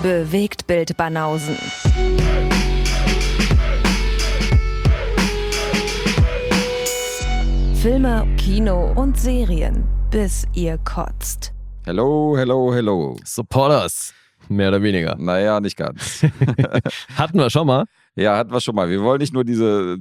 Bewegtbild Banausen. Filme, Kino und Serien, bis ihr kotzt. Hello, hello, hello. Supporters, mehr oder weniger. Naja, nicht ganz. Hatten wir schon mal. Ja, hatten wir schon mal. Wir wollen nicht nur diese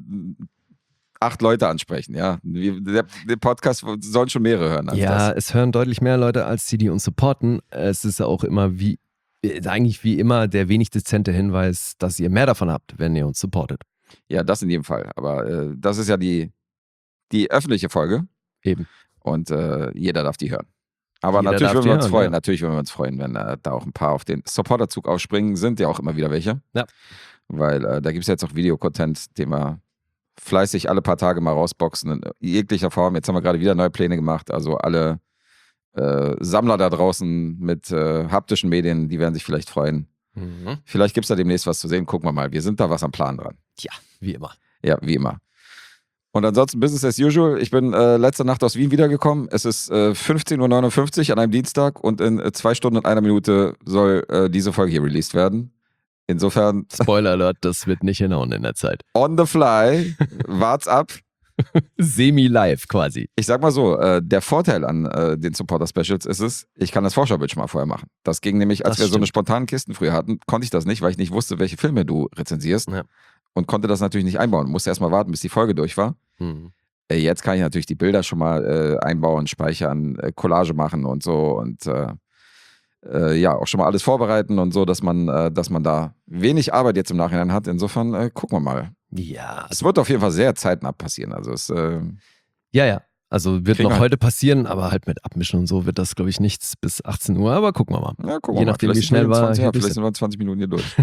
8 Leute ansprechen, ja. Der Podcast sollen schon mehrere hören als Ja, das. es hören deutlich mehr Leute als die uns supporten. Es ist auch immer eigentlich wie immer der wenig dezente Hinweis, dass ihr mehr davon habt, wenn ihr uns supportet. Ja, das in jedem Fall. Aber das ist ja die öffentliche Folge. Eben. Und jeder darf die hören. Aber Jeder natürlich darf würden die wir uns hören, freuen. ja. Natürlich würden wir uns freuen, wenn da auch ein paar auf den Supporterzug aufspringen. Sind ja auch immer wieder welche. Ja. Weil da gibt es jetzt auch Videocontent, den wir fleißig alle paar Tage mal rausboxen in jeglicher Form. Jetzt haben wir gerade wieder neue Pläne gemacht. Also alle Sammler da draußen mit haptischen Medien, die werden sich vielleicht freuen. Mhm. Vielleicht gibt es da demnächst was zu sehen. Gucken wir mal. Wir sind da was am Plan dran. Ja, wie immer. Ja, wie immer. Und ansonsten Business as usual. Ich bin letzte Nacht aus Wien wiedergekommen. Es ist 15:59 Uhr an einem Dienstag und in 2 Stunden und 1 Minute soll diese Folge hier released werden. Insofern Spoiler Alert, das wird nicht hinhauen in der Zeit. on the fly, wart's ab. Semi-live quasi. Ich sag mal so, der Vorteil an den Supporter-Specials ist es, ich kann das Vorschaubild schon mal vorher machen. Das ging nämlich, als Das wir so eine stimmt. spontanen Kisten früher hatten, konnte ich das nicht, weil ich nicht wusste, welche Filme du rezensierst. Ja. Und konnte das natürlich nicht einbauen. Musste erstmal warten, bis die Folge durch war. Mhm. Jetzt kann ich natürlich die Bilder schon mal einbauen, speichern, Collage machen und so und ja, auch schon mal alles vorbereiten und so, dass man da wenig Arbeit jetzt im Nachhinein hat. Insofern gucken wir mal. Ja, Es wird auf jeden Fall sehr zeitnah passieren. Also es ja. Also wird Kriegen noch wir heute passieren, aber halt mit Abmischen und so wird das, glaube ich, nichts bis 18 Uhr. Aber gucken wir mal. ja, gucken Je wir mal. nachdem, wie Vielleicht schnell sind wir in wir 20, hier vielleicht sind wir in 20 Minuten hier durch.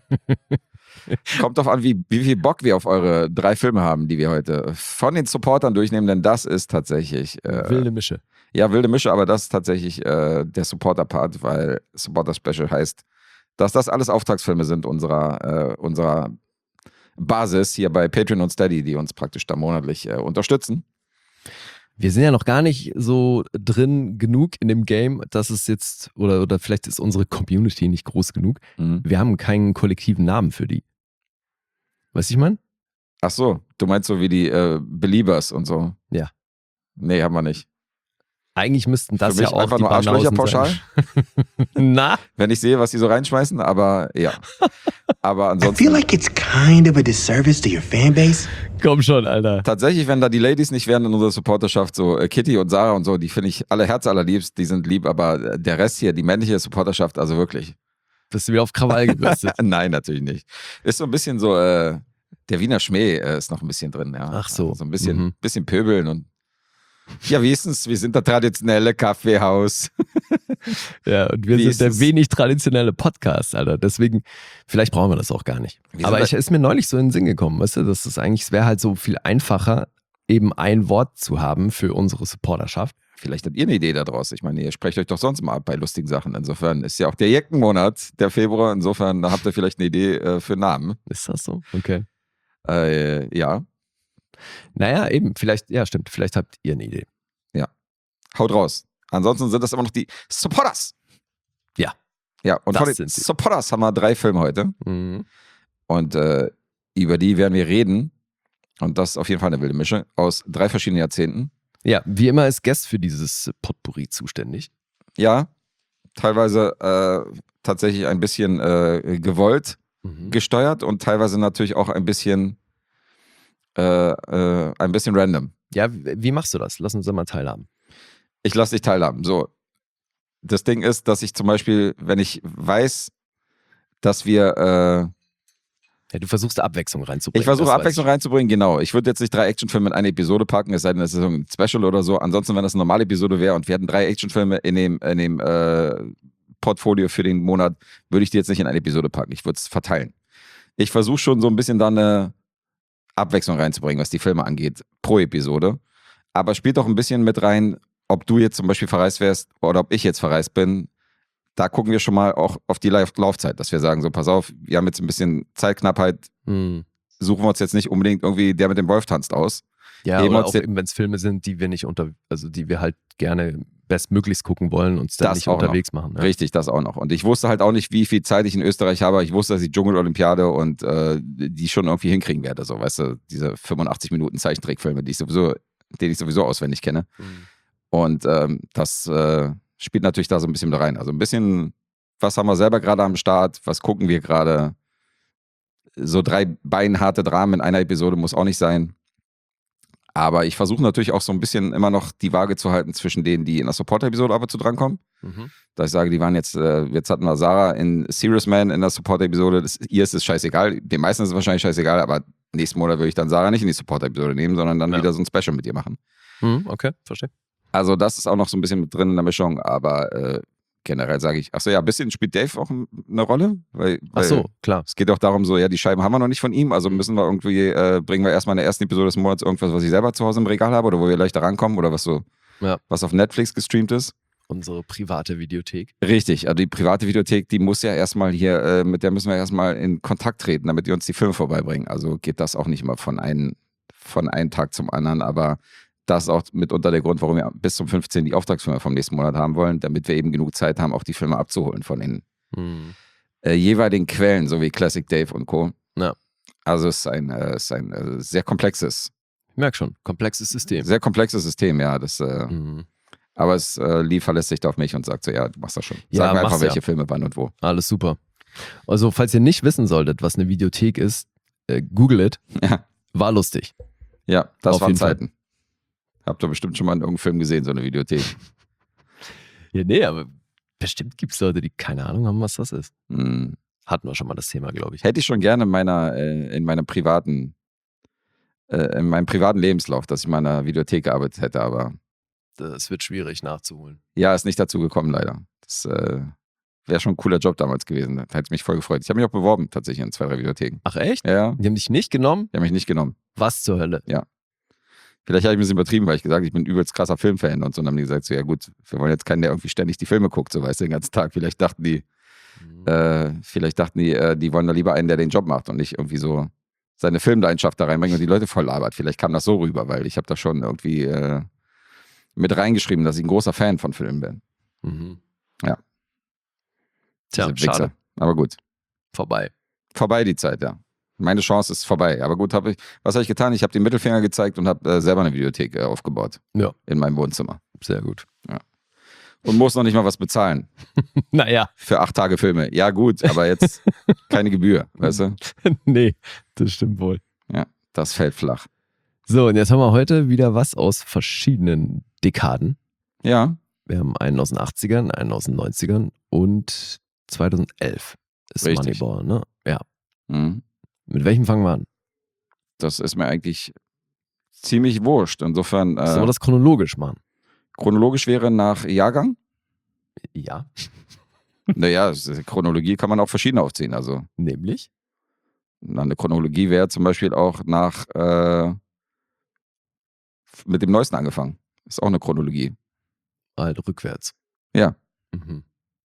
Kommt drauf an, wie viel Bock wir auf eure 3 Filme haben, die wir heute von den Supportern durchnehmen, denn das ist tatsächlich Wilde Mische. ja, wilde Mische, aber das ist tatsächlich der Supporter-Part, weil Supporter-Special heißt, dass das alles Auftragsfilme sind unserer Basis hier bei Patreon und Steady, die uns praktisch da monatlich unterstützen. Wir sind ja noch gar nicht so drin genug in dem Game, dass es jetzt, oder vielleicht ist unsere Community nicht groß genug. Mhm. Wir haben keinen kollektiven Namen für die. Weißt du, ich meine? Ach so, du meinst so wie die Beliebers und so? Ja. Nee, haben wir nicht. Eigentlich müssten das Für mich ja auch einfach die nur Arschlöcher Banausen sein. Na? Wenn ich sehe, was die so reinschmeißen, aber ja. Aber I ansonsten, feel like it's kind of a disservice to your fan base. Komm schon, Alter. tatsächlich, wenn da die Ladies nicht wären in unserer Supporterschaft, so Kitty und Sarah und so, die finde ich alle herzallerliebst, die sind lieb, aber der Rest hier, die männliche Supporterschaft, also wirklich. Bist du wieder auf Krawall gebürstet? Nein, natürlich nicht. Ist so ein bisschen so, der Wiener Schmäh ist noch ein bisschen drin, ja. Ach so. Also so ein bisschen, Mhm. bisschen pöbeln und ja, wie ist es? Wir sind der traditionelle Kaffeehaus. Ja, und wir Wie sind ist der es? wenig traditionelle Podcast, Alter. Deswegen, vielleicht brauchen wir das auch gar nicht. Wir Aber sind ist mir neulich so in den Sinn gekommen, weißt du, dass es wäre halt so viel einfacher, eben ein Wort zu haben für unsere Supporterschaft. Vielleicht habt ihr eine Idee daraus. Ich meine, ihr sprecht euch doch sonst mal ab bei lustigen Sachen. Insofern ist ja auch der Jeckenmonat, der Februar. Insofern habt ihr vielleicht eine Idee für Namen. Ist das so? Okay. Ja, Naja, eben, vielleicht, ja, stimmt, vielleicht habt ihr eine Idee. haut raus. Ansonsten sind das immer noch die Supporters. Ja. Ja, und Das von den sind sie. Supporters haben wir 3 Filme heute. Mhm. Und über die werden wir reden. Und das ist auf jeden Fall eine wilde Mische aus 3 verschiedenen Jahrzehnten. Ja, wie immer ist Guest für dieses Potpourri zuständig. Ja, teilweise tatsächlich ein bisschen gewollt Mhm. gesteuert und teilweise natürlich auch ein bisschen random. Ja, wie machst du das? Lass uns da mal teilhaben. Ich lasse dich teilhaben. So, das Ding ist, dass ich zum Beispiel, wenn ich weiß, dass wir Ja, du versuchst Abwechslung reinzubringen. ich versuche das weiß Abwechslung reinzubringen, genau. Ich würde jetzt nicht 3 Actionfilme in eine Episode packen, es sei denn, das ist ein Special oder so. Ansonsten, wenn das eine normale Episode wäre und wir hätten 3 Actionfilme in dem Portfolio für den Monat, würde ich die jetzt nicht in eine Episode packen. Ich würde es verteilen. Ich versuche schon so ein bisschen da eine Abwechslung reinzubringen, was die Filme angeht, pro Episode. Aber spielt auch ein bisschen mit rein, ob du jetzt zum Beispiel verreist wärst oder ob ich jetzt verreist bin. Da gucken wir schon mal auch auf die Laufzeit, dass wir sagen, so pass auf, wir haben jetzt ein bisschen Zeitknappheit, Mhm. suchen wir uns jetzt nicht unbedingt irgendwie der mit dem Wolf tanzt aus. Ja, Heben oder uns auch den- eben, wenn es Filme sind, die wir nicht die wir halt gerne bestmöglichst gucken wollen und es dann Das nicht auch unterwegs machen. Ja. Richtig, das auch noch. Und ich wusste halt auch nicht, wie viel Zeit ich in Österreich habe. Ich wusste, dass ich Dschungel-Olympiade und die schon irgendwie hinkriegen werde. So, weißt du, diese 85 Minuten Zeichentrickfilme, denen ich sowieso auswendig kenne. Und das spielt natürlich da so ein bisschen mit rein. Also ein bisschen, was haben wir selber gerade am Start? Was gucken wir gerade? So 3 beinharte Dramen in einer Episode muss auch nicht sein. Aber ich versuche natürlich auch so ein bisschen immer noch die Waage zu halten zwischen denen, die in der Supporter-Episode ab und zu drankommen. Da ich sage, die waren jetzt hatten wir Sarah in Serious Man in der Supporter-Episode. Ihr ist es scheißegal. Den meisten ist es wahrscheinlich scheißegal, aber nächsten Monat würde ich dann Sarah nicht in die Supporter-Episode nehmen, sondern dann wieder so ein Special mit ihr machen. Okay, verstehe. Also das ist auch noch so ein bisschen mit drin in der Mischung, aber generell sage ich, ein bisschen spielt Dave auch eine Rolle, weil Ach so, klar. es geht auch darum, so, ja, die Scheiben haben wir noch nicht von ihm, also müssen wir irgendwie, bringen wir erstmal in der ersten Episode des Monats irgendwas, was ich selber zu Hause im Regal habe oder wo wir leichter rankommen oder was was auf Netflix gestreamt ist. Unsere private Videothek. Richtig, also die private Videothek, die muss ja erstmal hier, mit der müssen wir erstmal in Kontakt treten, damit die uns die Filme vorbeibringen. Also geht das auch nicht immer von einem Tag zum anderen, aber das ist auch mitunter der Grund, warum wir bis zum 15. die Auftragsfilme vom nächsten Monat haben wollen, damit wir eben genug Zeit haben, auch die Filme abzuholen von den jeweiligen Quellen, so wie Classic Dave und Co. Ja. Also es ist ein sehr komplexes. Ich merke schon, komplexes System. Sehr komplexes System, ja. Aber es verlässt sich da auf mich und sagt so, ja, du machst das schon. Sag mir einfach, welche Filme wann und wo. Alles super. Also, falls ihr nicht wissen solltet, was eine Videothek ist, google it. Ja. War lustig. Ja, das Auf waren jeden Zeiten. Habt ihr bestimmt schon mal in irgendeinem Film gesehen, so eine Videothek. Ja, nee, aber bestimmt gibt es Leute, die keine Ahnung haben, was das ist. Hm. Hatten wir schon mal das Thema, glaube ich. Hätte ich schon gerne in meinem privaten Lebenslauf, dass ich mal in einer Videothek gearbeitet hätte, aber Das wird schwierig nachzuholen. ja, ist nicht dazu gekommen, leider. Das wäre schon ein cooler Job damals gewesen. Da hätte es mich voll gefreut. Ich habe mich auch beworben, tatsächlich in 2, 3 Videotheken. Ach echt? Ja, Die haben dich nicht genommen? die haben mich nicht genommen. Was zur Hölle? Vielleicht habe ich ein bisschen übertrieben, weil ich gesagt habe, ich bin ein übelst krasser Filmfan und so. Und dann haben die gesagt, so, ja gut, wir wollen jetzt keinen, der irgendwie ständig die Filme guckt, so weißt du, den ganzen Tag. Vielleicht dachten die, die wollen da lieber einen, der den Job macht und nicht irgendwie so seine Filmleidenschaft da reinbringen und die Leute voll labert. Vielleicht kam das so rüber, weil ich habe da schon irgendwie mit reingeschrieben, dass ich ein großer Fan von Filmen bin. Ja. Tja, Diese Wichser. schade. Aber gut. Vorbei Die Zeit, ja. Meine Chance ist vorbei. Aber gut, was habe ich getan? Ich habe den Mittelfinger gezeigt und habe selber eine Videothek aufgebaut. Ja. In meinem Wohnzimmer. Sehr gut. Und muss noch nicht mal was bezahlen. Naja. Für 8 Tage Filme. Ja, gut, aber jetzt keine Gebühr, weißt du? Nee, das stimmt wohl. Ja, das fällt flach. So, und jetzt haben wir heute wieder was aus verschiedenen Dekaden. Ja. Wir haben einen aus den 80ern, einen aus den 90ern und 2011 ist Richtig. Moneyball, ne? Ja. Mhm. Mit welchem fangen wir an? Das ist mir eigentlich ziemlich wurscht. Insofern, Sollen wir das chronologisch machen? chronologisch wäre nach Jahrgang. Ja. Naja, Chronologie kann man auch verschieden aufziehen. Also Nämlich? eine Chronologie wäre zum Beispiel auch nach mit dem Neuesten angefangen. Ist auch eine Chronologie. Halt rückwärts. Ja. Mhm.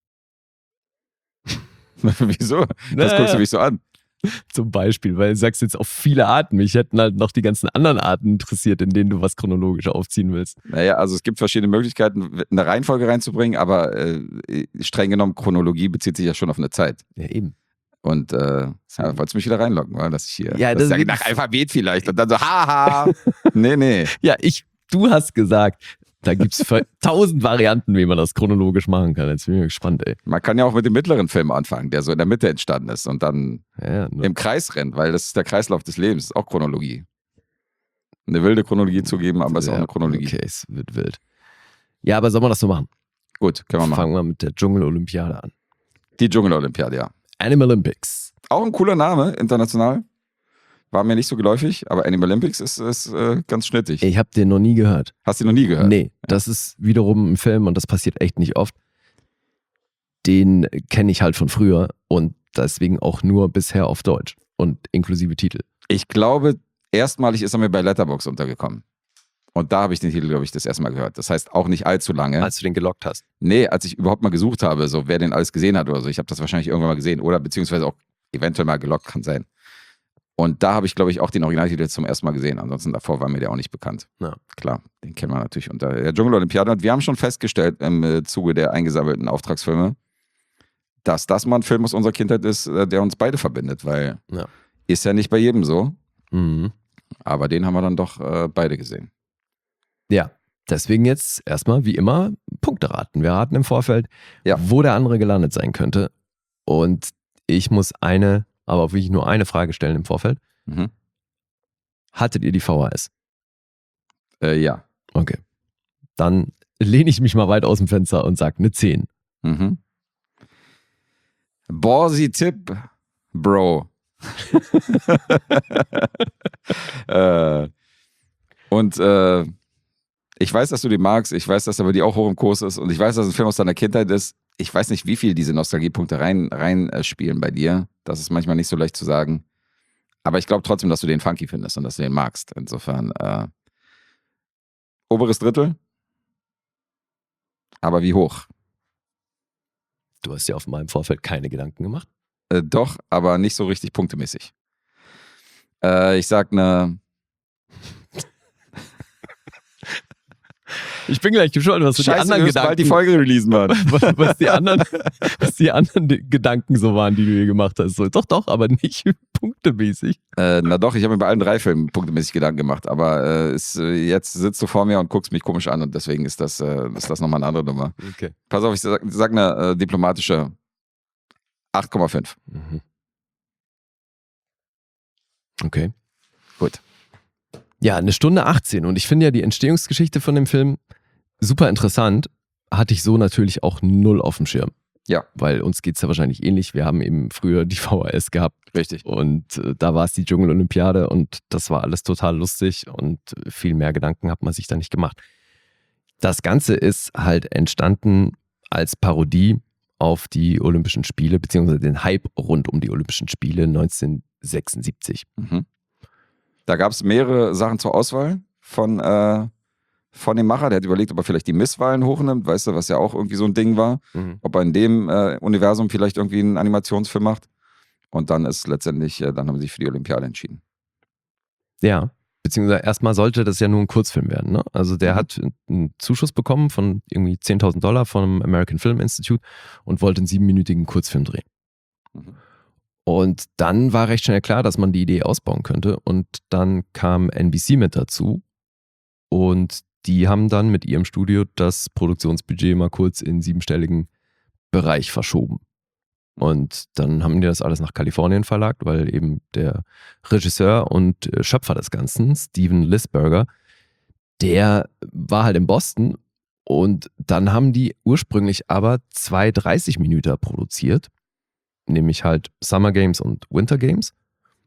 Wieso? Das guckst du mich so an. Zum Beispiel, weil du sagst jetzt auf viele Arten. Mich hätten halt noch die ganzen anderen Arten interessiert, in denen du was chronologisch aufziehen willst. Naja, also es gibt verschiedene Möglichkeiten, eine Reihenfolge reinzubringen, aber streng genommen, Chronologie bezieht sich ja schon auf eine Zeit. Ja, eben. Und wolltest du mich wieder reinlocken, oder? Dass ich hier. Ja, das das ist ja nach Alphabet vielleicht. Und dann so, haha. Nee. Ja, du hast gesagt, da gibt es 1000 Varianten, wie man das chronologisch machen kann. Jetzt bin ich gespannt, ey. Man kann ja auch mit dem mittleren Film anfangen, der so in der Mitte entstanden ist und dann nur im Kreis rennt, weil das ist der Kreislauf des Lebens. Das ist auch Chronologie. Eine wilde Chronologie zugeben, aber es ist auch eine Chronologie. Okay, es wird wild. Ja, aber sollen wir das so machen? Gut, können wir machen. Fangen wir mit der Dschungel-Olympiade an. Die Dschungel-Olympiade, ja. Animal Olympics. Auch ein cooler Name, international. War mir nicht so geläufig, aber Animal Olympics ist ganz schnittig. Ich habe den noch nie gehört. Hast du den noch nie gehört? Nee, das ist wiederum ein Film und das passiert echt nicht oft. Den kenne ich halt von früher und deswegen auch nur bisher auf Deutsch und inklusive Titel. Ich glaube, erstmalig ist er mir bei Letterboxd untergekommen. Und da habe ich den Titel, glaube ich, das erste Mal gehört. Das heißt auch nicht allzu lange. Als du den gelockt hast. Nee, als ich überhaupt mal gesucht habe, so wer den alles gesehen hat oder so. Ich habe das wahrscheinlich irgendwann mal gesehen oder beziehungsweise auch eventuell mal gelockt, kann sein. Und da habe ich, glaube ich, auch den Originaltitel jetzt zum ersten Mal gesehen. Ansonsten davor war mir der auch nicht bekannt. Ja. Klar, den kennen wir natürlich unter der Dschungel-Olympiade. Und wir haben schon festgestellt im Zuge der eingesammelten Auftragsfilme, dass das mal ein Film aus unserer Kindheit ist, der uns beide verbindet, weil ist ja nicht bei jedem so. Mhm. Aber den haben wir dann doch beide gesehen. Ja, deswegen jetzt erstmal wie immer Punkte raten. Wir raten im Vorfeld, Ja. wo der andere gelandet sein könnte. Und ich muss aber auch wirklich nur eine Frage stellen im Vorfeld. Mhm. Hattet ihr die VHS? Ja. Okay. Dann lehne ich mich mal weit aus dem Fenster und sage eine 10. Mhm. Ballsy Tipp, Bro. Und ich weiß, dass du die magst. Ich weiß, dass er bei dir auch hoch im Kurs ist. Und ich weiß, dass es ein Film aus deiner Kindheit ist. Ich weiß nicht, wie viel diese Nostalgiepunkte reinspielen bei dir. Das ist manchmal nicht so leicht zu sagen. Aber ich glaube trotzdem, dass du den funky findest und dass du den magst. Insofern oberes Drittel. Aber wie hoch? Du hast dir auf meinem Vorfeld keine Gedanken gemacht? Doch, aber nicht so richtig punktemäßig. Ich sag eine... Ich bin gleich gespannt, was Scheiße, die anderen wir müssen Gedanken... bald die Folge releasen, Mann. was die anderen Gedanken so waren, die du dir gemacht hast. So, doch, aber nicht punktemäßig. Na doch, ich habe mir bei allen 3 Filmen punktemäßig Gedanken gemacht, aber jetzt sitzt du vor mir und guckst mich komisch an und deswegen ist das nochmal eine andere Nummer. Okay. Pass auf, ich sag eine diplomatische 8,5. Mhm. Okay. Gut. Ja, 1 Stunde 18 und ich finde ja die Entstehungsgeschichte von dem Film super interessant. Hatte ich so natürlich auch null auf dem Schirm. Ja. Weil uns geht es ja wahrscheinlich ähnlich. Wir haben eben früher die VHS gehabt. Richtig. Und da war es die Dschungel-Olympiade und das war alles total lustig und viel mehr Gedanken hat man sich da nicht gemacht. Das Ganze ist halt entstanden als Parodie auf die Olympischen Spiele, beziehungsweise den Hype rund um die Olympischen Spiele 1976. Mhm. Da gab es mehrere Sachen zur Auswahl von dem Macher. Der hat überlegt, ob er vielleicht die Misswahlen hochnimmt, weißt du, was ja auch irgendwie so ein Ding war. Mhm. Ob er in dem Universum vielleicht irgendwie einen Animationsfilm macht. Und dann ist letztendlich, dann haben sie sich für die Olympiade entschieden. Ja, beziehungsweise erstmal sollte das ja nur ein Kurzfilm werden. Ne? Also der hat einen Zuschuss bekommen von irgendwie $10.000 vom American Film Institute und wollte einen 7-minütigen Kurzfilm drehen. Mhm. Und dann war recht schnell klar, dass man die Idee ausbauen könnte. Und dann kam NBC mit dazu. Und die haben dann mit ihrem Studio das Produktionsbudget mal kurz in 7-stelligen Bereich verschoben. Und dann haben die das alles nach Kalifornien verlagt, weil eben der Regisseur und Schöpfer des Ganzen, Steven Lisberger, der war halt in Boston. Und dann haben die ursprünglich aber 2 30-Minüter produziert. Nämlich halt Summer Games und Winter Games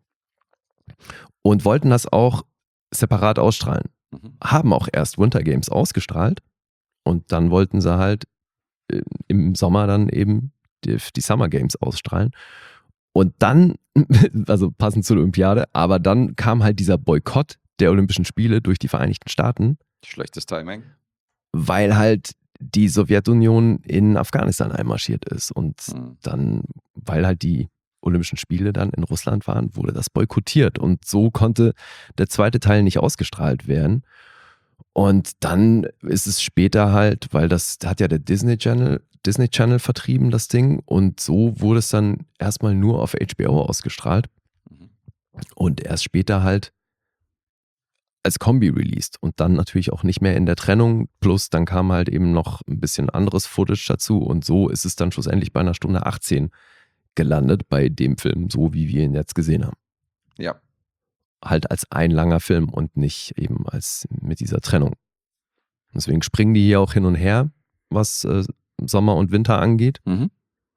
und wollten das auch separat ausstrahlen. Haben auch erst Winter Games ausgestrahlt und dann wollten sie halt im Sommer dann eben die Summer Games ausstrahlen und dann, also passend zur Olympiade, aber dann kam halt dieser Boykott der Olympischen Spiele durch die Vereinigten Staaten. Schlechtes Timing. Weil halt die Sowjetunion in Afghanistan einmarschiert ist und dann, weil halt die Olympischen Spiele dann in Russland waren, wurde das boykottiert und so konnte der zweite Teil nicht ausgestrahlt werden und dann ist es später halt, weil das hat ja der Disney Channel vertrieben, das Ding, und so wurde es dann erstmal nur auf HBO ausgestrahlt und erst später halt als Kombi released und dann natürlich auch nicht mehr in der Trennung, plus dann kam halt eben noch ein bisschen anderes Footage dazu und so ist es dann schlussendlich bei 1 Stunde 18 gelandet bei dem Film, so wie wir ihn jetzt gesehen haben. Ja. Halt als ein langer Film und nicht eben als mit dieser Trennung. Deswegen springen die hier auch hin und her, was Sommer und Winter angeht. Mhm.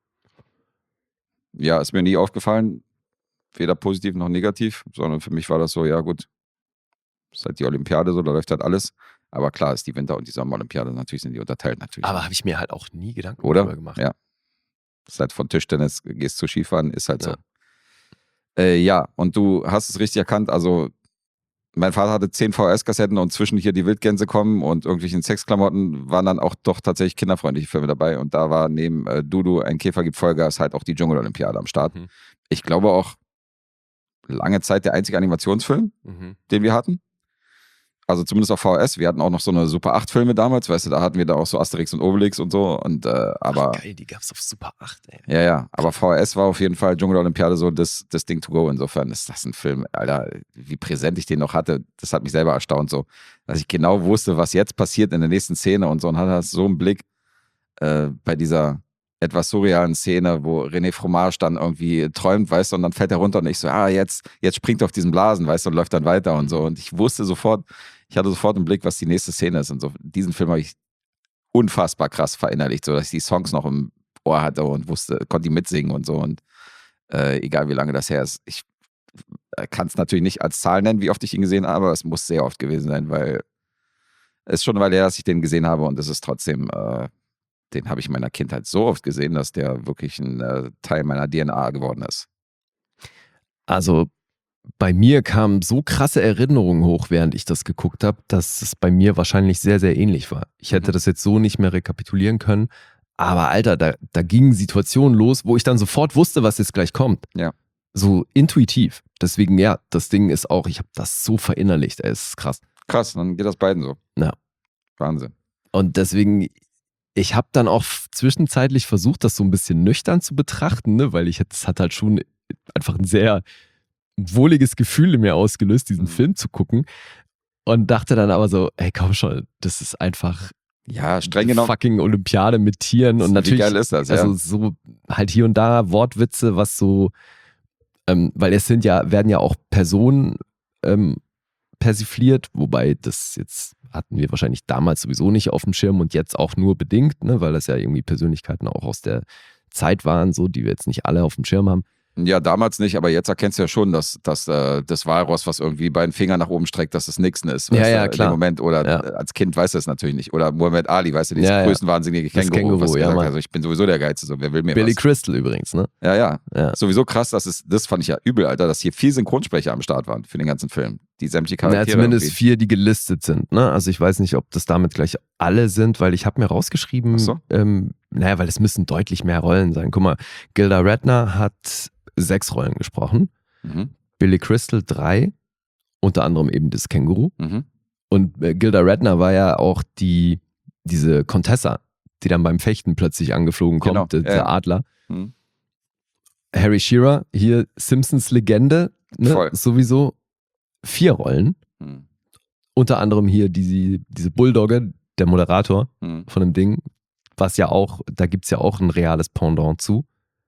Ja, ist mir nie aufgefallen, weder positiv noch negativ, sondern für mich war das so, ja gut, ist halt die Olympiade so, da läuft halt alles. Aber klar ist die Winter- und die Sommerolympiade, natürlich sind die unterteilt natürlich. Aber habe ich mir halt auch nie Gedanken Oder? darüber gemacht. Ja. Ist halt von Tischtennis, gehst zu Skifahren, ist halt so. Ja, und du hast es richtig erkannt, also mein Vater hatte 10 VHS-Kassetten und zwischen hier die Wildgänse kommen und irgendwelchen Sexklamotten waren dann auch doch tatsächlich kinderfreundliche Filme dabei und da war neben Dudu, ein Käfer gibt Vollgas halt auch die Dschungel-Olympiade am Start. Ich glaube auch, lange Zeit der einzige Animationsfilm, den wir hatten. Also zumindest auf VHS. Wir hatten auch noch so eine Super 8 Filme damals, weißt du, da hatten wir da auch so Asterix und Obelix und so. Und, aber, Ach, geil, die gab's auf Super 8, ey. Ja, aber VHS war auf jeden Fall Dschungel-Olympiade so das Ding to go. Insofern ist das ein Film, Alter, wie präsent ich den noch hatte, das hat mich selber erstaunt so. Dass ich genau wusste, was jetzt passiert in der nächsten Szene und so und hatte so einen Blick bei dieser etwas surrealen Szene, wo René Fromage dann irgendwie träumt, weißt du, und dann fällt er runter und ich so, jetzt springt er auf diesen Blasen, weißt du, und läuft dann weiter und so. Und ich wusste sofort, ich hatte sofort im Blick, was die nächste Szene ist. Und so, diesen Film habe ich unfassbar krass verinnerlicht, so dass ich die Songs noch im Ohr hatte und konnte die mitsingen und so. Und egal wie lange das her ist, ich kann es natürlich nicht als Zahl nennen, wie oft ich ihn gesehen habe, aber es muss sehr oft gewesen sein, weil es ist schon eine Weile her, dass ich den gesehen habe und es ist trotzdem, den habe ich in meiner Kindheit so oft gesehen, dass der wirklich ein Teil meiner DNA geworden ist. Also bei mir kamen so krasse Erinnerungen hoch, während ich das geguckt habe, dass es bei mir wahrscheinlich sehr, sehr ähnlich war. Ich hätte das jetzt so nicht mehr rekapitulieren können, aber Alter, da gingen Situationen los, wo ich dann sofort wusste, was jetzt gleich kommt. Ja. So intuitiv. Deswegen, ja, das Ding ist auch, ich habe das so verinnerlicht, ey, es ist krass. Krass, dann geht das beiden so. Ja. Wahnsinn. Und deswegen, ich habe dann auch zwischenzeitlich versucht, das so ein bisschen nüchtern zu betrachten, ne? Weil es hat halt schon einfach ein sehr wohliges Gefühl in mir ausgelöst, diesen Film zu gucken. Und dachte dann aber so, ey, komm schon, das ist einfach streng genommen fucking Olympiade mit Tieren. Und natürlich, wie geil ist das, also so halt hier und da Wortwitze, was so, weil es werden ja auch Personen persifliert, wobei das jetzt hatten wir wahrscheinlich damals sowieso nicht auf dem Schirm und jetzt auch nur bedingt, ne, weil das ja irgendwie Persönlichkeiten auch aus der Zeit waren, so, die wir jetzt nicht alle auf dem Schirm haben. Ja, damals nicht, aber jetzt erkennst du ja schon, dass das Walross, was irgendwie beiden Finger nach oben streckt, dass das Nixon ist. Ja, in klar. dem Moment. Oder als Kind weißt du es natürlich nicht. Oder Muhammad Ali, weißt du, dieses größenwahnsinnige Känguru, was gesagt hat, also ich bin sowieso der Geilste, so, wer will mir Billy was? Crystal übrigens, ne? Ja. Sowieso krass, das fand ich ja übel, Alter, dass hier 4 Synchronsprecher am Start waren für den ganzen Film. Die sämtliche Charaktere. Ja, zumindest 4, die gelistet sind, ne? Also ich weiß nicht, ob das damit gleich alle sind, weil ich habe mir rausgeschrieben, weil es müssen deutlich mehr Rollen sein. Guck mal, Gilda Radner hat 6 Rollen gesprochen. Billy Crystal 3, unter anderem eben das Känguru. Und Gilda Radner war ja auch diese Contessa, die dann beim Fechten plötzlich angeflogen kommt, der Adler. Harry Shearer, hier Simpsons Legende, ne? Sowieso 4 Rollen. Unter anderem hier diese Bulldogge, der Moderator von dem Ding, was ja auch, da gibt es ja auch ein reales Pendant zu.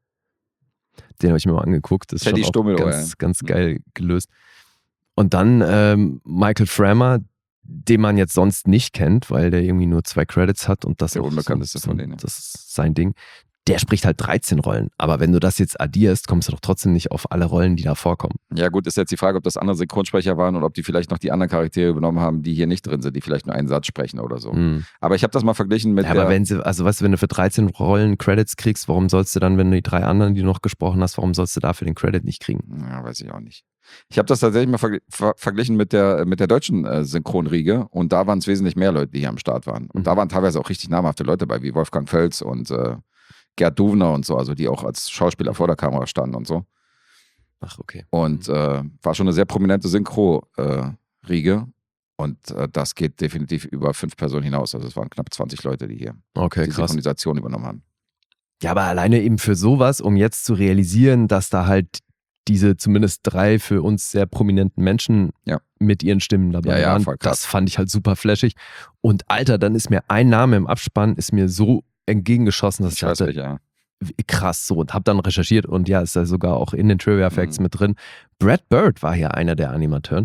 Den habe ich mir mal angeguckt. Das ist schon auch ganz geil gelöst. Und dann Michael Frammer, den man jetzt sonst nicht kennt, weil der irgendwie nur 2 Credits hat und das der unbekannteste von denen. Das ist sein Ding. Der spricht halt 13 Rollen. Aber wenn du das jetzt addierst, kommst du doch trotzdem nicht auf alle Rollen, die da vorkommen. Ja gut, ist jetzt die Frage, ob das andere Synchronsprecher waren oder ob die vielleicht noch die anderen Charaktere übernommen haben, die hier nicht drin sind, die vielleicht nur einen Satz sprechen oder so. Aber ich habe das mal verglichen mit aber wenn du für 13 Rollen Credits kriegst, warum sollst du dann, wenn du die 3 anderen, die du noch gesprochen hast, warum sollst du dafür den Credit nicht kriegen? Ja, weiß ich auch nicht. Ich habe das tatsächlich mal verglichen mit der deutschen Synchronriege und da waren es wesentlich mehr Leute, die hier am Start waren. Und da waren teilweise auch richtig namhafte Leute bei, wie Wolfgang Völz und Gerd Duvner und so, also die auch als Schauspieler vor der Kamera standen und so. Ach, okay. Und war schon eine sehr prominente Synchro-Riege und das geht definitiv über 5 Personen hinaus. Also es waren knapp 20 Leute, die hier die Synchronisation übernommen haben. Ja, aber alleine eben für sowas, um jetzt zu realisieren, dass da halt diese zumindest 3 für uns sehr prominenten Menschen mit ihren Stimmen dabei waren, das fand ich halt super flashig. Und Alter, dann ist mir ein Name im Abspann, ist mir so entgegengeschossen, dass ich dachte, krass so, und hab dann recherchiert und ja, ist da sogar auch in den Trivia Facts mit drin. Brad Bird war hier einer der Animatoren.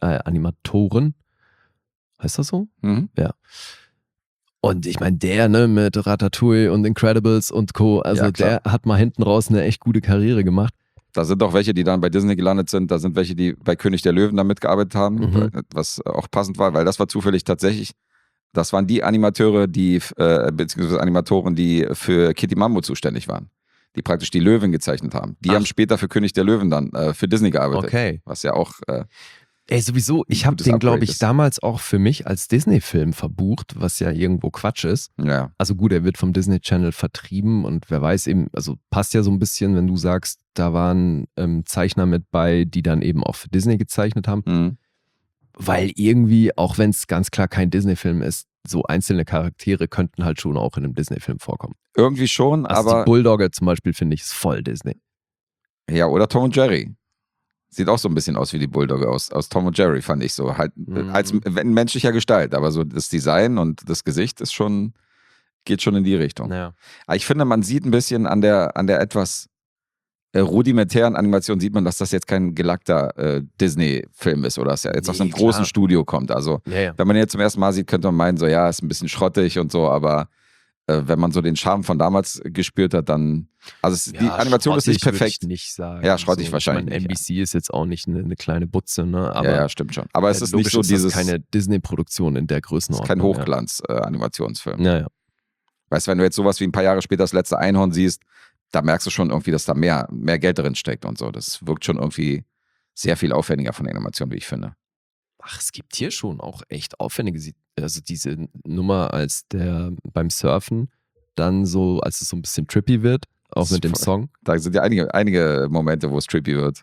Heißt das so? Ja. Und ich meine, der, ne, mit Ratatouille und Incredibles und Co., also der hat mal hinten raus eine echt gute Karriere gemacht. Da sind auch welche, die dann bei Disney gelandet sind, da sind welche, die bei König der Löwen da mitgearbeitet haben, was auch passend war, weil das war zufällig tatsächlich, das waren die Animateure, beziehungsweise Animatoren, die für Kitty Mambo zuständig waren, die praktisch die Löwen gezeichnet haben. Die haben später für König der Löwen dann für Disney gearbeitet. Okay. Was ja auch Ey, sowieso, ich habe gutes den, Upgrade glaube ich, ist. damals auch für mich als Disney-Film verbucht, was ja irgendwo Quatsch ist. Ja. Also gut, er wird vom Disney Channel vertrieben und wer weiß eben, also passt ja so ein bisschen, wenn du sagst, da waren Zeichner mit bei, die dann eben auch für Disney gezeichnet haben. Mhm. Weil irgendwie, auch wenn es ganz klar kein Disney-Film ist, so einzelne Charaktere könnten halt schon auch in einem Disney-Film vorkommen. Irgendwie schon, Also aber die Bulldogge zum Beispiel, finde ich, ist voll Disney. ja, oder Tom und Jerry. Sieht auch so ein bisschen aus wie die Bulldogge aus Tom und Jerry, fand ich so. Halt als in menschlicher Gestalt, aber so das Design und das Gesicht ist schon, geht schon in die Richtung. Ja. Aber ich finde, man sieht ein bisschen an der etwas rudimentären Animation, sieht man, dass das jetzt kein gelackter Disney-Film ist oder dass er jetzt aus einem großen Studio kommt. Also, wenn man ihn jetzt zum ersten Mal sieht, könnte man meinen, so, ja, ist ein bisschen schrottig und so, aber wenn man so den Charme von damals gespürt hat, dann. Also, die Animation ist nicht perfekt. Ich nicht sagen. Ja, schrottig so, wahrscheinlich. Ich meine, NBC ist jetzt auch nicht eine kleine Butze, ne? Aber ja, stimmt schon. Aber es ist nicht so dieses. Es ist keine Disney-Produktion in der Größenordnung. Es ist kein Hochglanz-Animationsfilm. Ja. Weißt du, wenn du jetzt sowas wie ein paar Jahre später das letzte Einhorn siehst, da merkst du schon irgendwie, dass da mehr Geld drin steckt und so. Das wirkt schon irgendwie sehr viel aufwendiger von der Animation, wie ich finde. Ach, es gibt hier schon auch echt aufwendige, also diese Nummer, als der beim Surfen dann so, als es so ein bisschen trippy wird, auch mit dem Song. Da sind ja einige Momente, wo es trippy wird.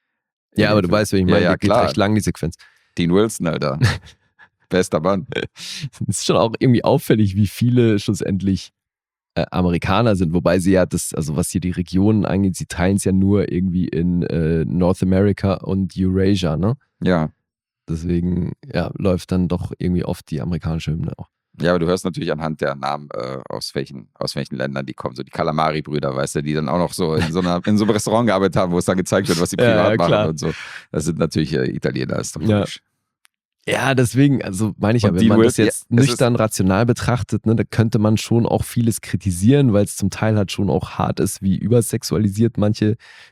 Ja, aber du weißt, wie ich meine, ja, geht klar. recht lang, die Sequenz. Dean Wilson, Alter. Bester Mann. Es ist schon auch irgendwie auffällig, wie viele schlussendlich Amerikaner sind, wobei sie ja das, also was hier die Regionen angeht, sie teilen es ja nur irgendwie in North America und Eurasia, ne? Ja. Deswegen, ja, läuft dann doch irgendwie oft die amerikanische Hymne auch. Ja, aber du hörst natürlich anhand der Namen, aus welchen Ländern die kommen. So die Calamari-Brüder, weißt du, die dann auch noch so in so einem Restaurant gearbeitet haben, wo es dann gezeigt wird, was sie privat machen und so. Das sind natürlich Italiener, ist doch logisch. Ja, deswegen, also meine ich ja, wenn man das jetzt nüchtern rational betrachtet, ne, da könnte man schon auch vieles kritisieren, weil es zum Teil halt schon auch hart ist, wie übersexualisiert manche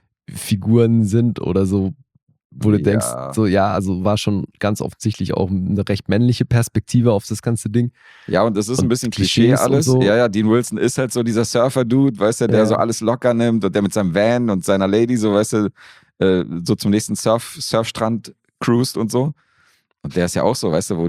Figuren sind oder so, wo du denkst, so ja, also war schon ganz offensichtlich auch eine recht männliche Perspektive auf das ganze Ding. Ja, und das ist ein bisschen Klischee alles. So. Ja, Dean Wilson ist halt so dieser Surfer-Dude, weißt du, der so alles locker nimmt und der mit seinem Van und seiner Lady so, weißt du, so zum nächsten Surfstrand cruist und so. Und der ist ja auch so, weißt du,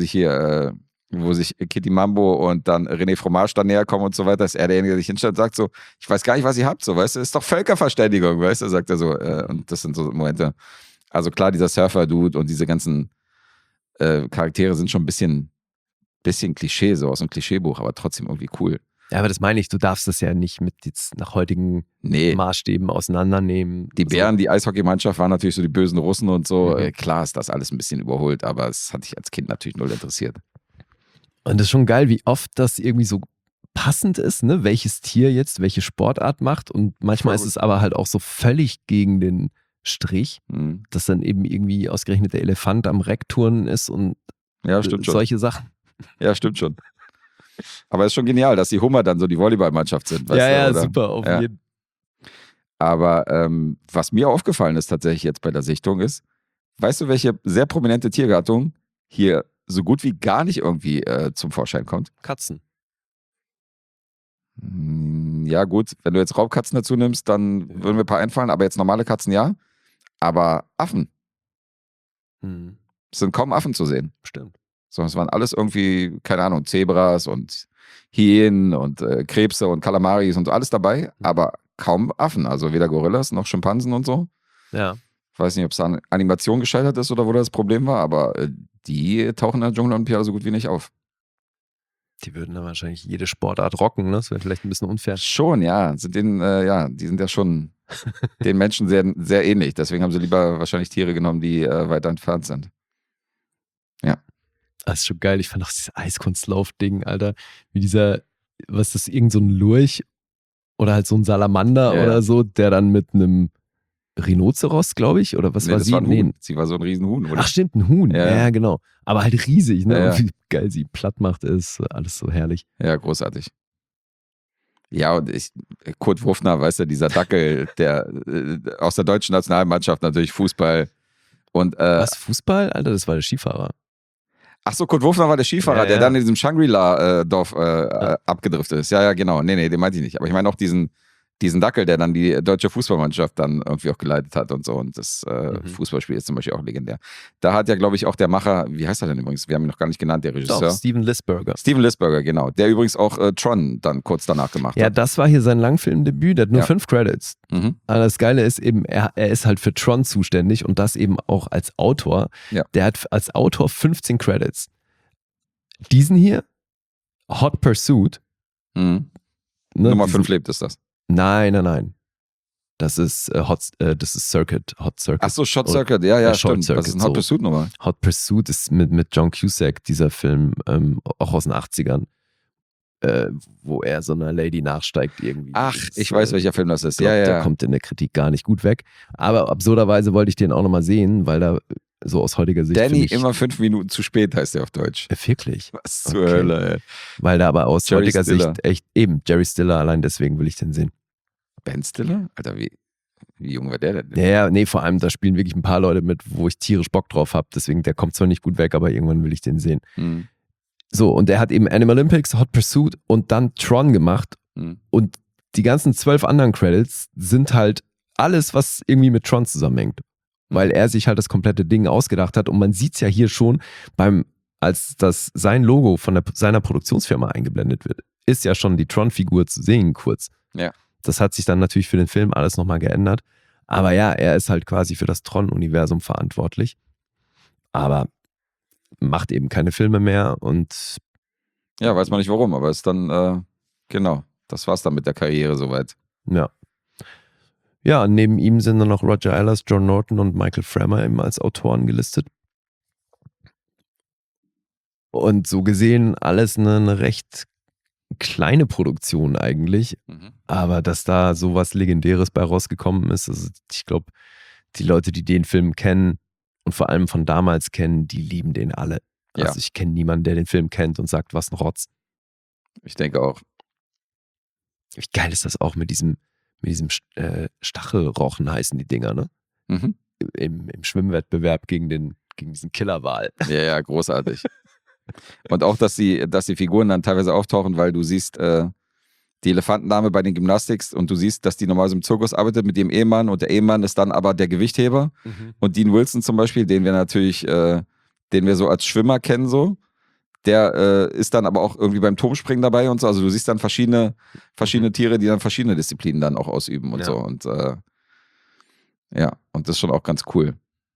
wo sich Kitty Mambo und dann René Fromage dann näher kommen und so weiter, ist er derjenige, der sich hinstellt und sagt so, ich weiß gar nicht, was ihr habt, so, weißt du, ist doch Völkerverständigung, weißt du, sagt er so. Und das sind so Momente. Also klar, dieser Surfer-Dude und diese ganzen Charaktere sind schon ein bisschen Klischee, so aus einem Klischeebuch, aber trotzdem irgendwie cool. Ja, aber das meine ich, du darfst das ja nicht mit jetzt nach heutigen Maßstäben auseinandernehmen. Die Bären, die Eishockeymannschaft waren natürlich so die bösen Russen und so. Klar ist das alles ein bisschen überholt, aber es hat dich als Kind natürlich null interessiert. Und das ist schon geil, wie oft das irgendwie so passend ist, ne? Welches Tier jetzt welche Sportart macht. Und manchmal ist es aber halt auch so völlig gegen den Strich, dass dann eben irgendwie ausgerechnet der Elefant am Reckturnen ist und solche Sachen. Ja, stimmt schon. Aber es ist schon genial, dass die Hummer dann so die Volleyballmannschaft sind. Weißt du, oder? Super, auf jeden. Aber was mir aufgefallen ist tatsächlich jetzt bei der Sichtung ist, weißt du, welche sehr prominente Tiergattung hier so gut wie gar nicht irgendwie zum Vorschein kommt? Katzen. Ja gut, wenn du jetzt Raubkatzen dazu nimmst, dann würden mir ein paar einfallen, aber jetzt normale Katzen ja. Aber Affen. Es sind kaum Affen zu sehen. Stimmt. Sondern es waren alles irgendwie, keine Ahnung, Zebras und Hyänen und Krebse und Kalamaris und alles dabei, aber kaum Affen. Also weder Gorillas noch Schimpansen und so. Ja. Ich weiß nicht, ob es an Animation gescheitert ist oder wo das Problem war, aber die tauchen in der Dschungelolympiade so gut wie nicht auf. Die würden dann wahrscheinlich jede Sportart rocken, ne? Das wäre vielleicht ein bisschen unfair. Schon, ja. Die sind ja schon den Menschen sehr, sehr ähnlich. Deswegen haben sie lieber wahrscheinlich Tiere genommen, die weiter entfernt sind. Ja. Das ist schon geil. Ich fand auch dieses Eiskunstlauf-Ding, Alter. Wie dieser, was ist das, irgend so ein Lurch oder halt so ein Salamander oder so, der dann mit einem Rhinoceros, glaube ich, oder was war sie? War ein Huhn. Sie war so ein Riesenhuhn, oder? Ach stimmt, ein Huhn. Ja, genau. Aber halt riesig, ne? Ja. Und wie geil sie platt macht, ist alles so herrlich. Ja, großartig. Ja, und Kurt Wurfner, weißt du, dieser Dackel, der aus der deutschen Nationalmannschaft natürlich Fußball und was, Fußball? Alter, das war der Skifahrer. Ach so, Kurt Wurfner war der Skifahrer, der dann in diesem Shangri-La-Dorf abgedriftet ist. Ja, genau. Nee, den meinte ich nicht. Aber ich meine auch diesen diesen Dackel, der dann die deutsche Fußballmannschaft dann irgendwie auch geleitet hat und so. Und das Fußballspiel ist zum Beispiel auch legendär. Da hat ja, glaube ich, auch der Macher, wie heißt er denn übrigens? Wir haben ihn noch gar nicht genannt, der Regisseur. Doch, Steven Lisberger. Steven Lisberger, genau. Der übrigens auch Tron dann kurz danach gemacht Ja, hat. das war hier sein Langfilmdebüt, der hat nur 5 Credits. Mhm. Aber das Geile ist eben, er ist halt für Tron zuständig und das eben auch als Autor. Ja. Der hat als Autor 15 Credits. Diesen hier, Hot Pursuit. Mhm. Ne, Nummer 5 lebt ist das. Nein. Das ist Hot Circuit. Ach so, Short Circuit, ja, Short stimmt. Circuit, Was ist ein Hot Pursuit nochmal? Hot Pursuit ist mit John Cusack, dieser Film, auch aus den 80ern, wo er so einer Lady nachsteigt irgendwie. Ach, ich weiß, welcher Film das ist. Glaub, Ja. Der kommt in der Kritik gar nicht gut weg. Aber absurderweise wollte ich den auch nochmal sehen, weil da so aus heutiger Sicht Danny für mich, immer 5 Minuten zu spät, heißt der auf Deutsch. Wirklich. Was zur Okay. Hölle, ey. Weil da aber aus Jerry heutiger Stiller. Sicht echt eben Jerry Stiller, allein deswegen will ich den sehen. Ben Stiller? Alter, wie jung war der denn? Ja, nee, vor allem da spielen wirklich ein paar Leute mit, wo ich tierisch Bock drauf habe. Deswegen, der kommt zwar nicht gut weg, aber irgendwann will ich den sehen. Mhm. So, und er hat eben Animal Olympics, Hot Pursuit und dann Tron gemacht. Mhm. Und die ganzen 12 anderen Credits sind halt alles, was irgendwie mit Tron zusammenhängt. Weil er sich halt das komplette Ding ausgedacht hat. Und man sieht es ja hier schon, als sein Logo von seiner Produktionsfirma eingeblendet wird, ist ja schon die Tron-Figur zu sehen kurz. Ja. Das hat sich dann natürlich für den Film alles nochmal geändert. Aber ja, er ist halt quasi für das Tron-Universum verantwortlich. Aber macht eben keine Filme mehr und Ja, weiß man nicht warum, aber ist dann, genau, das war's dann mit der Karriere soweit. ja. Ja, neben ihm sind dann noch Roger Allers, John Norton und Michael Frammer eben als Autoren gelistet. Und so gesehen alles eine recht kleine Produktion eigentlich. Mhm. Aber dass da sowas Legendäres bei rausgekommen ist, also ich glaube, die Leute, die den Film kennen und vor allem von damals kennen, die lieben den alle. Ja. Also ich kenne niemanden, der den Film kennt und sagt, was ein Rotz. Ich denke auch. Wie geil ist das auch mit diesem Stachelrochen heißen die Dinger, ne? Mhm. Im Schwimmwettbewerb gegen diesen Killerwal. Ja, großartig. Und auch, dass die Figuren dann teilweise auftauchen, weil du siehst die Elefantendame bei den Gymnastics und du siehst, dass die normalerweise im Zirkus arbeitet mit dem Ehemann und der Ehemann ist dann aber der Gewichtheber. Und Dean Wilson zum Beispiel, den wir natürlich, den wir so als Schwimmer kennen so, der ist dann aber auch irgendwie beim Turmspringen dabei und so. Also du siehst dann verschiedene Tiere, die dann verschiedene Disziplinen dann auch ausüben und so. Und ja, und das ist schon auch ganz cool.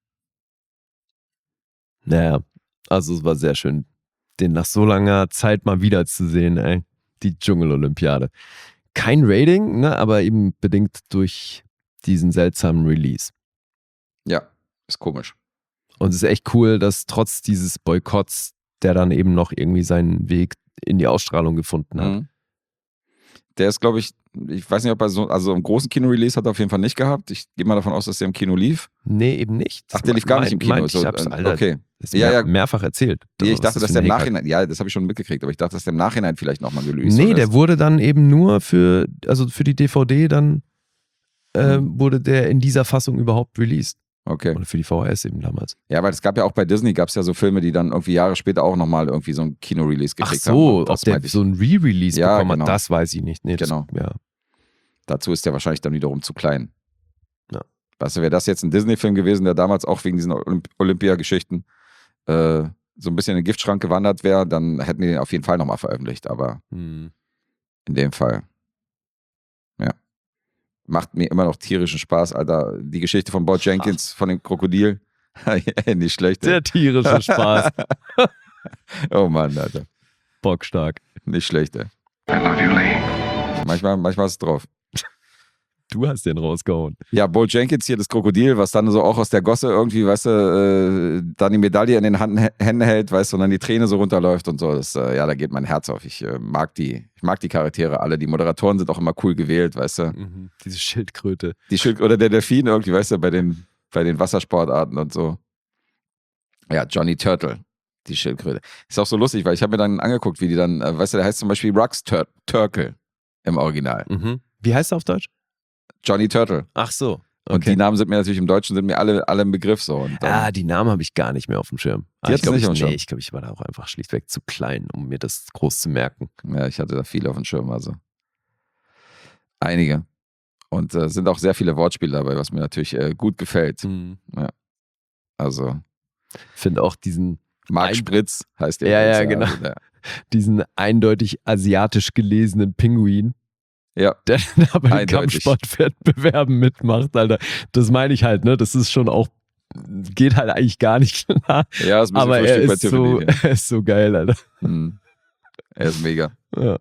Naja, also es war sehr schön, den nach so langer Zeit mal wieder zu sehen, ey. Die Dschungel-Olympiade. Kein Rating, ne, aber eben bedingt durch diesen seltsamen Release. Ja, ist komisch. Und es ist echt cool, dass trotz dieses Boykotts der dann eben noch irgendwie seinen Weg in die Ausstrahlung gefunden hat. Mhm. Der ist, glaube ich weiß nicht, ob er also im großen Kino-Release hat er auf jeden Fall nicht gehabt. Ich gehe mal davon aus, dass der im Kino lief. Nee, eben nicht. Ach, der lief gar nicht im Kino. Ich hab's, Alter. Okay. Das Ja, mehrfach erzählt. Nee, ich dachte, dass der im Nachhinein. Nachhinein, ja, das habe ich schon mitgekriegt, aber ich dachte, dass der im Nachhinein vielleicht nochmal gelöst Nee, der ist. wurde dann eben nur für die DVD dann wurde der in dieser Fassung überhaupt released. Okay. Oder für die VHS eben damals. Ja, weil es gab ja auch bei Disney, gab es ja so Filme, die dann irgendwie Jahre später auch nochmal irgendwie so ein Kino-Release Ach gekriegt haben. so, Und ob das der meinte ich. so ein Re-Release Ja, bekommen genau. hat, das weiß ich nicht. Nee, Genau. Ja. Dazu ist der wahrscheinlich dann wiederum zu klein. Ja. Weißt du, wäre das jetzt ein Disney-Film gewesen, der damals auch wegen diesen Olympia-Geschichten so ein bisschen in den Giftschrank gewandert wäre, dann hätten die den auf jeden Fall nochmal veröffentlicht. Aber in dem Fall, ja. Macht mir immer noch tierischen Spaß, Alter. Die Geschichte von Bo Jenkins, von dem Krokodil. Nicht schlecht. Sehr tierischer Spaß. Oh Mann, Alter. Bockstark. Nicht schlecht, ey. I love you, Lee. Manchmal ist es drauf. Du hast den rausgehauen. Ja, Bo Jenkins hier, das Krokodil, was dann so auch aus der Gosse irgendwie, weißt du, dann die Medaille in den Händen hält, weißt du, und dann die Träne so runterläuft und so. Das, ja, da geht mein Herz auf. Ich mag die Charaktere alle. Die Moderatoren sind auch immer cool gewählt, weißt du. Diese Schildkröte. Oder der Delfin irgendwie, weißt du, bei den Wassersportarten und so. Ja, Johnny Turtle, die Schildkröte. Ist auch so lustig, weil ich habe mir dann angeguckt, wie die dann, weißt du, der heißt zum Beispiel Rux Turkle im Original. Wie heißt er auf Deutsch? Johnny Turtle. Ach so. Und die Namen sind mir natürlich im Deutschen, sind mir alle im Begriff so. Und, Die Namen habe ich gar nicht mehr auf dem Schirm. Die hattest du nicht auf dem Schirm? Nee, ich glaube, ich war da auch einfach schlichtweg zu klein, um mir das groß zu merken. Ja, ich hatte da viele auf dem Schirm, also. Einige. Und sind auch sehr viele Wortspiele dabei, was mir natürlich gut gefällt. Mhm. Ja. Also. Finde auch diesen. Mark Spritz heißt der. Ja, genau. Also diesen eindeutig asiatisch gelesenen Pinguin. Ja. Der da bei Eindeutig. Kampfsportwettbewerben mitmacht, Alter. Das meine ich halt, ne? Das ist schon auch, geht halt eigentlich gar nicht klar. Ja, ist ein bisschen aber er Frühstück bei ist, Tiffany, er ist so geil, Alter. Er ist mega. Ja.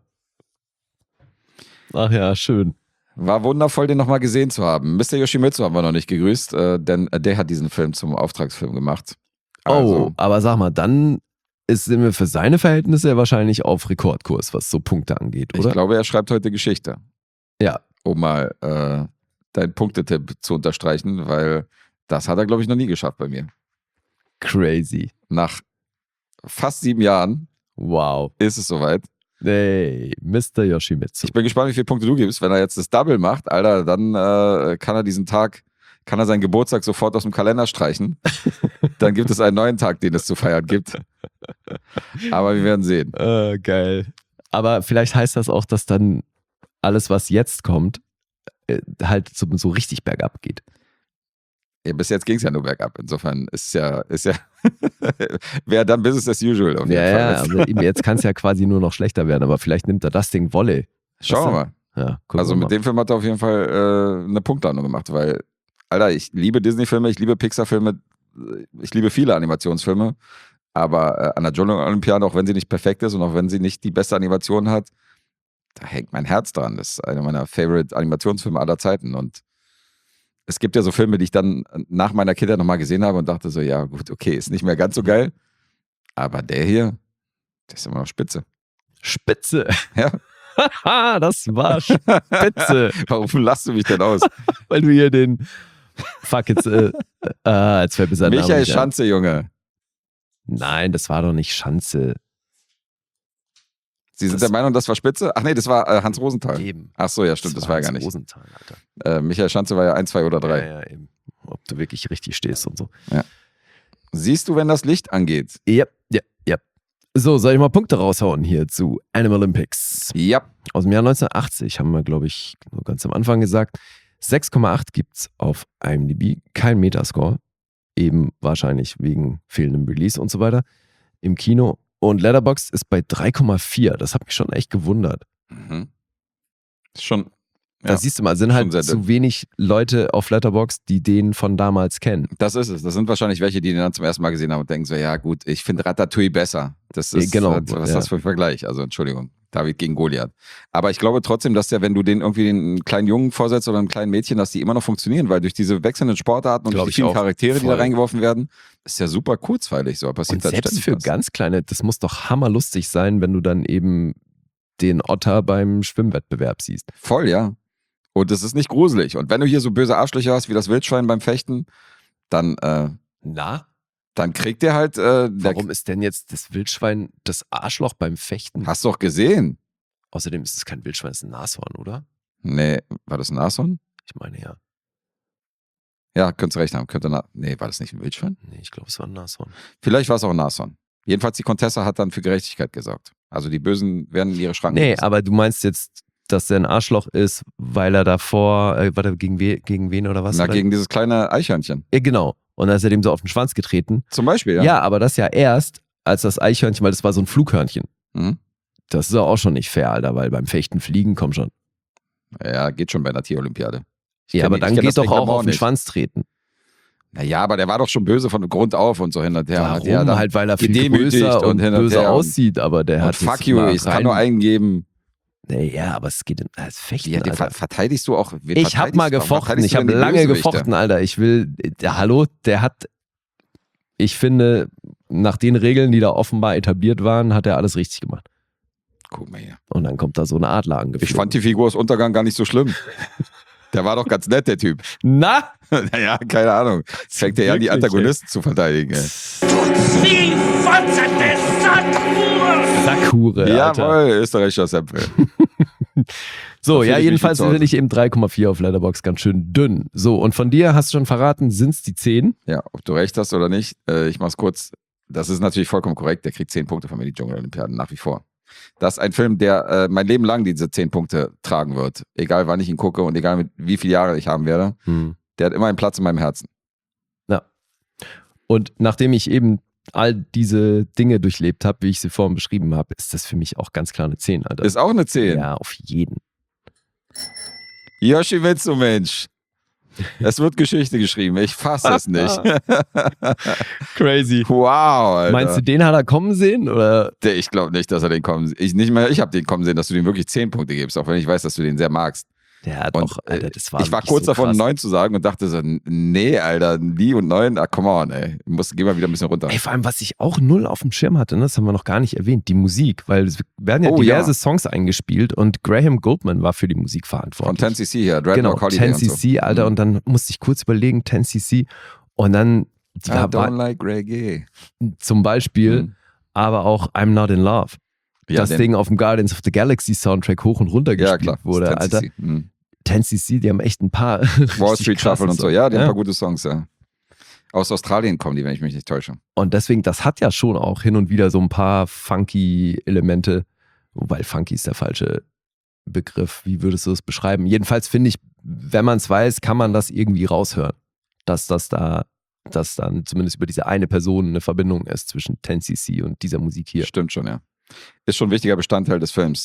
Ach ja, schön. War wundervoll, den nochmal gesehen zu haben. Mr. Yoshimitsu haben wir noch nicht gegrüßt, denn der hat diesen Film zum Auftragsfilm gemacht. Also, aber sag mal, dann sind wir für seine Verhältnisse ja wahrscheinlich auf Rekordkurs, was so Punkte angeht, oder? ich glaube, er schreibt heute Geschichte. Ja. Um mal deinen Punktetipp zu unterstreichen, weil das hat er, glaube ich, noch nie geschafft bei mir. Crazy. Nach fast 7 Jahren Wow. ist es soweit. Hey, Mr. Yoshimitsu. Ich bin gespannt, wie viele Punkte du gibst. Wenn er jetzt das Double macht, Alter, dann kann er diesen Tag, kann er seinen Geburtstag sofort aus dem Kalender streichen. Dann gibt es einen neuen Tag, den es zu feiern gibt. Aber wir werden sehen. Geil. Aber vielleicht heißt das auch, dass dann alles, was jetzt kommt, halt so richtig bergab geht. Ja, bis jetzt ging es ja nur bergab. Insofern ist ja wäre dann Business as usual. Auf jeden Fall. Ja, also jetzt kann es ja quasi nur noch schlechter werden, aber vielleicht nimmt er das Ding Wolle. Schauen wir mal. Ja, also mit dem Film hat er auf jeden Fall eine Punktlandung gemacht, weil, Alter, ich liebe Disney-Filme, ich liebe Pixar-Filme, ich liebe viele Animationsfilme, aber an der Dschungel-Olympiade, auch wenn sie nicht perfekt ist und auch wenn sie nicht die beste Animation hat, da hängt mein Herz dran. Das ist einer meiner Favorite-Animationsfilme aller Zeiten und es gibt ja so Filme, die ich dann nach meiner Kindheit nochmal gesehen habe und dachte so, ja gut, okay, ist nicht mehr ganz so geil, aber der hier, der ist immer noch spitze. Spitze. Ja. Das war spitze. Warum lachst du mich denn aus? Weil du hier den Fuck jetzt fällt mir sein Name Michael nicht ein. Schanze, Junge. Nein, das war doch nicht Schanze. Sie sind der Meinung, das war Spitze? Ach nee, das war Hans Rosenthal. Eben. Ach so, ja stimmt, das war ja gar nicht. Rosenthal, Alter. Michael Schanze war ja 1, 2 oder 3. Ja, eben. Ob du wirklich richtig stehst und so. Ja. Siehst du, wenn das Licht angeht? Ja. So, soll ich mal Punkte raushauen hier zu Animal Olympics? Ja. Aus dem Jahr 1980 haben wir, glaube ich, nur ganz am Anfang gesagt. 6,8 gibt's auf IMDb. Kein Metascore. Eben wahrscheinlich wegen fehlendem Release und so weiter. Im Kino. Und Letterboxd ist bei 3,4. Das hat mich schon echt gewundert. Mhm. Schon. Da siehst du mal, sind halt zu wenig Leute auf Letterboxd, die den von damals kennen. Das ist es. Das sind wahrscheinlich welche, die den dann zum ersten Mal gesehen haben und denken so, ja gut, ich finde Ratatouille besser. Das ist, genau, was ist das für ein Vergleich? Also Entschuldigung, David gegen Goliath. Aber ich glaube trotzdem, dass der, wenn du den irgendwie einen kleinen Jungen vorsetzt oder einem kleinen Mädchen, dass die immer noch funktionieren, weil durch diese wechselnden Sportarten und die vielen Charaktere, die da reingeworfen werden, ist ja super kurzweilig. So passiert und selbst für ganz kleine, das muss doch hammerlustig sein, wenn du dann eben den Otter beim Schwimmwettbewerb siehst. Voll, ja. Und es ist nicht gruselig. Und wenn du hier so böse Arschlöcher hast wie das Wildschwein beim Fechten, dann dann kriegt der halt... Warum ist denn jetzt das Wildschwein das Arschloch beim Fechten? Hast du doch gesehen. Außerdem ist es kein Wildschwein, es ist ein Nashorn, oder? Nee, war das ein Nashorn? Ich meine ja. Ja, könntest recht haben. Nee, war das nicht ein Wildschwein? Nee, ich glaube, es war ein Nashorn. Vielleicht war es auch ein Nashorn. Jedenfalls, die Contessa hat dann für Gerechtigkeit gesorgt. Also die Bösen werden in ihre Schranken Nee, gelassen. aber du meinst jetzt, dass er ein Arschloch ist, weil er davor, warte, gegen wen oder was? Na, oder? gegen dieses kleine Eichhörnchen. Ja, genau. Und dann ist er dem so auf den Schwanz getreten. Zum Beispiel, ja. Ja, aber das ja erst, als das Eichhörnchen, weil das war so ein Flughörnchen. Mhm. Das ist auch schon nicht fair, Alter, weil beim Fechten fliegen, komm schon. Ja, geht schon bei einer Tierolympiade. Ja, aber dann geht doch auch auf den Schwanz treten. Naja, aber der war doch schon böse von Grund auf und so hin und her. Warum? Hat der dann halt, weil er viel gedemütigt größer und hin und böse her aussieht, aber der und hat fuck you, ich kann nur eingeben. Naja, aber es geht als Fechten, Ja, den Alter. verteidigst du auch. Ich hab mal gefochten, ich habe lange gefochten, Alter. Hallo, der hat, ich finde, nach den Regeln, die da offenbar etabliert waren, hat er alles richtig gemacht. Guck mal hier. Und dann kommt da so eine Adler angeflogen. Ich fand die Figur aus Untergang gar nicht so schlimm. Der war doch ganz nett, der Typ. Na? Naja, keine Ahnung. Fängt er ja an, die Antagonisten zu verteidigen. Ey. Sackhure, Alter. Jawohl, österreichischer Sample. So, ja, jedenfalls sind finde ich eben 3,4 auf Letterboxd ganz schön dünn. So, und von dir hast du schon verraten, sind es die 10? Ja, ob du recht hast oder nicht. Ich mach's kurz. Das ist natürlich vollkommen korrekt. Der kriegt 10 Punkte von mir, die Dschungel-Olympiaden, nach wie vor. Das ist ein Film, der mein Leben lang diese 10 Punkte tragen wird. Egal wann ich ihn gucke und egal mit wie viele Jahre ich haben werde. Der hat immer einen Platz in meinem Herzen. Ja. Und nachdem ich eben all diese Dinge durchlebt habe, wie ich sie vorhin beschrieben habe, ist das für mich auch ganz klar eine 10, Alter. Ist auch eine 10. Ja, auf jeden. Yoshimitsu, Mensch. Es wird Geschichte geschrieben. Ich fasse es nicht. Crazy. Wow, Alter. Meinst du, den hat er kommen sehen? Oder? Ich glaube nicht, dass er den kommen sieht. Ich habe den kommen sehen, dass du dem wirklich 10 Punkte gibst, auch wenn ich weiß, dass du den sehr magst. Ja, Und, doch, Alter, das war ich war wirklich kurz so davon, krass. 9 zu sagen und dachte so, nee, Alter, die und 9, come on, ey. Geh mal wieder ein bisschen runter. Ey, vor allem, was ich auch null auf dem Schirm hatte, ne, das haben wir noch gar nicht erwähnt, die Musik, weil es werden ja diverse Songs eingespielt und Graham Goldman war für die Musik verantwortlich. Von 10cc hier, Dreadnought Genau, Holiday 10cc, so. Alter, und dann musste ich kurz überlegen, 10cc und dann I don't like Reggae. zum Beispiel, aber auch I'm Not in Love. Ja, das Ding auf dem Guardians of the Galaxy Soundtrack hoch und runter gespielt klar, wurde, 10cc. Alter. 10cc, die haben echt ein paar Wall Street Shuffle und so. Ja, die haben ein paar gute. gute Songs, ja. Aus Australien kommen die, wenn ich mich nicht täusche. Und deswegen, das hat ja schon auch hin und wieder so ein paar funky Elemente, wobei funky ist der falsche Begriff. Wie würdest du es beschreiben? Jedenfalls finde ich, wenn man es weiß, kann man das irgendwie raushören, dass dann zumindest über diese eine Person eine Verbindung ist zwischen 10cc und dieser Musik hier. Stimmt schon, ja. Ist schon ein wichtiger Bestandteil des Films.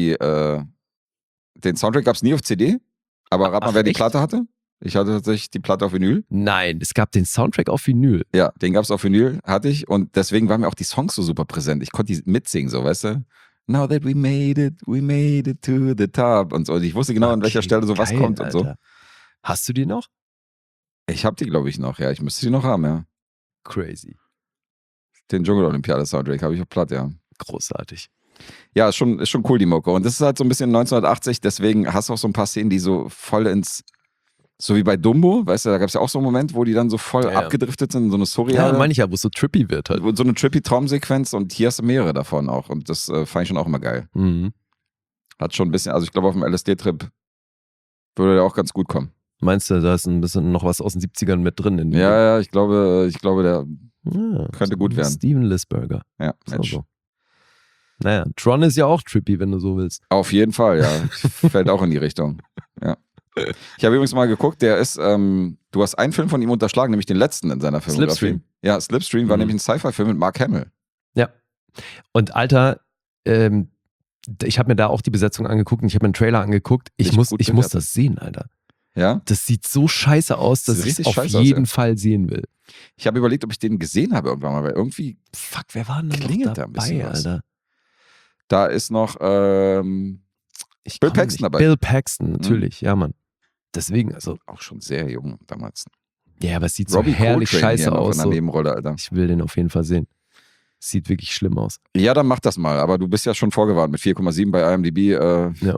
Den Soundtrack gab es nie auf CD, aber rat mal, wer die echt? Platte hatte? Ich hatte tatsächlich die Platte auf Vinyl. Nein, es gab den Soundtrack auf Vinyl. Ja, den gab es auf Vinyl, hatte ich. Und deswegen waren mir auch die Songs so super präsent. Ich konnte die mitsingen, so, weißt du? Now that we made it to the top und so. Und ich wusste genau, an welcher Okay, Stelle so was geil, kommt und so. Alter. Hast du die noch? Ich habe die, glaube ich, noch, ja. Ich müsste die noch haben, ja. Crazy. Den Dschungel-Olympiade-Soundtrack habe ich auf Platte, ja. Großartig. Ja, ist schon cool, die Mucke. Und das ist halt so ein bisschen 1980, deswegen hast du auch so ein paar Szenen, die so voll so wie bei Dumbo, weißt du, da gab es ja auch so einen Moment, wo die dann so voll Ja. abgedriftet sind, so eine Ja, surreale, meine ich ja, wo es so trippy wird halt. so eine trippy Traumsequenz und hier hast du mehrere davon auch und das fand ich schon auch immer geil. Mhm. Hat schon ein bisschen, also ich glaube auf dem LSD-Trip würde der auch ganz gut kommen. Meinst du, da ist ein bisschen noch was aus den 70ern mit drin? In dem Ja, ich glaube, der, Ding? Ja, könnte gut werden. Steven Lisberger. ja, So, Mensch. so. Naja, Tron ist ja auch trippy, wenn du so willst. Auf jeden Fall, ja. Fällt auch in die Richtung. Ja. Ich habe übrigens mal geguckt, der ist, du hast einen Film von ihm unterschlagen, nämlich den letzten in seiner Filmografie. Slipstream. Ja, Slipstream war nämlich ein Sci-Fi-Film mit Mark Hamill. Ja. Und Alter, ich habe mir da auch die Besetzung angeguckt und ich habe mir einen Trailer angeguckt. Ich Nicht muss gut das bewertet. sehen, Alter. Ja? Das sieht so scheiße aus, dass Sieht ich es richtig auf scheiße aus, jeden ja. Fall sehen will. Ich habe überlegt, ob ich den gesehen habe irgendwann mal, weil irgendwie, Fuck, wer war denn da Klingelt noch da ein bisschen dabei, was. Alter? da ist noch Ich Bill komm Paxton nicht. dabei. Bill Paxton, natürlich, ja, Mann. Deswegen, also, auch schon sehr jung damals. ja, aber es sieht so Robbie herrlich Coltrane scheiße hier noch aus. in der So. Nebenrolle, Alter. Ich will den auf jeden Fall sehen. Sieht wirklich schlimm aus. Ja, dann mach das mal, aber du bist ja schon vorgewarnt mit 4,7 bei IMDb. Ja.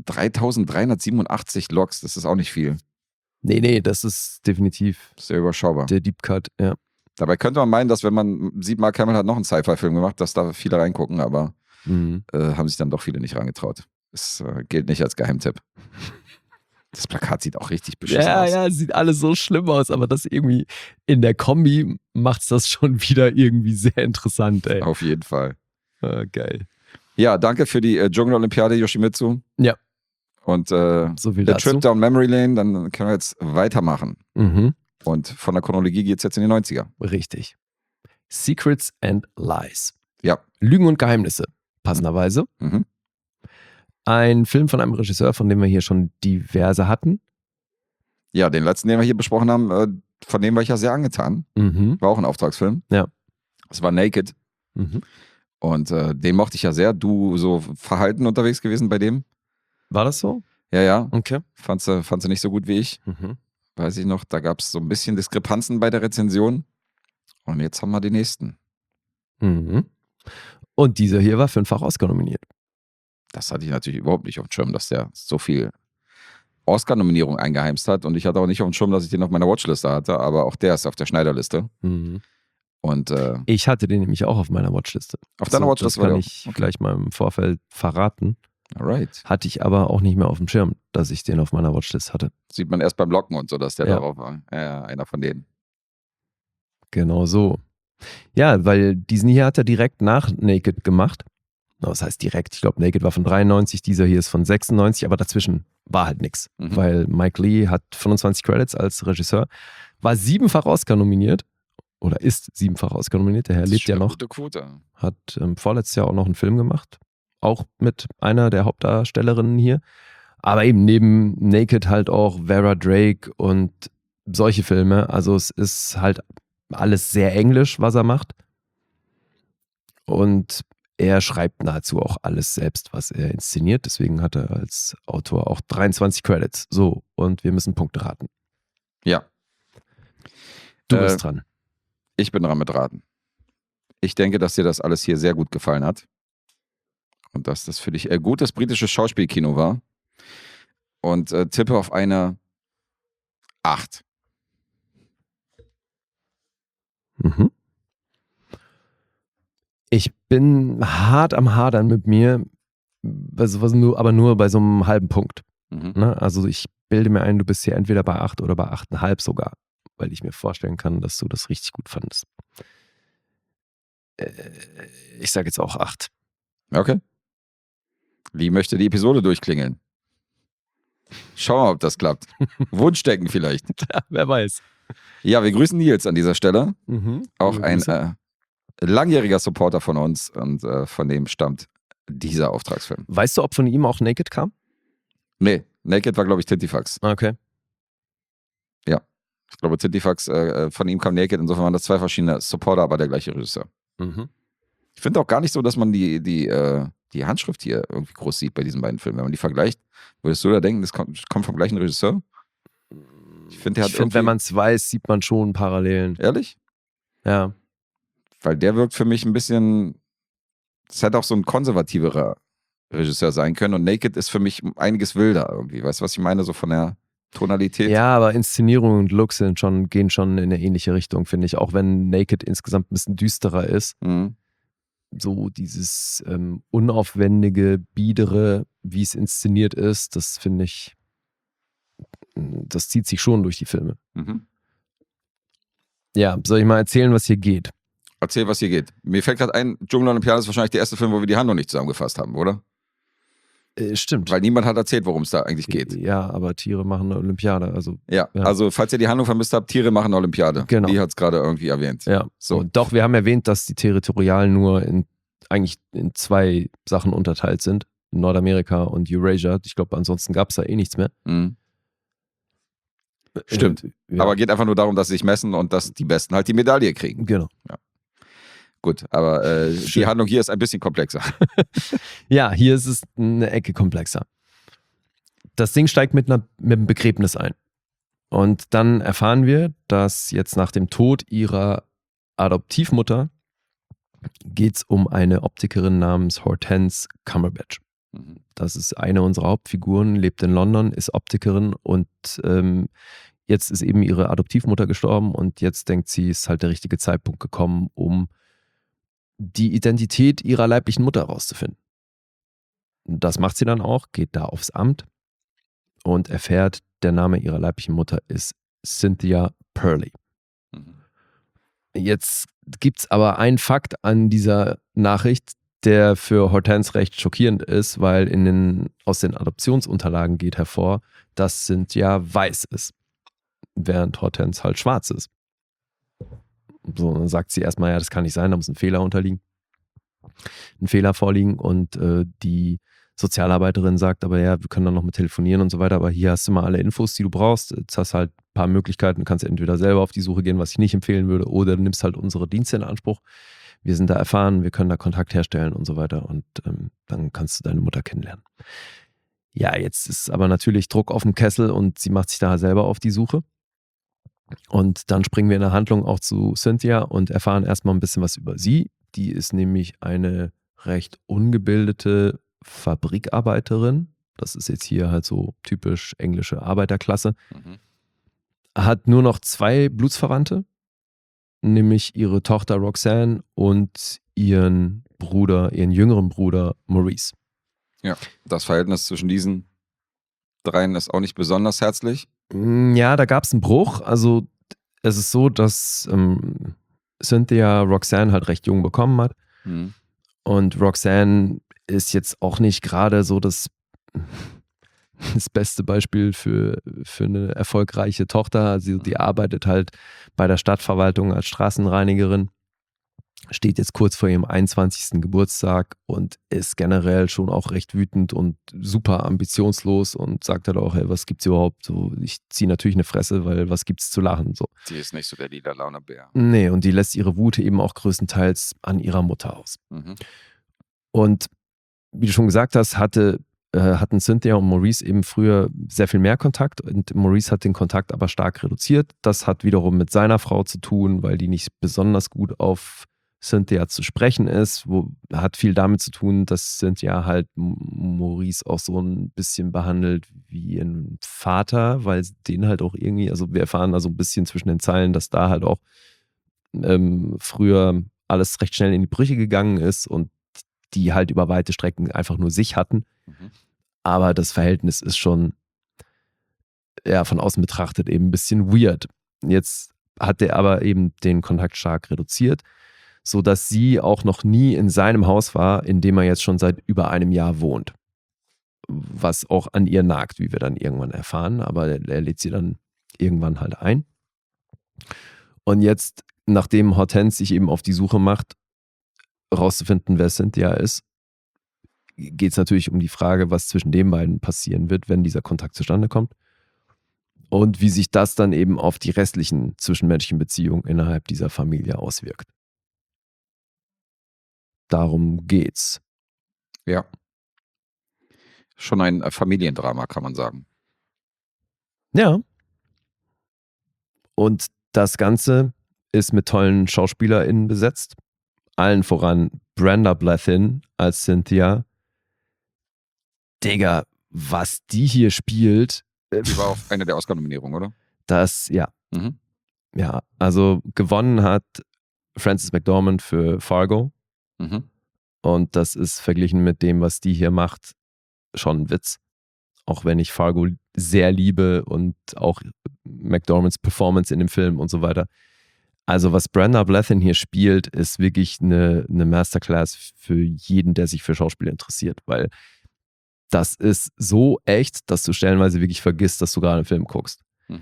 3387 Logs, das ist auch nicht viel. Nee, das ist definitiv Das ist ja überschaubar. der Deep Cut, ja. Dabei könnte man meinen, dass wenn man sieht, Mark Hamill hat noch einen Sci-Fi-Film gemacht, dass da viele reingucken, aber Mhm. haben sich dann doch viele nicht rangetraut. Das gilt nicht als Geheimtipp. Das Plakat sieht auch richtig beschissen aus. Ja, sieht alles so schlimm aus, aber das irgendwie in der Kombi macht das schon wieder irgendwie sehr interessant, ey. Auf jeden Fall. Geil. Ja, danke für die Dschungel-Olympiade, Yoshimitsu. Ja. Und So viel der dazu. Trip down Memory Lane, dann können wir jetzt weitermachen. Mhm. Und von der Chronologie geht es jetzt in die 90er. Richtig. Secrets and Lies. Ja. Lügen und Geheimnisse, passenderweise. Mhm. Ein Film von einem Regisseur, von dem wir hier schon diverse hatten. Ja, den letzten, den wir hier besprochen haben, von dem war ich ja sehr angetan. Mhm. War auch ein Auftragsfilm. Ja. Es war Naked. Mhm. Und den mochte ich ja sehr. Du so verhalten unterwegs gewesen bei dem? War das so? Ja. Okay. Fandst du nicht so gut wie ich? Mhm. Weiß ich noch. Da gab es so ein bisschen Diskrepanzen bei der Rezension. Und jetzt haben wir den nächsten. Mhm. Und dieser hier war 5-fach Oscar nominiert. Das hatte ich natürlich überhaupt nicht auf dem Schirm, dass der so viel Oscar-Nominierung eingeheimst hat. Und ich hatte auch nicht auf dem Schirm, dass ich den auf meiner Watchliste hatte. Aber auch der ist auf der Schneiderliste. Mhm. Und Ich hatte den nämlich auch auf meiner Watchliste. auf deiner Watchliste Das war kann der ich auch. Okay. gleich mal im Vorfeld verraten. Alright. Hatte ich aber auch nicht mehr auf dem Schirm, dass ich den auf meiner Watchlist hatte. Sieht man erst beim Locken und so, dass der Ja. darauf war. Ja, einer von denen. Genau so. Ja, weil diesen hier hat er direkt nach Naked gemacht. Das heißt direkt, ich glaube, Naked war von 93, dieser hier ist von 96, aber dazwischen war halt nichts. Weil Mike Leigh hat 25 Credits als Regisseur, war 7-fach Oscar nominiert oder ist 7-fach Oscar nominiert, der Herr lebt ja noch. Gute Quote. Hat vorletztes Jahr auch noch einen Film gemacht, auch mit einer der Hauptdarstellerinnen hier. Aber eben neben Naked halt auch Vera Drake und solche Filme. Also es ist halt alles sehr englisch, was er macht. Und er schreibt nahezu auch alles selbst, was er inszeniert. Deswegen hat er als Autor auch 23 Credits. So, und wir müssen Punkte raten. Ja. Du bist dran. Ich bin dran mit Raten. Ich denke, dass dir das alles hier sehr gut gefallen hat. Und dass das für dich gutes britisches Schauspielkino war. Und tippe auf eine 8. Ich bin hart am Hadern mit mir, aber nur bei so einem halben Punkt. Ne? Also ich bilde mir ein, du bist hier entweder bei 8 oder bei 8,5 sogar, weil ich mir vorstellen kann, dass du das richtig gut fandest. Ich sage jetzt auch 8. Okay. Lee möchte die Episode durchklingeln. Schauen wir mal, ob das klappt. Wunschdenken vielleicht. Ja, wer weiß. Ja, wir grüßen Nils an dieser Stelle. Auch ein langjähriger Supporter von uns und von dem stammt dieser Auftragsfilm. Weißt du, ob von ihm auch Naked kam? Nee, Naked war, glaube ich, Tintifax. Okay. Ja, ich glaube, Tintifax, von ihm kam Naked, insofern waren das 2 verschiedene Supporter, aber der gleiche Regisseur. Ich finde auch gar nicht so, dass man die Handschrift hier irgendwie groß sieht bei diesen beiden Filmen. Wenn man die vergleicht, würdest du da denken, das kommt vom gleichen Regisseur? Ich finde, wenn man es weiß, sieht man schon Parallelen. Ehrlich? Ja. Weil der wirkt für mich ein bisschen, das hätte auch so ein konservativerer Regisseur sein können und Naked ist für mich einiges wilder irgendwie. Weißt du, was ich meine, so von der Tonalität? Ja, aber Inszenierung und Looks gehen schon in eine ähnliche Richtung, finde ich. Auch wenn Naked insgesamt ein bisschen düsterer ist. So dieses unaufwendige, biedere, wie es inszeniert ist, das finde ich, das zieht sich schon durch die Filme. Ja, soll ich mal erzählen, was hier geht? Erzähl, was hier geht. Mir fällt gerade ein, Dschungelolympiade ist wahrscheinlich der erste Film, wo wir die Handlung nicht zusammengefasst haben, oder? Stimmt. Weil niemand hat erzählt, worum es da eigentlich geht. Ja, aber Tiere machen eine Olympiade. Also, ja, also falls ihr die Handlung vermisst habt, Tiere machen eine Olympiade. Genau. Die hat es gerade irgendwie erwähnt. Ja, so. Und doch, wir haben erwähnt, dass die Territorialen nur eigentlich in 2 Sachen unterteilt sind. Nordamerika und Eurasia. Ich glaube, ansonsten gab es da nichts mehr. Stimmt. Ja. Aber geht einfach nur darum, dass sie sich messen und dass die Besten halt die Medaille kriegen. Genau. Ja. Gut, aber die Handlung hier ist ein bisschen komplexer. Ja, hier ist es eine Ecke komplexer. Das Ding steigt mit einem Begräbnis ein. Und dann erfahren wir, dass jetzt nach dem Tod ihrer Adoptivmutter geht es um eine Optikerin namens Hortense Cumberbatch. Das ist eine unserer Hauptfiguren, lebt in London, ist Optikerin und jetzt ist eben ihre Adoptivmutter gestorben und jetzt denkt sie, es ist halt der richtige Zeitpunkt gekommen, um die Identität ihrer leiblichen Mutter herauszufinden. Das macht sie dann auch, geht da aufs Amt und erfährt, der Name ihrer leiblichen Mutter ist Cynthia Purley. Jetzt gibt es aber einen Fakt an dieser Nachricht, der für Hortense recht schockierend ist, weil aus den Adoptionsunterlagen geht hervor, dass Cynthia weiß ist, während Hortense halt schwarz ist. So, dann sagt sie erstmal, ja, das kann nicht sein, da muss ein Fehler vorliegen und die Sozialarbeiterin sagt aber, ja, wir können dann nochmal telefonieren und so weiter, aber hier hast du mal alle Infos, die du brauchst, jetzt hast halt ein paar Möglichkeiten, du kannst entweder selber auf die Suche gehen, was ich nicht empfehlen würde, oder du nimmst halt unsere Dienste in Anspruch, wir sind da erfahren, wir können da Kontakt herstellen und so weiter und dann kannst du deine Mutter kennenlernen. Ja, jetzt ist aber natürlich Druck auf dem Kessel und sie macht sich da selber auf die Suche. Und dann springen wir in der Handlung auch zu Cynthia und erfahren erstmal ein bisschen was über sie. Die ist nämlich eine recht ungebildete Fabrikarbeiterin. Das ist jetzt hier halt so typisch englische Arbeiterklasse. Hat nur noch 2 Blutsverwandte, nämlich ihre Tochter Roxanne und ihren jüngeren Bruder Maurice. Ja, das Verhältnis zwischen diesen 3 ist auch nicht besonders herzlich. Ja, da gab es einen Bruch. Also es ist so, dass Cynthia Roxanne halt recht jung bekommen hat. Und Roxanne ist jetzt auch nicht gerade so das beste Beispiel für eine erfolgreiche Tochter. Also die arbeitet halt bei der Stadtverwaltung als Straßenreinigerin, steht jetzt kurz vor ihrem 21. Geburtstag und ist generell schon auch recht wütend und super ambitionslos und sagt halt auch, hey, was gibt's überhaupt? So, ich ziehe natürlich eine Fresse, weil was gibt's zu lachen? So. Die ist nicht so der lila Launebär. Nee, und die lässt ihre Wut eben auch größtenteils an ihrer Mutter aus. Und wie du schon gesagt hast, hatten Cynthia und Maurice eben früher sehr viel mehr Kontakt und Maurice hat den Kontakt aber stark reduziert. Das hat wiederum mit seiner Frau zu tun, weil die nicht besonders gut auf Cynthia zu sprechen ist. Hat viel damit zu tun, dass Cynthia halt Maurice auch so ein bisschen behandelt wie ein Vater, weil den halt auch irgendwie, also wir erfahren da so ein bisschen zwischen den Zeilen, dass da halt auch früher alles recht schnell in die Brüche gegangen ist und die halt über weite Strecken einfach nur sich hatten. Aber das Verhältnis ist schon von außen betrachtet eben ein bisschen weird. Jetzt hat er aber eben den Kontakt stark reduziert, sodass sie auch noch nie in seinem Haus war, in dem er jetzt schon seit über einem Jahr wohnt. Was auch an ihr nagt, wie wir dann irgendwann erfahren, aber er lädt sie dann irgendwann halt ein. Und jetzt, nachdem Hortense sich eben auf die Suche macht, rauszufinden, wer Cynthia ist, geht es natürlich um die Frage, was zwischen den beiden passieren wird, wenn dieser Kontakt zustande kommt. Und wie sich das dann eben auf die restlichen zwischenmenschlichen Beziehungen innerhalb dieser Familie auswirkt. Darum geht's. Ja. Schon ein Familiendrama, kann man sagen. Ja. Und das Ganze ist mit tollen SchauspielerInnen besetzt. Allen voran Brenda Blethyn als Cynthia. Digga, was die hier spielt. Die war auch eine der Oscar-Nominierungen, oder? Das, ja. Ja, also gewonnen hat Frances McDormand für Fargo. Und das ist verglichen mit dem, was die hier macht, schon ein Witz. Auch wenn ich Fargo sehr liebe und auch McDormands Performance in dem Film und so weiter. Also was Brenda Blethyn hier spielt, ist wirklich eine Masterclass für jeden, der sich für Schauspiel interessiert, weil das ist so echt, dass du stellenweise wirklich vergisst, dass du gerade einen Film guckst.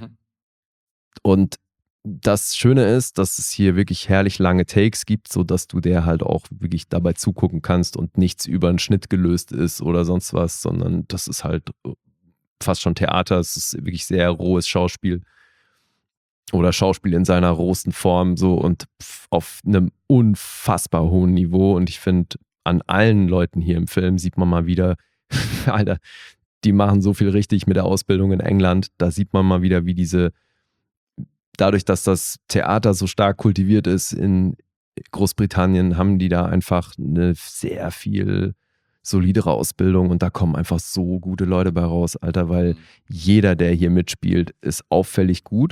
Und das Schöne ist, dass es hier wirklich herrlich lange Takes gibt, sodass du der halt auch wirklich dabei zugucken kannst und nichts über einen Schnitt gelöst ist oder sonst was, sondern das ist halt fast schon Theater. Es ist wirklich sehr rohes Schauspiel oder Schauspiel in seiner rohesten Form so und auf einem unfassbar hohen Niveau. Und ich finde, an allen Leuten hier im Film sieht man mal wieder, Alter, die machen so viel richtig mit der Ausbildung in England. Da sieht man mal wieder, wie dadurch, dass das Theater so stark kultiviert ist in Großbritannien, haben die da einfach eine sehr viel solidere Ausbildung und da kommen einfach so gute Leute bei raus, Alter, weil jeder, der hier mitspielt, ist auffällig gut.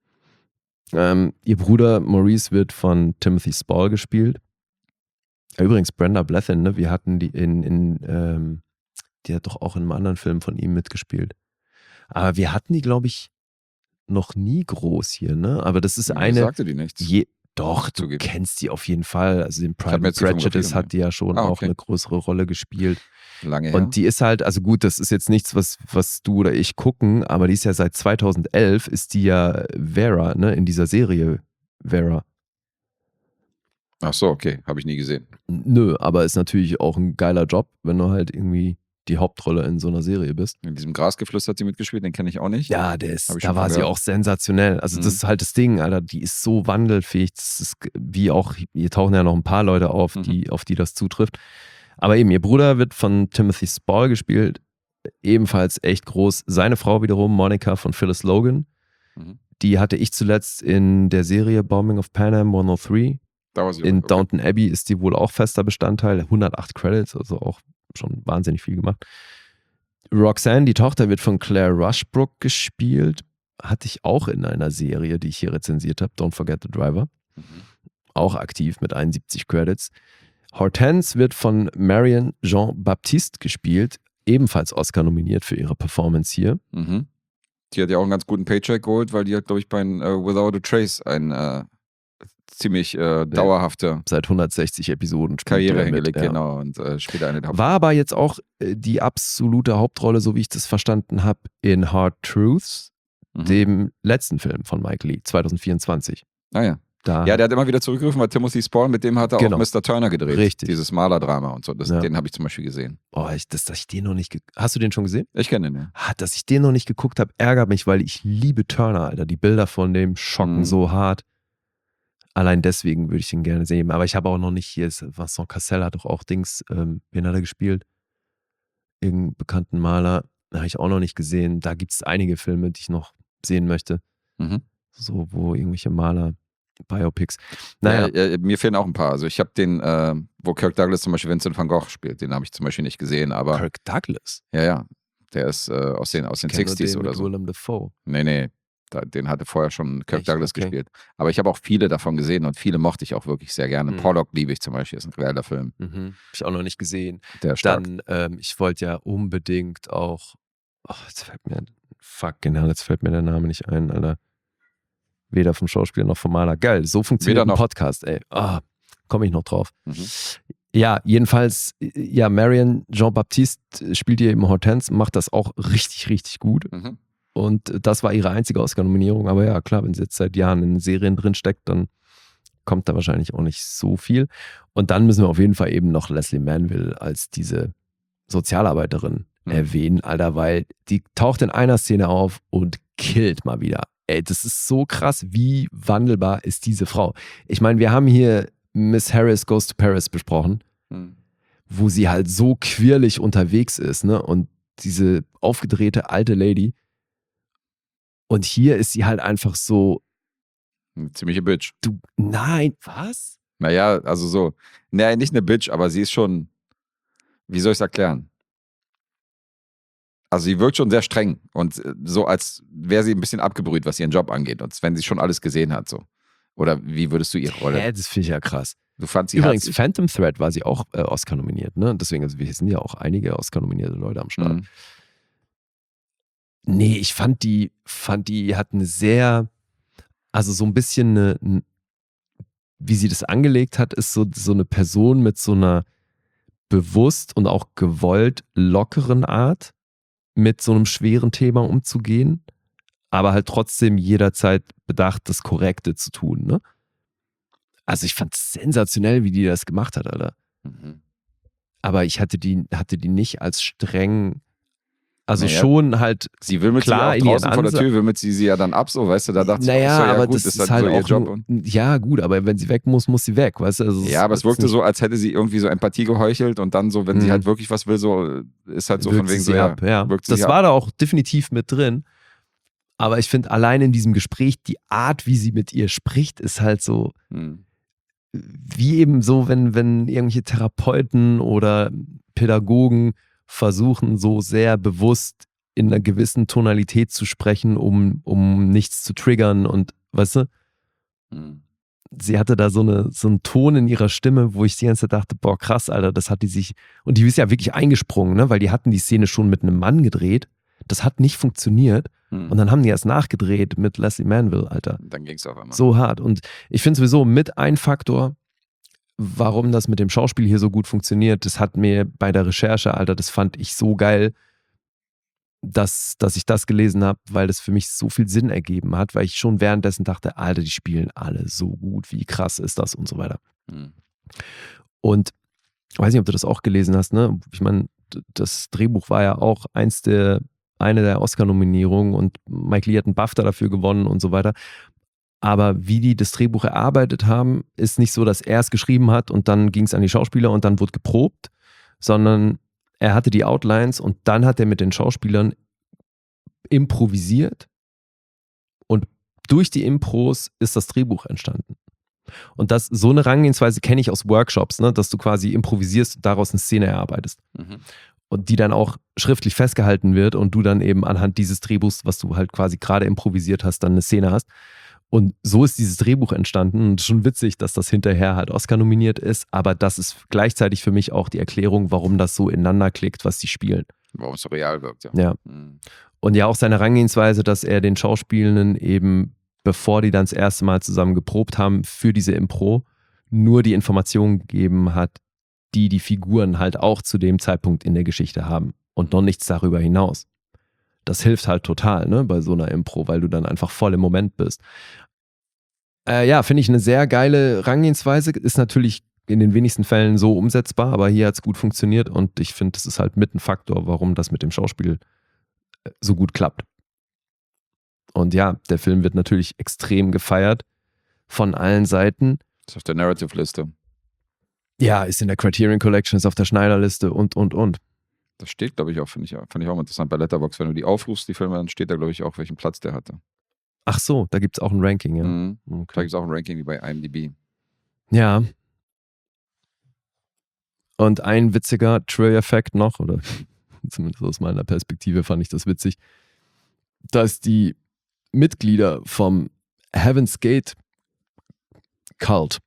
Ihr Bruder Maurice wird von Timothy Spall gespielt. Übrigens Brenda Blethyn, ne? Wir hatten die die hat doch auch in einem anderen Film von ihm mitgespielt. Aber wir hatten die, glaube ich, noch nie groß hier, ne? Aber das ist eine. Sagte die nichts. Doch, du kennst die auf jeden Fall. Also den Private Prejudice hat die ja schon auch eine größere Rolle gespielt. Lange her. Und die ist halt, also gut, das ist jetzt nichts, was du oder ich gucken, aber die ist ja seit 2011, ist die ja Vera, ne? In dieser Serie Vera. Ach so, okay. Habe ich nie gesehen. Nö, aber ist natürlich auch ein geiler Job, wenn du halt irgendwie die Hauptrolle in so einer Serie bist. In diesem Grasgeflüster hat sie mitgespielt, den kenne ich auch nicht. Ja, da war sie auch sensationell. Also das ist halt das Ding, Alter, die ist so wandelfähig. Das ist wie auch, hier tauchen ja noch ein paar Leute auf, auf die das zutrifft. Aber eben, ihr Bruder wird von Timothy Spall gespielt, ebenfalls echt groß. Seine Frau wiederum, Monica von Phyllis Logan, die hatte ich zuletzt in der Serie Bombing of Panam 103. In Downton Abbey ist die wohl auch fester Bestandteil. 108 Credits, also auch schon wahnsinnig viel gemacht. Roxanne, die Tochter, wird von Claire Rushbrook gespielt. Hatte ich auch in einer Serie, die ich hier rezensiert habe, Don't Forget the Driver. Auch aktiv mit 71 Credits. Hortense wird von Marion Jean-Baptiste gespielt, ebenfalls Oscar nominiert für ihre Performance hier. Die hat ja auch einen ganz guten Paycheck geholt, weil die hat, glaube ich, bei Without a Trace einen ziemlich dauerhafte Seit 160 Episoden Karriere spielt er mit, hingelegt, genau, und später eine der War aber jetzt auch die absolute Hauptrolle, so wie ich das verstanden habe, in Hard Truths, dem letzten Film von Mike Leigh, 2024. Ah ja. Da Ja, der hat immer wieder zurückgerufen, weil Timothy Spall, mit dem hat er auch Mr. Turner gedreht. Richtig. Dieses Malerdrama und so. Den habe ich zum Beispiel gesehen. Oh, dass ich den noch nicht hast du den schon gesehen? Ich kenne den, ja. Dass ich den noch nicht geguckt habe, ärgert mich, weil ich liebe Turner, Alter. Die Bilder von dem schocken so hart. Allein deswegen würde ich den gerne sehen. Aber ich habe auch noch nicht hier, Vincent Cassel hat doch auch Dings, wen hat er gespielt? Irgendeinen bekannten Maler. Habe ich auch noch nicht gesehen. Da gibt es einige Filme, die ich noch sehen möchte. So, wo irgendwelche Maler, Biopics. Naja. Ja, mir fehlen auch ein paar. Also ich habe den, wo Kirk Douglas zum Beispiel Vincent van Gogh spielt, den habe ich zum Beispiel nicht gesehen. Aber Kirk Douglas? Ja. Der ist aus den 60s oder so. Willem Dafoe. Nee. Den hatte vorher schon Kirk Douglas gespielt. Aber ich habe auch viele davon gesehen und viele mochte ich auch wirklich sehr gerne. Pollock liebe ich zum Beispiel, ist ein geiler Film. Habe ich auch noch nicht gesehen. Der ist stark. Dann, ich wollte ja unbedingt auch, jetzt fällt mir der Name nicht ein, Alter. Weder vom Schauspieler noch vom Maler. Geil, so funktioniert ein Podcast, ey. Komme ich noch drauf. Ja, jedenfalls, Marion Jean-Baptiste spielt hier eben Hortense, macht das auch richtig, richtig gut. Und das war ihre einzige Oscar-Nominierung. Aber ja, klar, wenn sie jetzt seit Jahren in Serien drin steckt, dann kommt da wahrscheinlich auch nicht so viel. Und dann müssen wir auf jeden Fall eben noch Leslie Manville als diese Sozialarbeiterin erwähnen, Alter, weil die taucht in einer Szene auf und killt mal wieder. Ey, das ist so krass, wie wandelbar ist diese Frau. Ich meine, wir haben hier Miss Harris Goes to Paris besprochen, wo sie halt so quirlig unterwegs ist, ne? Und diese aufgedrehte alte Lady. Und hier ist sie halt einfach so. Eine ziemliche Bitch. Nein, was? Naja, also so. Naja, nicht eine Bitch, aber sie ist schon. Wie soll ich es erklären? Also sie wirkt schon sehr streng und so, als wäre sie ein bisschen abgebrüht, was ihren Job angeht. Und wenn sie schon alles gesehen hat, so. Oder wie würdest du ihre Rolle? Das finde ich ja krass. Du fandst sie übrigens, Phantom Thread war sie auch Oscar nominiert, ne? Deswegen, also wir sind ja auch einige Oscar nominierte Leute am Start. Nee, ich fand die hat eine sehr, also so ein bisschen wie sie das angelegt hat, ist so eine Person mit so einer bewusst und auch gewollt lockeren Art, mit so einem schweren Thema umzugehen, aber halt trotzdem jederzeit bedacht, das Korrekte zu tun, ne? Also ich fand es sensationell, wie die das gemacht hat, Alter. Aber ich hatte die nicht als streng, also schon halt. Sie will mit klar sie auch draußen vor der Tür, will mit sie ja dann ab, so, weißt du, da dachte ich, aber gut, das ist halt halt so ihr auch Job. Ja, gut, aber wenn sie weg muss sie weg, weißt du? Also ja, aber es wirkte so, als hätte sie irgendwie so Empathie geheuchelt und dann so, wenn sie halt wirklich was will, so ist halt so wirkt von wegen sie so, ab, ja. Das war da auch definitiv mit drin. Aber ich finde, allein in diesem Gespräch, die Art, wie sie mit ihr spricht, ist halt so, wie eben so, wenn irgendwelche Therapeuten oder Pädagogen versuchen, so sehr bewusst in einer gewissen Tonalität zu sprechen, um nichts zu triggern und, weißt du, sie hatte da so einen Ton in ihrer Stimme, wo ich die ganze Zeit dachte, boah, krass, Alter, das hat die sich, und die ist ja wirklich eingesprungen, ne, weil die hatten die Szene schon mit einem Mann gedreht, das hat nicht funktioniert und dann haben die erst nachgedreht mit Leslie Manville, Alter. Dann ging's auf einmal. So hart und ich finde sowieso mit ein Faktor, warum das mit dem Schauspiel hier so gut funktioniert, das hat mir bei der Recherche, Alter, das fand ich so geil, dass ich das gelesen habe, weil das für mich so viel Sinn ergeben hat, weil ich schon währenddessen dachte, Alter, die spielen alle so gut, wie krass ist das und so weiter. Und ich weiß nicht, ob du das auch gelesen hast, ne? Ich meine, das Drehbuch war ja auch eine der Oscar-Nominierungen und Mike Leigh hat einen BAFTA dafür gewonnen und so weiter. Aber wie die das Drehbuch erarbeitet haben, ist nicht so, dass er es geschrieben hat und dann ging es an die Schauspieler und dann wurde geprobt, sondern er hatte die Outlines und dann hat er mit den Schauspielern improvisiert und durch die Impros ist das Drehbuch entstanden. Und so eine Herangehensweise kenne ich aus Workshops, ne, dass du quasi improvisierst und daraus eine Szene erarbeitest. Und die dann auch schriftlich festgehalten wird und du dann eben anhand dieses Drehbuchs, was du halt quasi gerade improvisiert hast, dann eine Szene hast. Und so ist dieses Drehbuch entstanden und schon witzig, dass das hinterher halt Oscar nominiert ist, aber das ist gleichzeitig für mich auch die Erklärung, warum das so ineinander klickt, was die spielen. Warum es so real wirkt, ja. Ja. Und ja auch seine Herangehensweise, dass er den Schauspielenden eben bevor die dann das erste Mal zusammen geprobt haben für diese Impro, nur die Informationen gegeben hat, die die Figuren halt auch zu dem Zeitpunkt in der Geschichte haben und noch nichts darüber hinaus. Das hilft halt total, ne, bei so einer Impro, weil du dann einfach voll im Moment bist. Ja, finde ich eine sehr geile Herangehensweise. Ist natürlich in den wenigsten Fällen so umsetzbar, aber hier hat es gut funktioniert und ich finde, das ist halt mit ein Faktor, warum das mit dem Schauspiel so gut klappt. Und ja, der Film wird natürlich extrem gefeiert von allen Seiten. Ist auf der Narrative-Liste. Ja, ist in der Criterion Collection, ist auf der Schneider-Liste und. Das steht, glaube ich, auch, fand ich auch mal interessant bei Letterboxd. Wenn du die aufrufst, die Filme, dann steht da, glaube ich, auch, welchen Platz der hatte. Ach so, da gibt es auch ein Ranking, ja. Mhm. Okay. Da gibt es auch ein Ranking wie bei IMDb. Ja. Und ein witziger Trivia-Fact noch, oder zumindest aus meiner Perspektive fand ich das witzig, dass die Mitglieder vom Heaven's Gate Cult,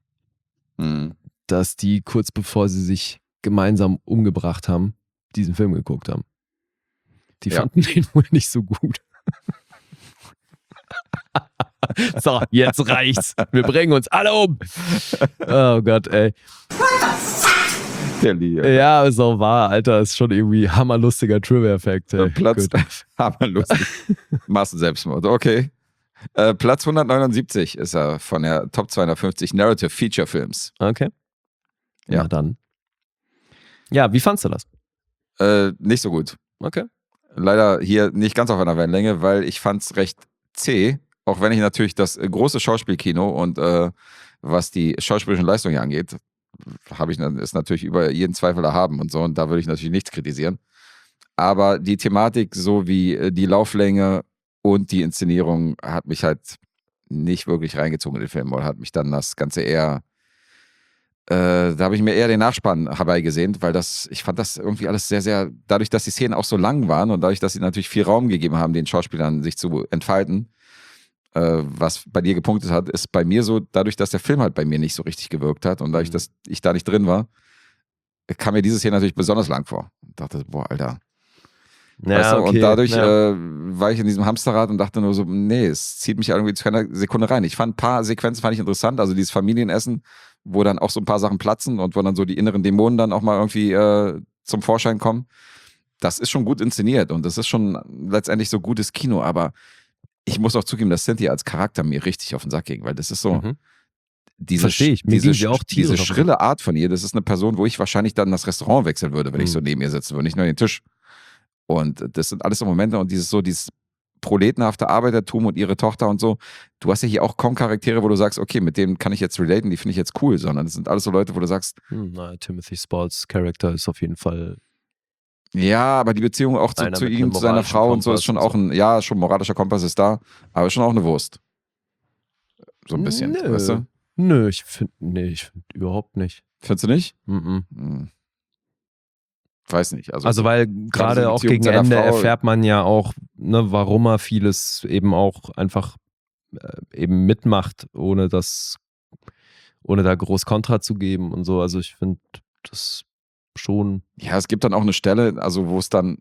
dass die kurz bevor sie sich gemeinsam umgebracht haben, diesen Film geguckt haben. Die fanden den wohl nicht so gut. So, jetzt reicht's. Wir bringen uns alle um. Oh Gott, ey. Ja, ist auch wahr, Alter. Ist schon irgendwie hammerlustiger Trivia-Fact. Platz, hammerlustig. Massenselbstmord, okay. Platz 179 ist er von der Top 250 Narrative Feature Films. Okay. Ja. Na dann. Ja, wie fandst du das? Nicht so gut. Okay. Leider hier nicht ganz auf einer Wellenlänge, weil ich fand es recht zäh, auch wenn ich natürlich das große Schauspielkino und was die schauspielerischen Leistungen hier angeht, ist natürlich über jeden Zweifel erhaben und so, und da würde ich natürlich nichts kritisieren. Aber die Thematik sowie die Lauflänge und die Inszenierung hat mich halt nicht wirklich reingezogen in den Film, oder hat mich dann das Ganze eher da habe ich mir eher den Nachspann herbeigesehnt, weil ich fand das irgendwie alles sehr, sehr, dadurch, dass die Szenen auch so lang waren und dadurch, dass sie natürlich viel Raum gegeben haben, den Schauspielern sich zu entfalten, was bei dir gepunktet hat, ist bei mir so, dadurch, dass der Film halt bei mir nicht so richtig gewirkt hat und dadurch, dass ich da nicht drin war, kam mir diese Szene natürlich besonders lang vor. Und dachte, boah, Alter. Ja, weißt du? okay. Und dadurch war ich in diesem Hamsterrad und dachte nur so, nee, es zieht mich irgendwie zu keiner Sekunde rein. Ich fand ein paar Sequenzen fand ich interessant, also dieses Familienessen, wo dann auch so ein paar Sachen platzen und wo dann so die inneren Dämonen dann auch mal irgendwie zum Vorschein kommen. Das ist schon gut inszeniert und das ist schon letztendlich so gutes Kino, aber ich muss auch zugeben, dass Cynthia als Charakter mir richtig auf den Sack ging, weil das ist so diese schrille Art von ihr, das ist eine Person, wo ich wahrscheinlich dann das Restaurant wechseln würde, wenn ich so neben ihr sitzen würde, nicht nur den Tisch. Und das sind alles so Momente und dieses proletenhafte Arbeitertum und ihre Tochter und so. Du hast ja hier auch kaum Charaktere, wo du sagst, okay, mit denen kann ich jetzt relaten, die finde ich jetzt cool, sondern das sind alles so Leute, wo du sagst, Timothy Spall's Charakter ist auf jeden Fall. Ja, aber die Beziehung auch zu ihm, zu seiner Frau und so ist schon auch schon moralischer Kompass ist da, aber schon auch eine Wurst. So ein bisschen, weißt du? Nö, ich finde überhaupt nicht. Findest du nicht? Weiß nicht. Also weil gerade auch gegen Ende erfährt man ja auch, ne, warum er vieles eben auch einfach eben mitmacht, ohne da groß Kontra zu geben und so. Also ich finde das schon. Ja, es gibt dann auch eine Stelle, also wo es dann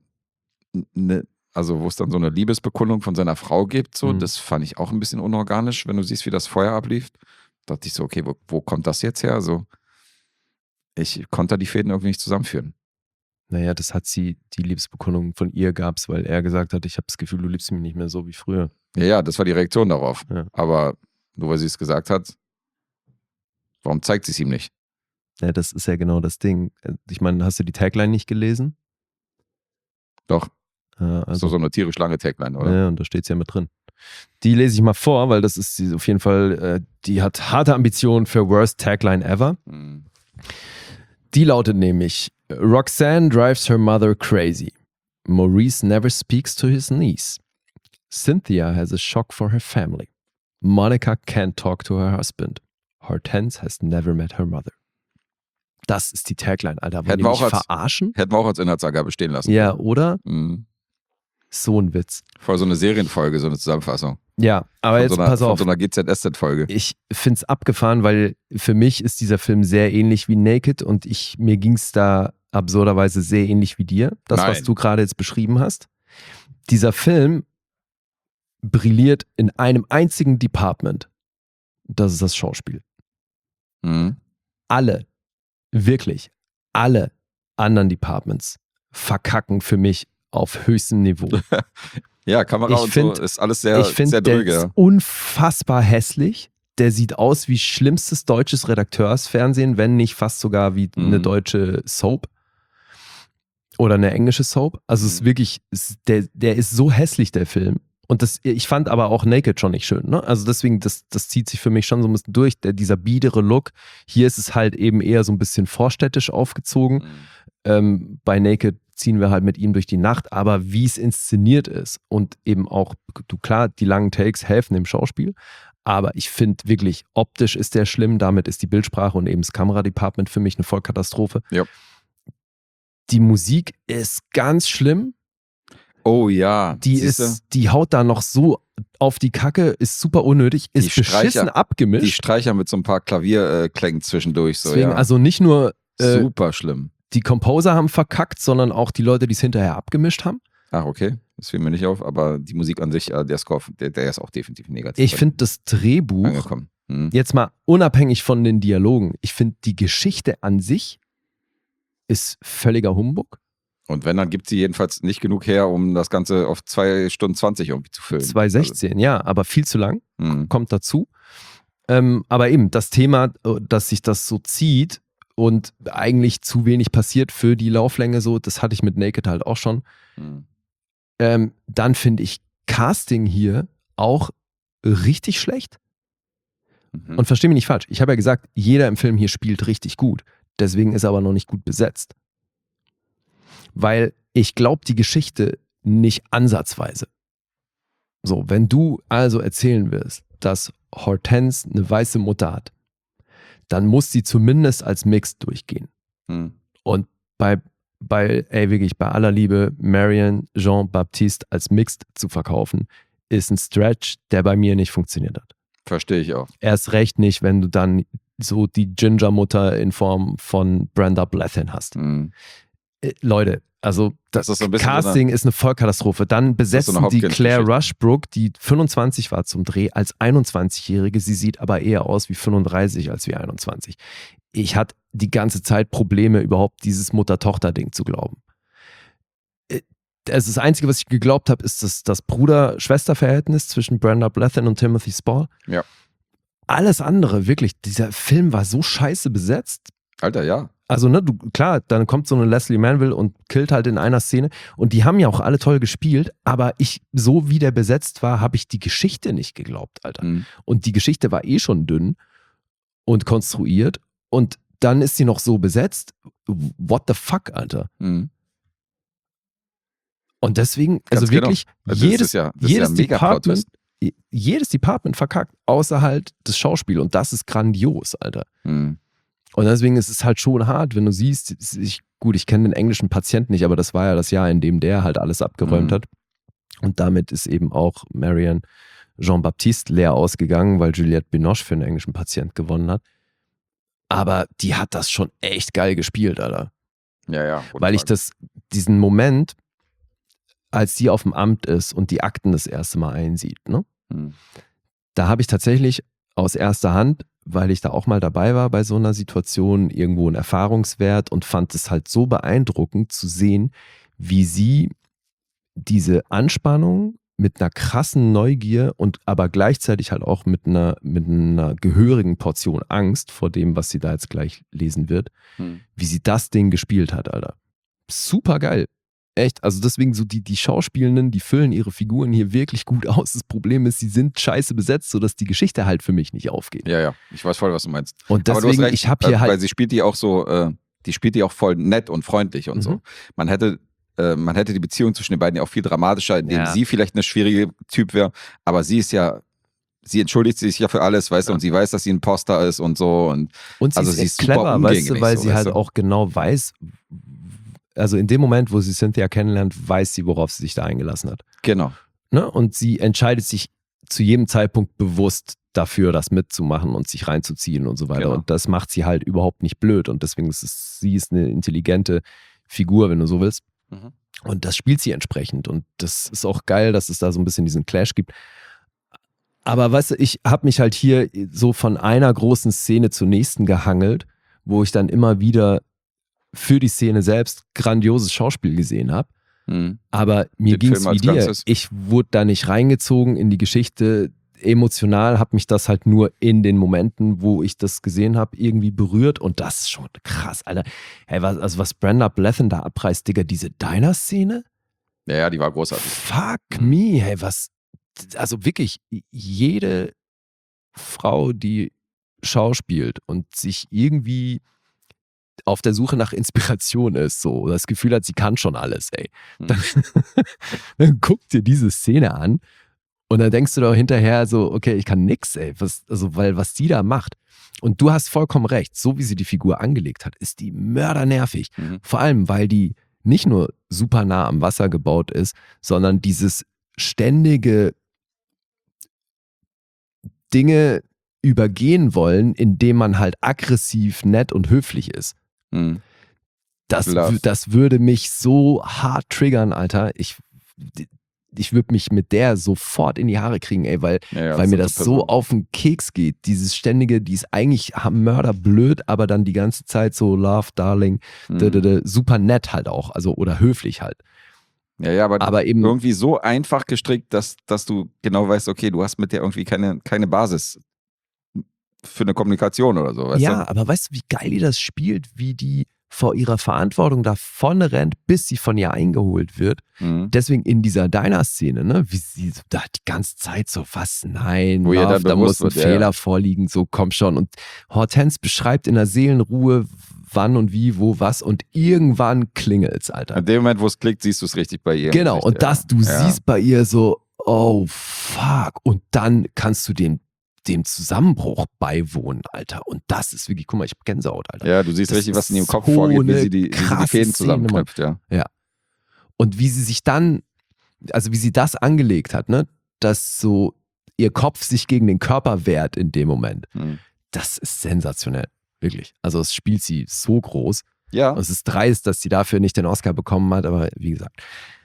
so eine Liebesbekundung von seiner Frau gibt, so, das fand ich auch ein bisschen unorganisch, wenn du siehst, wie das Feuer ablief. Da dachte ich so, okay, wo kommt das jetzt her? Also ich konnte die Fäden irgendwie nicht zusammenführen. Naja, die Liebesbekundung von ihr gab es, weil er gesagt hat, ich habe das Gefühl, du liebst mich nicht mehr so wie früher. Ja, das war die Reaktion darauf. Ja. Aber nur weil sie es gesagt hat, warum zeigt sie es ihm nicht? Ja, das ist ja genau das Ding. Ich meine, hast du die Tagline nicht gelesen? Doch. Also, so eine tierisch lange Tagline, oder? Ja, und da steht es ja mit drin. Die lese ich mal vor, weil das ist auf jeden Fall, die hat harte Ambitionen für Worst Tagline Ever. Die lautet nämlich: Roxanne drives her mother crazy. Maurice never speaks to his niece. Cynthia has a shock for her family. Monica can't talk to her husband. Hortense has never met her mother. Das ist die Tagline, Alter. Wollen die mich verarschen? Hätten wir auch als Inhaltsangabe stehen lassen. Ja, oder? So ein Witz. Voll so eine Serienfolge, so eine Zusammenfassung. Ja, aber jetzt pass auf. Von so einer GZSZ-Folge. Ich finde es abgefahren, weil für mich ist dieser Film sehr ähnlich wie Naked und mir ging es da absurderweise sehr ähnlich wie dir. Das, was du gerade jetzt beschrieben hast. Dieser Film brilliert in einem einzigen Department. Das ist das Schauspiel. Mhm. Alle, wirklich alle anderen Departments verkacken für mich auf höchstem Niveau. Ja, Kamera und so ist alles sehr, sehr der dröge. ist unfassbar hässlich. Der sieht aus wie schlimmstes deutsches Redakteursfernsehen, wenn nicht fast sogar wie eine deutsche Soap oder eine englische Soap. Also es ist wirklich, der ist so hässlich, der Film. Und ich fand aber auch Naked schon nicht schön. Ne? Also deswegen, das zieht sich für mich schon so ein bisschen durch. Dieser biedere Look. Hier ist es halt eben eher so ein bisschen vorstädtisch aufgezogen. Bei Naked ziehen wir halt mit ihm durch die Nacht. Aber wie es inszeniert ist und eben auch, klar, die langen Takes helfen dem Schauspiel. Aber ich finde wirklich, optisch ist der schlimm. Damit ist die Bildsprache und eben das Kameradepartment für mich eine Vollkatastrophe. Ja. Die Musik ist ganz schlimm. Oh ja. Die haut da noch so auf die Kacke, ist super unnötig, ist beschissen abgemischt. Die Streicher mit so ein paar Klavierklängen zwischendurch. So, deswegen, ja. also nicht nur super schlimm. Die Composer haben verkackt, sondern auch die Leute, die es hinterher abgemischt haben. Ach, okay. Das fiel mir nicht auf, aber die Musik an sich, der Score, der ist auch definitiv negativ. Ich finde das Drehbuch, jetzt mal unabhängig von den Dialogen, ich finde die Geschichte an sich ist völliger Humbug. Und wenn, dann gibt sie jedenfalls nicht genug her, um das Ganze auf 2 Stunden 20 irgendwie zu füllen. 2,16, ja, aber viel zu lang, kommt dazu. Aber eben, das Thema, dass sich das so zieht und eigentlich zu wenig passiert für die Lauflänge so, das hatte ich mit Naked halt auch schon. Dann finde ich Casting hier auch richtig schlecht. Und versteh mich nicht falsch, ich habe ja gesagt, jeder im Film hier spielt richtig gut. Deswegen ist er aber noch nicht gut besetzt. Weil ich glaube die Geschichte nicht ansatzweise. So, wenn du also erzählen willst, dass Hortense eine weiße Mutter hat, dann muss sie zumindest als Mixed durchgehen. Und bei aller Liebe, Marion Jean-Baptiste als Mixed zu verkaufen, ist ein Stretch, der bei mir nicht funktioniert hat. Verstehe ich auch. Erst recht nicht, wenn du dann so die Ginger-Mutter in Form von Brenda Blethyn hast. Leute, also das ist so ein Casting ist eine Vollkatastrophe. Dann besetzen die Claire Rushbrook, die 25 war zum Dreh, als 21-Jährige. Sie sieht aber eher aus wie 35 als wie 21. Ich hatte die ganze Zeit Probleme, überhaupt dieses Mutter-Tochter-Ding zu glauben. Das Einzige, was ich geglaubt habe, ist das Bruder-Schwester-Verhältnis zwischen Brenda Blethyn und Timothy Spall. Ja. Alles andere, wirklich, dieser Film war so scheiße besetzt. Alter, ja. Also, ne, klar, dann kommt so eine Leslie Manville und killt halt in einer Szene. Und die haben ja auch alle toll gespielt, aber so wie der besetzt war, habe ich die Geschichte nicht geglaubt, Alter. Und die Geschichte war eh schon dünn und konstruiert. Und dann ist sie noch so besetzt. What the fuck, Alter? Und deswegen, also wirklich, also jedes Department verkackt, außer halt das Schauspiel. Und das ist grandios, Alter. Und deswegen ist es halt schon hart, wenn du siehst, ich kenne den englischen Patienten nicht, aber das war ja das Jahr, in dem der halt alles abgeräumt hat. Und damit ist eben auch Marion Jean-Baptiste leer ausgegangen, weil Juliette Binoche für den englischen Patient gewonnen hat. Aber die hat das schon echt geil gespielt, Alter. Ja. Weil ich diesen Moment, als die auf dem Amt ist und die Akten das erste Mal einsieht, ne? Da habe ich tatsächlich aus erster Hand, weil ich da auch mal dabei war bei so einer Situation, irgendwo einen Erfahrungswert und fand es halt so beeindruckend zu sehen, wie sie diese Anspannung mit einer krassen Neugier und aber gleichzeitig halt auch mit einer gehörigen Portion Angst vor dem, was sie da jetzt gleich lesen wird, wie sie das Ding gespielt hat, Alter. Super geil. Echt, also deswegen so die Schauspielenden, die füllen ihre Figuren hier wirklich gut aus. Das Problem ist, sie sind scheiße besetzt, sodass die Geschichte halt für mich nicht aufgeht. Ja, ich weiß voll, was du meinst. Und deswegen, ich habe hier halt... Weil sie spielt die auch so, die spielt die auch voll nett und freundlich und so. Man hätte die Beziehung zwischen den beiden ja auch viel dramatischer, indem sie vielleicht eine schwierige Typ wäre, aber sie entschuldigt sich ja für alles, weißt du, und sie weiß, dass sie ein Imposter ist und so. Und sie also ist clever, weißt du, weil so, sie halt auch genau weiß, also in dem Moment, wo sie Cynthia kennenlernt, weiß sie, worauf sie sich da eingelassen hat. Genau. Ne? Und sie entscheidet sich zu jedem Zeitpunkt bewusst dafür, das mitzumachen und sich reinzuziehen und so weiter. Genau. Und das macht sie halt überhaupt nicht blöd. Und deswegen sie ist eine intelligente Figur, wenn du so willst. Und das spielt sie entsprechend. Und das ist auch geil, dass es da so ein bisschen diesen Clash gibt. Aber weißt du, ich habe mich halt hier so von einer großen Szene zur nächsten gehangelt, wo ich dann immer wieder für die Szene selbst grandioses Schauspiel gesehen habe. Aber mir ging es wie dir. Ganzes. Ich wurde da nicht reingezogen in die Geschichte. Emotional hat mich das halt nur in den Momenten, wo ich das gesehen habe, irgendwie berührt. Und das ist schon krass, Alter. Hey, was Brenda Blethyn da abreißt, Digga, diese Diner-Szene? Ja, die war großartig. Fuck me, hey, was? Also wirklich, jede Frau, die schauspielt und sich irgendwie auf der Suche nach Inspiration ist, so das Gefühl hat, sie kann schon alles, ey. Dann guck dir diese Szene an und dann denkst du doch hinterher so, okay, ich kann nix, ey. Weil was die da macht. Und du hast vollkommen recht, so wie sie die Figur angelegt hat, ist die mördernervig. Vor allem, weil die nicht nur super nah am Wasser gebaut ist, sondern dieses ständige Dinge übergehen wollen, indem man halt aggressiv, nett und höflich ist. Das würde mich so hart triggern, Alter. Ich würde mich mit der sofort in die Haare kriegen, ey, weil mir das so auf den Keks geht. Dieses ständige, die ist eigentlich mörderblöd, aber dann die ganze Zeit so Love, Darling, super nett halt auch, also oder höflich halt. Ja, aber eben irgendwie so einfach gestrickt, dass du genau weißt, okay, du hast mit der irgendwie keine Basis für eine Kommunikation oder so. Weißt du? Aber weißt du, wie geil die das spielt, wie die vor ihrer Verantwortung davon rennt, bis sie von ihr eingeholt wird. Deswegen in dieser Diner-Szene, ne, wie sie da die ganze Zeit so, was, nein, wo Love, da muss ein wird, Fehler vorliegen, so komm schon. Und Hortense beschreibt in der Seelenruhe, wann und wie, wo, was und irgendwann klingelt's, Alter. In dem Moment, wo es klickt, siehst du es richtig bei ihr. Genau, und du siehst bei ihr so, oh fuck, und dann kannst du dem Zusammenbruch beiwohnen, Alter. Und das ist wirklich, guck mal, ich hab Gänsehaut, Alter. Ja, du siehst das richtig, was in ihrem Kopf so vorgeht, wie sie die krasse Fäden zusammenknüpft, ja. Und wie sie sich dann, also wie sie das angelegt hat, ne, dass so ihr Kopf sich gegen den Körper wehrt in dem Moment. Das ist sensationell, wirklich. Also es spielt sie so groß. Ja. Und es ist dreist, dass sie dafür nicht den Oscar bekommen hat, aber wie gesagt,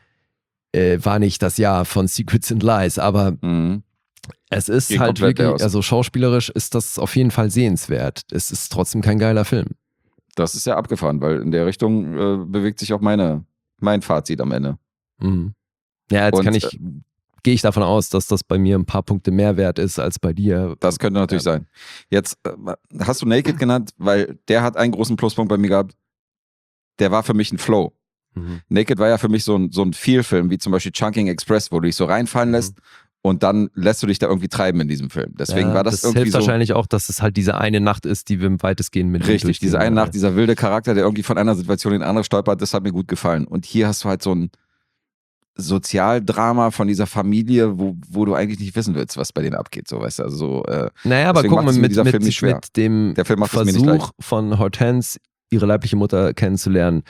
war nicht das Jahr von Secrets and Lies, aber es ist Geht halt komplett wirklich, aus. also schauspielerisch ist das auf jeden Fall sehenswert. Es ist trotzdem kein geiler Film. Das ist ja abgefahren, weil in der Richtung bewegt sich auch mein Fazit am Ende. Ja, jetzt gehe ich davon aus, dass das bei mir ein paar Punkte mehr wert ist als bei dir. Das könnte natürlich sein. Jetzt hast du Naked genannt, weil der hat einen großen Pluspunkt bei mir gehabt. Der war für mich ein Flow. Naked war ja für mich so ein Feel-Film, wie zum Beispiel Chunking Express, wo du dich so reinfallen lässt und dann lässt du dich da irgendwie treiben in diesem Film. Deswegen war das irgendwie hilft so. Wahrscheinlich auch, dass es halt diese eine Nacht ist, die wir weitestgehend mit Richtig, diese eine Nacht, dieser wilde Charakter, der irgendwie von einer Situation in die andere stolpert, das hat mir gut gefallen. Und hier hast du halt so ein Sozialdrama von dieser Familie, wo du eigentlich nicht wissen willst, was bei denen abgeht, so, weißt du, also so. Naja, aber guck mal, mit dem der Film macht Versuch von Hortense, ihre leibliche Mutter kennenzulernen,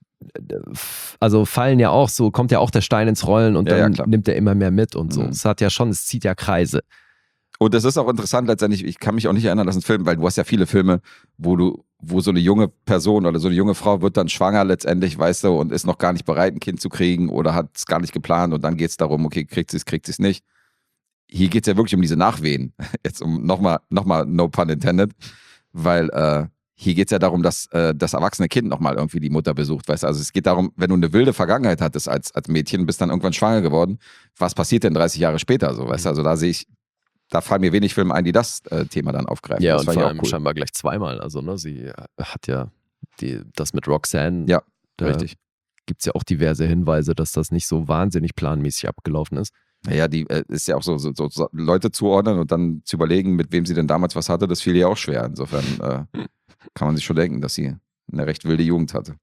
also kommt ja auch der Stein ins Rollen und dann nimmt er immer mehr mit und so. Es zieht ja Kreise. Und das ist auch interessant letztendlich, ich kann mich auch nicht erinnern, dass ein Film, weil du hast ja viele Filme, wo so eine junge Person oder so eine junge Frau wird dann schwanger letztendlich, weißt du, und ist noch gar nicht bereit, ein Kind zu kriegen oder hat es gar nicht geplant und dann geht es darum, okay, kriegt sie es nicht. Hier geht es ja wirklich um diese Nachwehen. Jetzt nochmal, no pun intended, weil hier geht es ja darum, dass das erwachsene Kind nochmal irgendwie die Mutter besucht, weißt du, also es geht darum, wenn du eine wilde Vergangenheit hattest als Mädchen, bist dann irgendwann schwanger geworden, was passiert denn 30 Jahre später, so, weißt du, also da fallen mir wenig Filme ein, die das Thema dann aufgreifen. Ja, das und vor allem scheinbar gleich zweimal. Also, ne, sie hat ja das mit Roxanne. Ja, richtig. Gibt es ja auch diverse Hinweise, dass das nicht so wahnsinnig planmäßig abgelaufen ist. Naja, die ist ja auch so Leute zuordnen und dann zu überlegen, mit wem sie denn damals was hatte, das fiel ihr auch schwer. Insofern kann man sich schon denken, dass sie eine recht wilde Jugend hatte.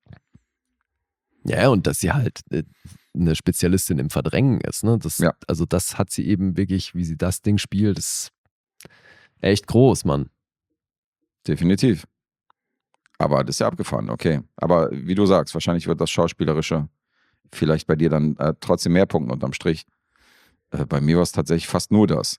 Ja, und dass sie halt eine Spezialistin im Verdrängen ist. Ne? Also das hat sie eben wirklich, wie sie das Ding spielt, ist echt groß, Mann. Definitiv. Aber das ist ja abgefahren, okay. Aber wie du sagst, wahrscheinlich wird das Schauspielerische vielleicht bei dir dann trotzdem mehr punkten unterm Strich. Bei mir war es tatsächlich fast nur das.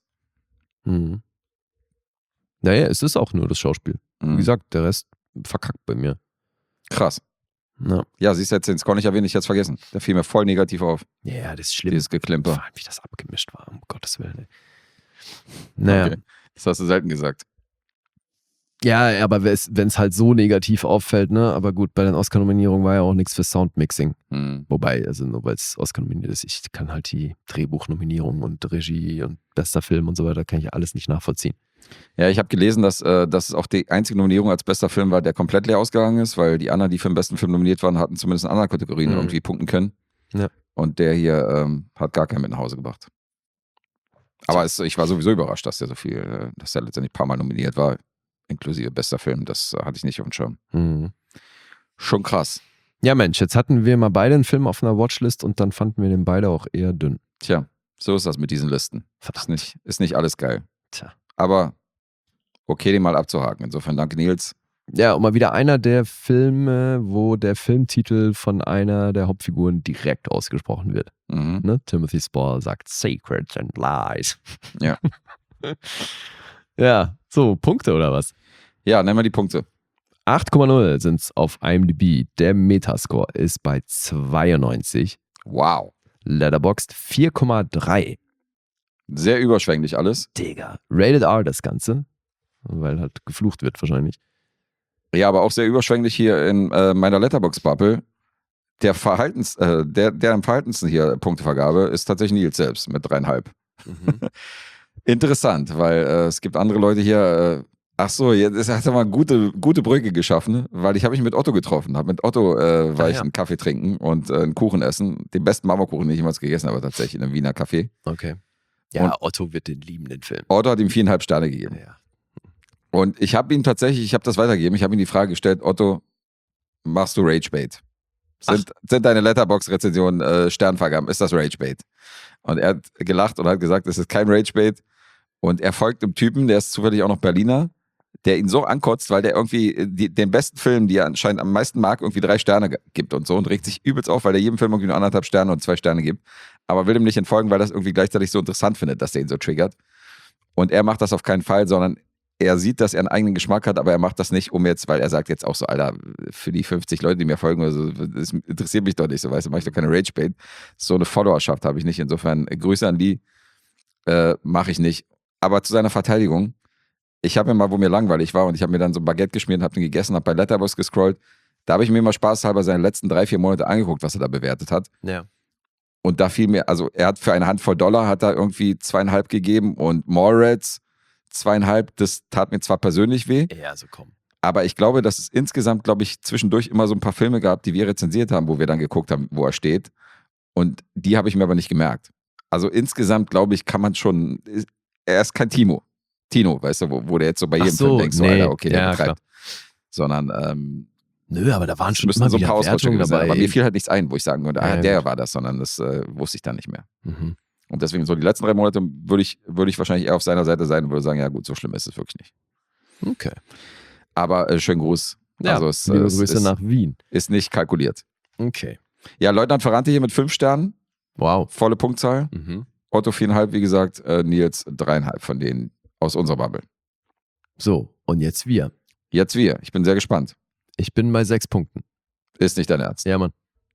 Naja, es ist auch nur das Schauspiel. Wie gesagt, der Rest verkackt bei mir. Krass. Ja, siehst du jetzt, den Score nicht erwähnt, ich hätte es vergessen. Der fiel mir voll negativ auf. Ja, das ist schlimm. Dieses Geklimper. Vor allem, wie das abgemischt war, um Gottes Willen. Ey. Naja. Okay. Das hast du selten gesagt. Ja, aber wenn es halt so negativ auffällt, ne? Aber gut, bei den Oscar-Nominierungen war ja auch nichts für Soundmixing. Wobei, also nur weil es Oscar nominiert ist, ich kann halt die Drehbuchnominierung und Regie und bester Film und so weiter, kann ich alles nicht nachvollziehen. Ja, ich habe gelesen, dass es auch die einzige Nominierung als bester Film war, der komplett leer ausgegangen ist, weil die anderen, die für den besten Film nominiert waren, hatten zumindest in anderen Kategorien irgendwie punkten können. Ja. Und der hier hat gar keinen mit nach Hause gebracht. Aber ich war sowieso überrascht, dass der so viel, dass der letztendlich ein paar Mal nominiert war, inklusive bester Film. Das hatte ich nicht auf dem Schirm. Schon krass. Ja, Mensch, jetzt hatten wir mal beide einen Film auf einer Watchlist und dann fanden wir den beide auch eher dünn. Tja, so ist das mit diesen Listen. Verdammt. Ist nicht alles geil. Tja. Aber okay, den mal abzuhaken. Insofern danke, Nils. Ja, und mal wieder einer der Filme, wo der Filmtitel von einer der Hauptfiguren direkt ausgesprochen wird. Ne? Timothy Spall sagt Secrets and Lies. Ja. Ja, so, Punkte oder was? Ja, nennen wir die Punkte. 8,0 sind es auf IMDb. Der Metascore ist bei 92. Wow. Letterboxd 4,3. Sehr überschwänglich alles. Digga. Rated R das Ganze. Weil halt geflucht wird wahrscheinlich. Ja, aber auch sehr überschwänglich hier in meiner Letterboxd-Bubble. Der am verhaltensten hier Punktevergabe ist tatsächlich Nils selbst mit 3,5. Interessant, weil es gibt andere Leute hier. Jetzt hat er mal gute Brücke geschaffen, weil ich habe mich mit Otto getroffen. Mit Otto war ich einen Kaffee trinken und einen Kuchen essen. Den besten Marmorkuchen, den ich jemals gegessen habe, tatsächlich in einem Wiener Café. Okay. Ja, und Otto wird den lieben, den Film. Otto hat ihm 4,5 Sterne gegeben. Ja. Und ich habe ihm tatsächlich, ich habe das weitergegeben, ich habe ihm die Frage gestellt, Otto, machst du Ragebait? Sind deine Letterboxd-Rezensionen Sternvergaben? Ist das Ragebait? Und er hat gelacht und hat gesagt, es ist kein Ragebait. Und er folgt einem Typen, der ist zufällig auch noch Berliner, der ihn so ankotzt, weil der irgendwie den besten Film, die er anscheinend am meisten mag, irgendwie 3 Sterne gibt und so und regt sich übelst auf, weil er jedem Film irgendwie nur 1,5 Sterne und 2 Sterne gibt. Aber will ihm nicht entfolgen, weil das irgendwie gleichzeitig so interessant findet, dass der ihn so triggert. Und er macht das auf keinen Fall, sondern er sieht, dass er einen eigenen Geschmack hat, aber er macht das nicht, weil er sagt jetzt auch so, Alter, für die 50 Leute, die mir folgen, also, das interessiert mich doch nicht, so weißt du, mache ich doch keine Ragebait. So eine Followerschaft habe ich nicht, insofern Grüße an die, mache ich nicht. Aber zu seiner Verteidigung, ich habe mir mal, wo mir langweilig war und ich habe mir dann so ein Baguette geschmiert und habe den gegessen, habe bei Letterboxd gescrollt, da habe ich mir mal spaßhalber seine letzten 3-4 Monate angeguckt, was er da bewertet hat. Ja. Und da fiel mir, also er hat für eine Handvoll $, hat er irgendwie 2,5 gegeben und Mallrats 2,5, das tat mir zwar persönlich weh. Ja, also komm. Aber ich glaube, dass es insgesamt, zwischendurch immer so ein paar Filme gab, die wir rezensiert haben, wo wir dann geguckt haben, wo er steht. Und die habe ich mir aber nicht gemerkt. Also insgesamt, glaube ich, kann man schon, er ist kein Tino, weißt du, wo der jetzt so bei jedem Film denkt, so, Alter, okay, der betreibt. Sondern, nö, aber da waren schon müssen immer so ein paar Ausrutschungen dabei. sein. Aber mir fiel halt nichts ein, wo ich sagen würde, der gut. war das, sondern das wusste ich dann nicht mehr. Und deswegen so die letzten 3 Monate würde ich wahrscheinlich eher auf seiner Seite sein und würde sagen, ja gut, so schlimm ist es wirklich nicht. Okay. Aber schönen Gruß. Ja, also liebe Grüße nach Wien. Ist nicht kalkuliert. Okay. Ja, Leutnant Ferrante hier mit 5 Sternen. Wow. Volle Punktzahl. Otto 4,5, wie gesagt, Nils 3,5 von denen aus unserer Bubble. So, und jetzt wir. Jetzt wir. Ich bin sehr gespannt. Ich bin bei 6 Punkten. Ist nicht dein Ernst. Ja, Mann.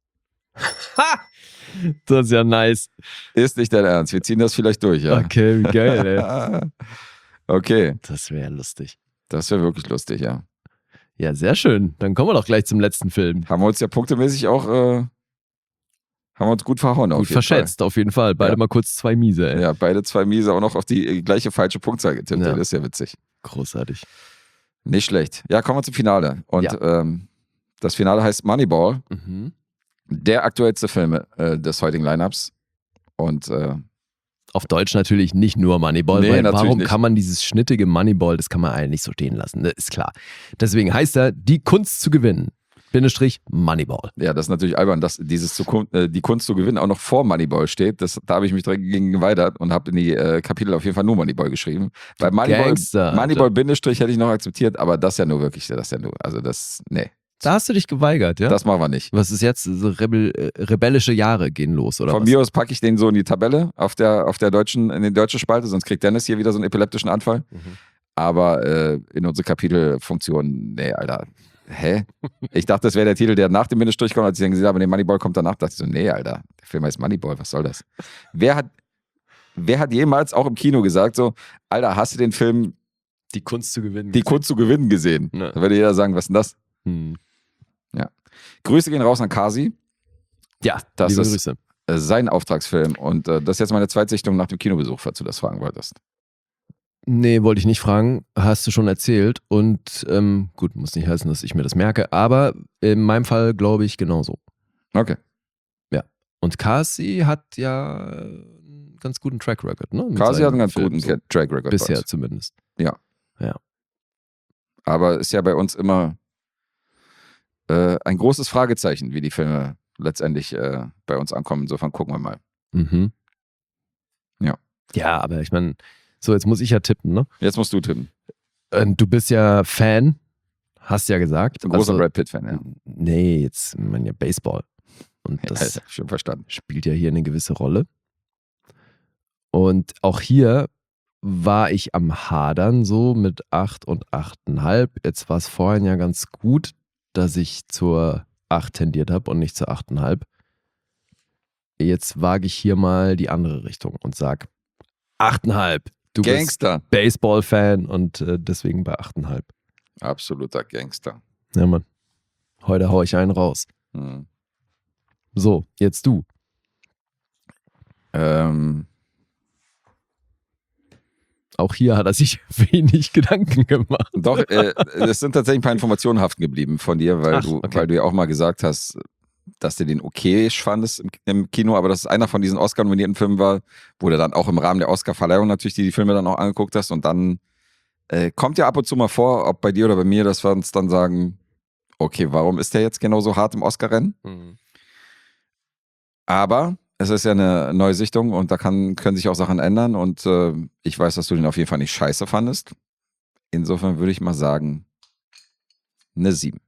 Ha! Das ist ja nice. Ist nicht dein Ernst. Wir ziehen das vielleicht durch, ja. Okay, wie geil, ey. Okay. Das wäre lustig. Das wäre wirklich lustig, ja. Ja, sehr schön. Dann kommen wir doch gleich zum letzten Film. Haben wir uns ja punktemäßig auch haben wir uns gut verhauen. Gut verschätzt, auf jeden Fall. Beide mal kurz 2 Miese, ey. Ja, beide 2 Miese, auch noch auf die gleiche falsche Punktzahl getippt. Ja. Das ist ja witzig. Großartig. Nicht schlecht. Ja, kommen wir zum Finale. Und das Finale heißt Moneyball. Der aktuellste Film des heutigen Lineups. Und auf Deutsch natürlich nicht nur Moneyball, Nee, weil natürlich warum nicht. kann man dieses schnittige Moneyball, das kann man eigentlich nicht so stehen lassen, das ist klar. Deswegen heißt er Die Kunst zu gewinnen. Bindestrich Moneyball. ja, das ist natürlich albern, dass die Kunst zu gewinnen auch noch vor Moneyball steht. Da habe ich mich direkt gegen geweigert und habe in die Kapitel auf jeden Fall nur Moneyball geschrieben. Bei Gangster, Alter. Moneyball Bindestrich hätte ich noch akzeptiert, aber das ja nur wirklich, nee. Da hast du dich geweigert, ja? Das machen wir nicht. Was ist jetzt? So rebellische Jahre gehen los, oder Von was? mir aus packe ich den so in die Tabelle in die deutsche Spalte, sonst kriegt Dennis hier wieder so einen epileptischen Anfall. Aber in unsere Kapitelfunktion, nee, Alter. hä? Ich dachte, das wäre der Titel, der nach dem Bindestrich kommt. Als ich dann gesehen habe, nee, Moneyball kommt danach, dachte ich so, nee, Alter, der Film heißt Moneyball, was soll das? Wer hat jemals auch im Kino gesagt so, Alter, hast du den Film Die Kunst zu gewinnen. Kunst zu gewinnen gesehen? Ja. Da würde jeder sagen, was ist denn das? Ja, Grüße gehen raus an Kasi. Das liebe ist Grüße. sein Auftragsfilm und das ist jetzt meine Zweitsichtung nach dem Kinobesuch, falls du das fragen wolltest. Nee, wollte ich nicht fragen. Hast du schon erzählt. Und gut, muss nicht heißen, dass ich mir das merke. Aber in meinem Fall glaube ich genauso. Okay. Und Kasi hat ja einen ganz guten Track Record, ne? Mit Kasi hat einen seinen ganz Filmen, guten Track Record. bisher bei uns. zumindest. Aber ist ja bei uns immer ein großes Fragezeichen, wie die Filme letztendlich bei uns ankommen. Insofern gucken wir mal. Mhm. Ja. Ja, aber ich meine, so, jetzt muss ich ja tippen, ne? Jetzt musst du tippen. Du bist ja Fan, hast ja gesagt. Ein großer Brad Pitt-Fan, ja. Nee, jetzt, ich meine ja Baseball. Und das Ja, schon verstanden. spielt ja hier eine gewisse Rolle. Und auch hier war ich am Hadern so mit 8 und 8,5. Jetzt war es vorhin ja ganz gut, dass ich zur 8 tendiert habe und nicht zur 8,5. Jetzt wage ich hier mal die andere Richtung und sag 8,5. Du Gangster. bist Baseball-Fan und deswegen bei 8,5. Absoluter Gangster. Ja, Mann. Heute hau ich einen raus. Hm. So, jetzt du. Auch hier hat er sich wenig Gedanken gemacht. Doch, es sind tatsächlich ein paar Informationen haften geblieben von dir, weil du ja auch mal gesagt hast, dass du den okayisch fandest im Kino, aber dass es einer von diesen Oscar-nominierten Filmen war, wo du dann auch im Rahmen der Oscar-Verleihung natürlich die Filme dann auch angeguckt hast und dann kommt ja ab und zu mal vor, ob bei dir oder bei mir, dass wir uns dann sagen, okay, warum ist der jetzt genauso hart im Oscar-Rennen? Aber es ist ja eine Neusichtung und da können sich auch Sachen ändern und ich weiß, dass du den auf jeden Fall nicht scheiße fandest. Insofern würde ich mal sagen, eine 7.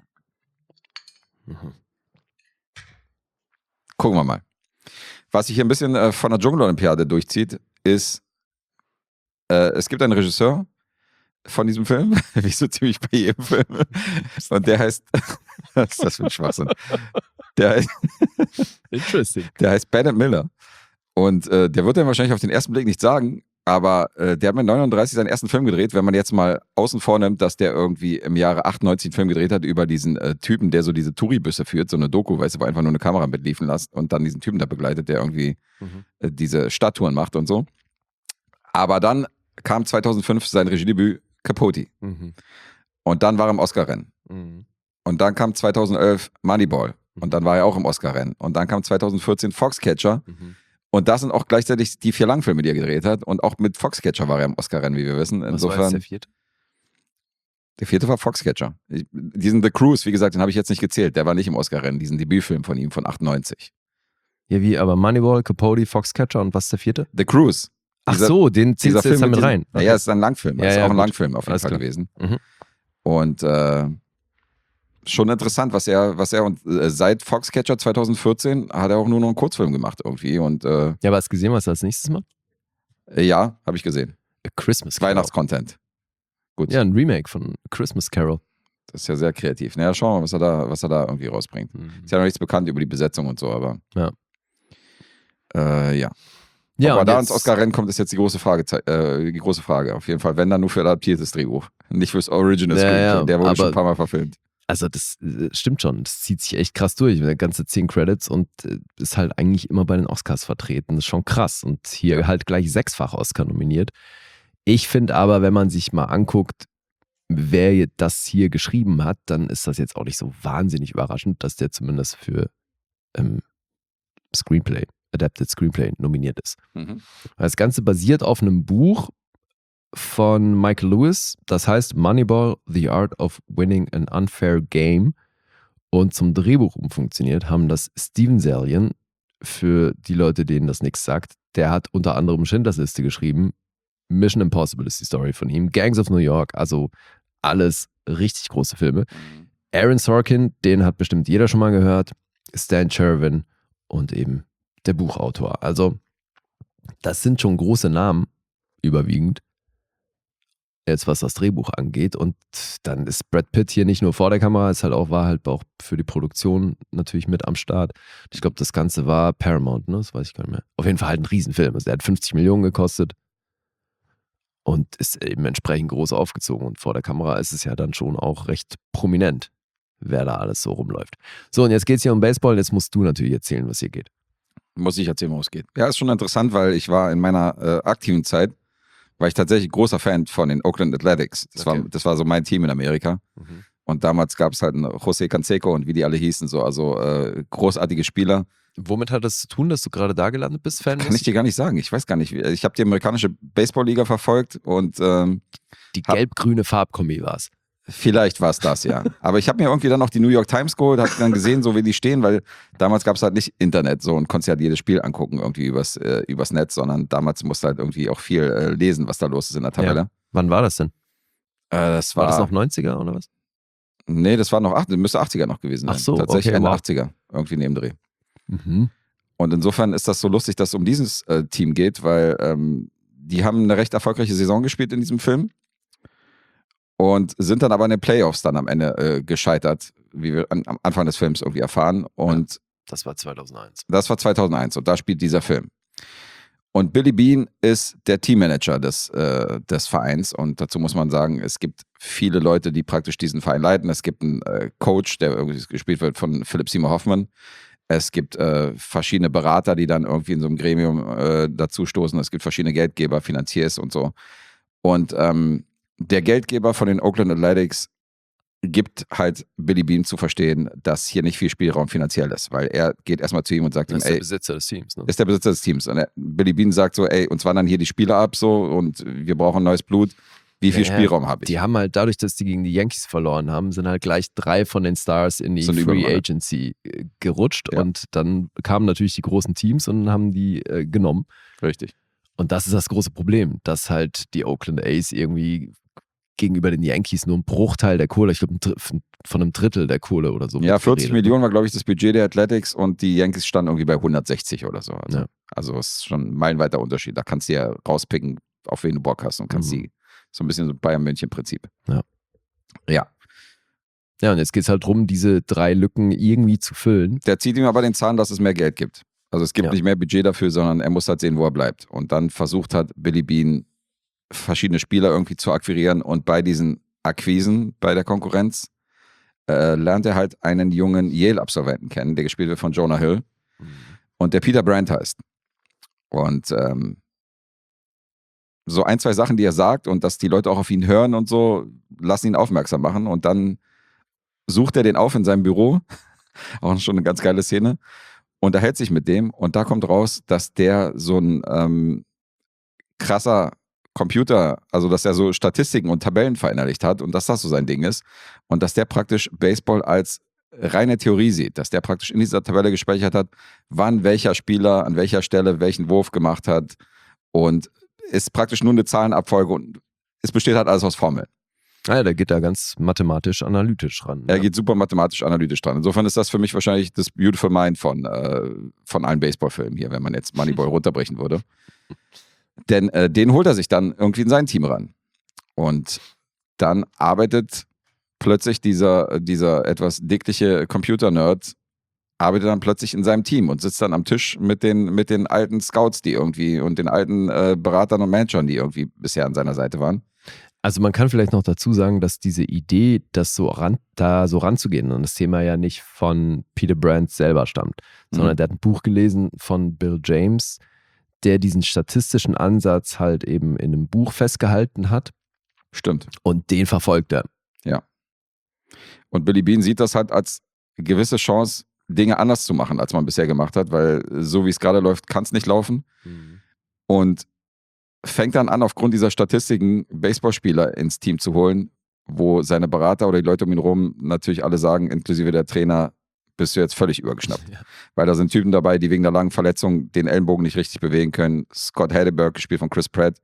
Gucken wir mal. Was sich hier ein bisschen von der Dschungelolympiade durchzieht, ist, es gibt einen Regisseur von diesem Film, wie so ziemlich bei jedem Film, und der heißt, was ist das für ein Schwachsinn? Interesting. Der heißt Bennett Miller. Und der wird dann wahrscheinlich auf den ersten Blick nicht sagen, aber der hat mit 39 seinen ersten Film gedreht, wenn man jetzt mal außen vor nimmt, dass der irgendwie im Jahre 98 einen Film gedreht hat über diesen Typen, der so diese Touribüsse führt, so eine Doku, weißt du, wo einfach nur eine Kamera mitliefen lässt und dann diesen Typen da begleitet, der irgendwie diese Stadttouren macht und so. Aber dann kam 2005 sein Regiedebüt Capote. Und dann war er im Oscar-Rennen. Und dann kam 2011 Moneyball. Und dann war er auch im Oscar-Rennen. Und dann kam 2014 Foxcatcher. Und das sind auch gleichzeitig die 4 Langfilme, die er gedreht hat. Und auch mit Foxcatcher war er im Oscar-Rennen, wie wir wissen. Insofern, Was war jetzt der 4.? Der 4. war Foxcatcher. Diesen The Cruise, wie gesagt, den habe ich jetzt nicht gezählt. Der war nicht im Oscar-Rennen, diesen Debütfilm von ihm von 98. Ja, wie, aber Moneyball, Capote, Foxcatcher und was ist der 4.? The Cruise. Ach so, den zählst du jetzt da mit rein. Ja, es ist ein Langfilm. Es ist auch ein gut. Langfilm auf jeden Alles Fall klar. gewesen. Mhm. Und schon interessant, was er und seit Foxcatcher 2014 hat er auch nur noch einen Kurzfilm gemacht irgendwie. Und Ja, aber hast du gesehen, was er als nächstes macht? ja, habe ich gesehen. A Christmas Carol. Weihnachtscontent. Gut. Ja, ein Remake von A Christmas Carol. Das ist ja sehr kreativ. Naja, schauen wir mal, was er da irgendwie rausbringt. Ist ja noch nichts bekannt über die Besetzung und so, aber Ja. Ja. Ja, aber und da jetzt- ins Oscar-Rennen kommt, ist jetzt die große Frage. Auf jeden Fall, wenn dann nur für adaptiertes Drehbuch. Nicht fürs Original Ja, Screenplay. ja, Der wurde schon aber- ein paar Mal verfilmt. Also das stimmt schon, das zieht sich echt krass durch, der ganze 10 Credits und ist halt eigentlich immer bei den Oscars vertreten, das ist schon krass und hier halt gleich 6-fach Oscar nominiert. Ich finde aber, wenn man sich mal anguckt, wer das hier geschrieben hat, dann ist das jetzt auch nicht so wahnsinnig überraschend, dass der zumindest für Screenplay, Adapted Screenplay nominiert ist. Das Ganze basiert auf einem Buch von Michael Lewis, das heißt Moneyball, The Art of Winning an Unfair Game, und zum Drehbuch umfunktioniert haben das Steven Salian, für die Leute, denen das nichts sagt. Der hat unter anderem Schindlers Liste geschrieben, Mission Impossible ist die Story von ihm, Gangs of New York, also alles richtig große Filme. Aaron Sorkin, den hat bestimmt jeder schon mal gehört, Stan Chervin und eben der Buchautor. Also das sind schon große Namen, überwiegend. jetzt was das Drehbuch angeht. Und dann ist Brad Pitt hier nicht nur vor der Kamera, war halt auch für die Produktion natürlich mit am Start. Ich glaube, das Ganze war Paramount, ne? Das weiß ich gar nicht mehr. Auf jeden Fall halt ein Riesenfilm. Also er hat 50 Millionen gekostet und ist eben entsprechend groß aufgezogen. Und vor der Kamera ist es ja dann schon auch recht prominent, wer da alles so rumläuft. So, und jetzt geht es hier um Baseball. Jetzt musst du natürlich erzählen, was hier geht. Muss ich erzählen, worum es geht. Ja, ist schon interessant, weil ich war in meiner aktiven Zeit, war ich tatsächlich großer Fan von den Oakland Athletics. Das war so mein Team in Amerika. Mhm. Und damals gab es halt einen José Canseco und wie die alle hießen, so, also großartige Spieler. Womit hat das zu tun, dass du gerade da gelandet bist, Fan? Kann ich dir gar nicht sagen. Ich weiß gar nicht. Ich habe die amerikanische Baseballliga verfolgt und die gelb-grüne Farbkombi war es. Vielleicht war es das, ja. Aber ich habe mir irgendwie dann noch die New York Times geholt, habe dann gesehen, so wie die stehen, weil damals gab es halt nicht Internet so und konntest halt jedes Spiel angucken irgendwie übers Netz, sondern damals musst du halt irgendwie auch viel lesen, was da los ist in der Tabelle. Ja. Wann war das denn? War das noch 90er oder was? Nee, das war noch müsste 80er noch gewesen sein. Ach so, tatsächlich okay, Ende 80er, irgendwie neben Dreh. Mhm. Und insofern ist das so lustig, dass es um dieses Team geht, weil die haben eine recht erfolgreiche Saison gespielt in diesem Film. Und sind dann aber in den Playoffs dann am Ende gescheitert, wie wir am Anfang des Films irgendwie erfahren. Und ja, das war 2001. Das war 2001 und da spielt dieser Film. Und Billy Beane ist der Teammanager des Vereins und dazu muss man sagen, es gibt viele Leute, die praktisch diesen Verein leiten. Es gibt einen Coach, der irgendwie gespielt wird von Philip Seymour Hoffman. Es gibt verschiedene Berater, die dann irgendwie in so einem Gremium dazustoßen. Es gibt verschiedene Geldgeber, Finanziers und so. Und der Geldgeber von den Oakland Athletics gibt halt Billy Beane zu verstehen, dass hier nicht viel Spielraum finanziell ist, weil er geht erstmal zu ihm und sagt ihm, ist der Besitzer des Teams, ne? Ist der Besitzer des Teams. Und Billy Beane sagt so, ey, uns wandern hier die Spieler ab so und wir brauchen neues Blut. Wie viel Spielraum habe ich? Die haben halt dadurch, dass die gegen die Yankees verloren haben, sind halt gleich 3 von den Stars in die Free Agency gerutscht und dann kamen natürlich die großen Teams und haben die genommen. Richtig. Und das ist das große Problem, dass halt die Oakland A's irgendwie gegenüber den Yankees nur ein Bruchteil der Kohle, ich glaube von einem Drittel der Kohle oder so. Ja, 40 Millionen war, glaube ich, das Budget der Athletics und die Yankees standen irgendwie bei 160 oder so. Also es ist schon ein meilenweiter Unterschied. Da kannst du ja rauspicken, auf wen du Bock hast und kannst die so ein bisschen so Bayern-München-Prinzip. Ja. Ja, und jetzt geht es halt darum, diese 3 Lücken irgendwie zu füllen. Der zieht ihm aber den Zahn, dass es mehr Geld gibt. Also es gibt nicht mehr Budget dafür, sondern er muss halt sehen, wo er bleibt. Und dann versucht hat Billy Beane verschiedene Spieler irgendwie zu akquirieren und bei diesen Akquisen, bei der Konkurrenz, lernt er halt einen jungen Yale-Absolventen kennen, der gespielt wird von Jonah Hill und der Peter Brandt heißt. Und so 1, 2 Sachen, die er sagt und dass die Leute auch auf ihn hören und so, lassen ihn aufmerksam machen und dann sucht er den auf in seinem Büro, auch schon eine ganz geile Szene, unterhält sich mit dem und da kommt raus, dass der so ein krasser Computer, also dass er so Statistiken und Tabellen verinnerlicht hat und dass das so sein Ding ist und dass der praktisch Baseball als reine Theorie sieht, dass der praktisch in dieser Tabelle gespeichert hat, wann welcher Spieler an welcher Stelle welchen Wurf gemacht hat und ist praktisch nur eine Zahlenabfolge und es besteht halt alles aus Formeln. Ja, der geht da ganz mathematisch-analytisch ran. Er geht super mathematisch-analytisch dran. Insofern ist das für mich wahrscheinlich das Beautiful Mind von allen Baseballfilmen hier, wenn man jetzt Moneyball runterbrechen würde. Denn den holt er sich dann irgendwie in sein Team ran. Und dann arbeitet plötzlich dieser etwas dickliche Computer-Nerd arbeitet dann plötzlich in seinem Team und sitzt dann am Tisch mit den alten Scouts, die irgendwie und den alten Beratern und Managern, die irgendwie bisher an seiner Seite waren. Also man kann vielleicht noch dazu sagen, dass diese Idee, das so ranzugehen und das Thema ja nicht von Peter Brandt selber stammt, sondern der hat ein Buch gelesen von Bill James, der diesen statistischen Ansatz halt eben in einem Buch festgehalten hat. Stimmt. Und den verfolgt er. Ja. Und Billy Beane sieht das halt als gewisse Chance, Dinge anders zu machen, als man bisher gemacht hat, weil so wie es gerade läuft, kann es nicht laufen. Und fängt dann an, aufgrund dieser Statistiken Baseballspieler ins Team zu holen, wo seine Berater oder die Leute um ihn rum natürlich alle sagen, inklusive der Trainer, bist du jetzt völlig übergeschnappt. Ja. Weil da sind Typen dabei, die wegen der langen Verletzung den Ellenbogen nicht richtig bewegen können. Scott Hatteberg, gespielt von Chris Pratt.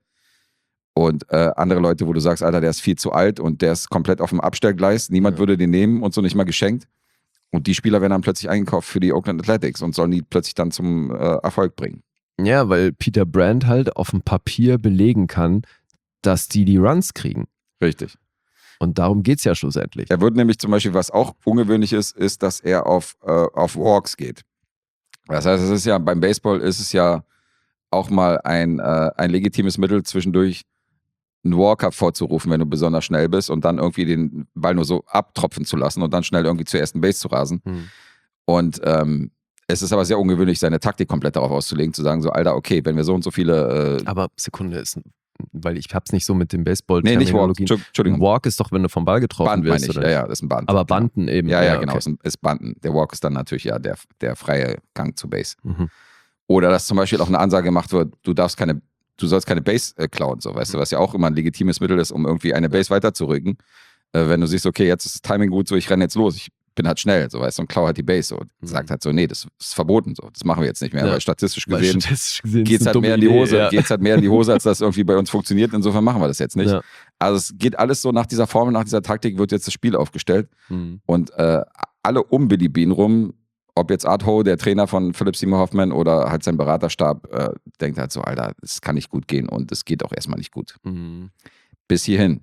Und andere Leute, wo du sagst, Alter, der ist viel zu alt und der ist komplett auf dem Abstellgleis. Niemand würde den nehmen und so nicht mal geschenkt. Und die Spieler werden dann plötzlich eingekauft für die Oakland Athletics und sollen die plötzlich dann zum Erfolg bringen. Ja, weil Peter Brandt halt auf dem Papier belegen kann, dass die Runs kriegen. Richtig. Und darum geht es ja schlussendlich. Er wird nämlich zum Beispiel, was auch ungewöhnlich ist, dass er auf Walks geht. Das heißt, es ist ja, beim Baseball ist es ja auch mal ein legitimes Mittel, zwischendurch einen Walk-Up vorzurufen, wenn du besonders schnell bist und dann irgendwie den Ball nur so abtropfen zu lassen und dann schnell irgendwie zur ersten Base zu rasen. Und es ist aber sehr ungewöhnlich, seine Taktik komplett darauf auszulegen, zu sagen so, Alter, okay, wenn wir so und so viele... aber Sekunde ist, weil ich hab's nicht so mit dem Baseball. Nee, nicht Walk, Entschuldigung. Walk ist doch, wenn du vom Ball getroffen Band, wirst. meine ich. Oder? Ja, das ist ein Band. Aber Banden eben. Ja, genau, okay. ist Banden. Der Walk ist dann natürlich ja der freie Gang zu Base. Mhm. Oder dass zum Beispiel auch eine Ansage gemacht wird, du sollst keine Base klauen, so, weißt du, was ja auch immer ein legitimes Mittel ist, um irgendwie eine Base weiterzurücken. Wenn du siehst, okay, jetzt ist das Timing gut, so, ich renne jetzt los, ich bin halt schnell, so, weißt du, und klau halt die Base, so. Sagt halt so, nee, das ist verboten, so, das machen wir jetzt nicht mehr, weil statistisch gesehen geht's halt mehr in die Hose, geht's halt mehr in die Hose, als das irgendwie bei uns funktioniert, insofern machen wir das jetzt nicht. Ja. Also es geht alles so nach dieser Formel, nach dieser Taktik wird jetzt das Spiel aufgestellt und alle um Billy Beane rum, ob jetzt Art Ho, der Trainer von Philip Seymour Hoffman oder halt sein Beraterstab, denkt halt so, Alter, es kann nicht gut gehen und es geht auch erstmal nicht gut. Bis hierhin.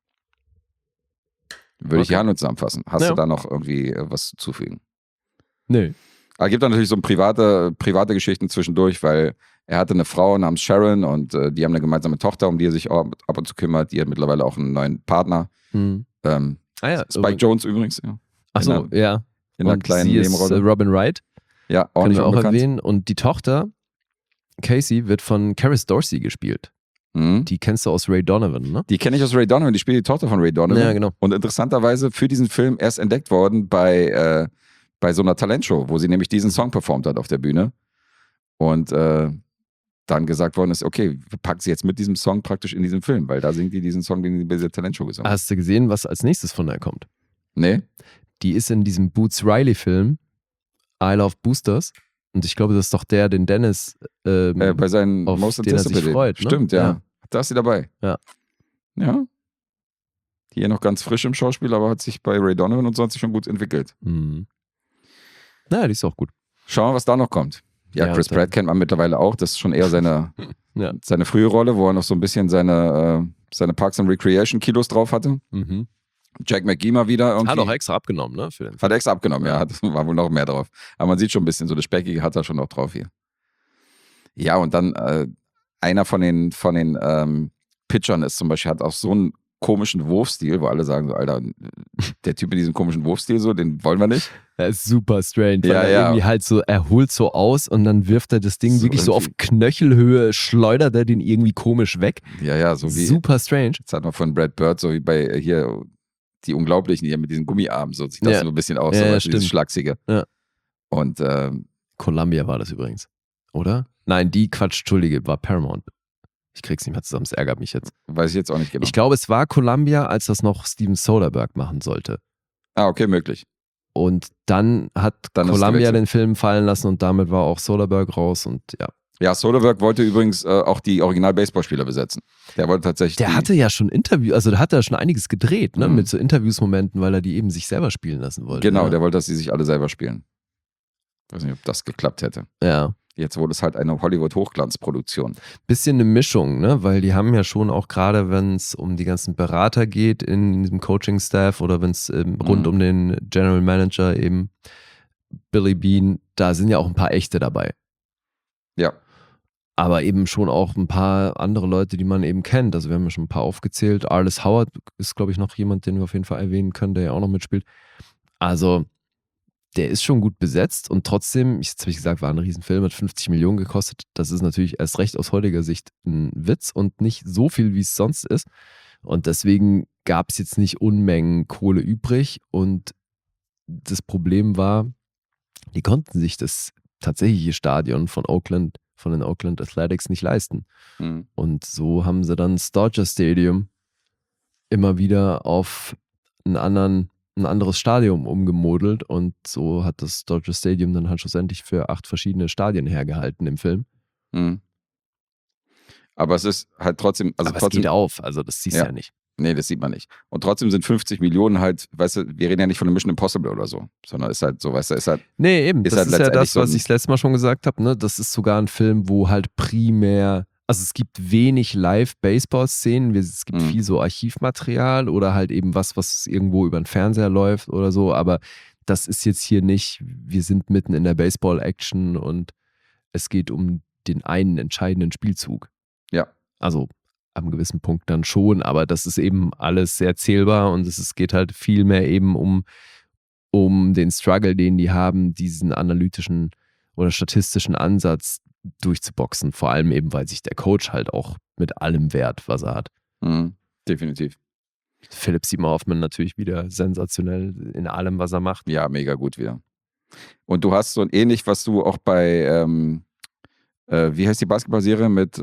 Würde ich die Handlung zusammenfassen. Hast du da noch irgendwie was zuzufügen? Nee. Aber es gibt dann natürlich so private Geschichten zwischendurch, weil er hatte eine Frau namens Sharon und die haben eine gemeinsame Tochter, um die er sich ab und zu kümmert. Die hat mittlerweile auch einen neuen Partner. Spike Jonze übrigens. Ja. Achso, ja. In einer kleinen Nebenrolle. Robin Wright. Ja, auch können nicht wir auch unbekannt. erwähnen. Und die Tochter, Casey, wird von Karis Dorsey gespielt. Die kennst du aus Ray Donovan, ne? Die kenne ich aus Ray Donovan, die spielt die Tochter von Ray Donovan. Ja, genau. Und interessanterweise für diesen Film erst entdeckt worden bei so einer Talentshow, wo sie nämlich diesen Song performt hat auf der Bühne. Und dann gesagt worden ist, okay, wir packen sie jetzt mit diesem Song praktisch in diesem Film, weil da singt die diesen Song, den sie bei dieser Talentshow gesungen hat. Hast du gesehen, was als nächstes von der kommt? Nee. Die ist in diesem Boots Riley-Film I Love Boosters. Und ich glaube, das ist doch den Dennis bei seinen auf Most den er sich Anticipated. freut. Ne? Stimmt, ja. Da ist sie dabei. Ja. Ja. Hier noch ganz frisch im Schauspiel, aber hat sich bei Ray Donovan und sonst schon gut entwickelt. Naja, die ist auch gut. Schauen wir, was da noch kommt. Ja, Chris Pratt kennt man mittlerweile auch. Das ist schon eher seine frühe Rolle, wo er noch so ein bisschen seine Parks and Recreation Kilos drauf hatte. Jack McGee mal wieder irgendwie. Hat auch extra abgenommen, ne? Für den Hat extra abgenommen, ja. Das war wohl noch mehr drauf. Aber man sieht schon ein bisschen, so das Speckige hat er schon noch drauf hier. Ja, und dann einer von den Pitchern ist zum Beispiel, hat auch so einen komischen Wurfstil, wo alle sagen so, Alter, der Typ mit diesem komischen Wurfstil, so, den wollen wir nicht. Er ist super strange, weil er irgendwie halt so, er holt so aus und dann wirft er das Ding so wirklich so auf Knöchelhöhe, schleudert er den irgendwie komisch weg. Ja, so wie. Super strange. Jetzt hat man von Brad Bird, so wie bei hier die Unglaublichen hier mit diesen Gummiarmen, so sieht das so ein bisschen aus, so dieses Schlachsige. Ja. Und Columbia war das übrigens, oder? Nein, Entschuldige, war Paramount. Ich krieg's nicht mehr zusammen, es ärgert mich jetzt. Weiß ich jetzt auch nicht genau. Ich glaube, es war Columbia, als das noch Steven Soderbergh machen sollte. Ah, okay, möglich. Und dann hat Columbia den Film fallen lassen und damit war auch Soderbergh raus und ja. Ja, Soderbergh wollte übrigens auch die Original-Baseballspieler besetzen. Der wollte tatsächlich. Der hatte ja schon da hat er schon einiges gedreht, ne? Mit so Interviewsmomenten, weil er die eben sich selber spielen lassen wollte. Genau, der wollte, dass sie sich alle selber spielen. Ich weiß nicht, ob das geklappt hätte. Ja. Jetzt wurde es halt eine Hollywood-Hochglanzproduktion. Bisschen eine Mischung, ne? Weil die haben ja schon auch gerade, wenn es um die ganzen Berater geht in diesem Coaching-Staff oder wenn es rund um den General Manager eben Billy Beane, da sind ja auch ein paar echte dabei. Ja. Aber eben schon auch ein paar andere Leute, die man eben kennt. Also wir haben ja schon ein paar aufgezählt. Arliss Howard ist, glaube ich, noch jemand, den wir auf jeden Fall erwähnen können, der ja auch noch mitspielt. Also der ist schon gut besetzt und trotzdem, jetzt habe ich gesagt, war ein Riesenfilm, hat 50 Millionen gekostet. Das ist natürlich erst recht aus heutiger Sicht ein Witz und nicht so viel, wie es sonst ist. Und deswegen gab es jetzt nicht Unmengen Kohle übrig und das Problem war, die konnten sich das tatsächliche Stadion von den Oakland Athletics nicht leisten. Und so haben sie dann das Dodger Stadium immer wieder auf ein anderes Stadion umgemodelt und so hat das Dodger Stadium dann halt schlussendlich für 8 verschiedene Stadien hergehalten im Film. Aber es ist halt trotzdem. Aber es geht auf, also das siehst du ja nicht. Nee, das sieht man nicht. Und trotzdem sind 50 Millionen halt, weißt du, wir reden ja nicht von einem Mission Impossible oder so, sondern ist halt so, weißt du, ist halt. Nee, eben, das halt ist ja das, was ich das letzte Mal schon gesagt habe, ne? Das ist sogar ein Film, wo halt primär, Also es gibt wenig Live-Baseball-Szenen, es gibt viel so Archivmaterial oder halt eben was irgendwo über den Fernseher läuft oder so, aber das ist jetzt hier nicht, wir sind mitten in der Baseball-Action und es geht um den einen entscheidenden Spielzug. Ja. Also am gewissen Punkt dann schon, aber das ist eben alles sehr zählbar und es geht halt viel mehr eben um den Struggle, den die haben, diesen analytischen oder statistischen Ansatz durchzuboxen. Vor allem eben, weil sich der Coach halt auch mit allem wehrt, was er hat. Definitiv. Philipp Seymour Hoffman natürlich wieder sensationell in allem, was er macht. Ja, mega gut wieder. Und du hast so ein ähnlich, was du auch bei, wie heißt die Basketballserie mit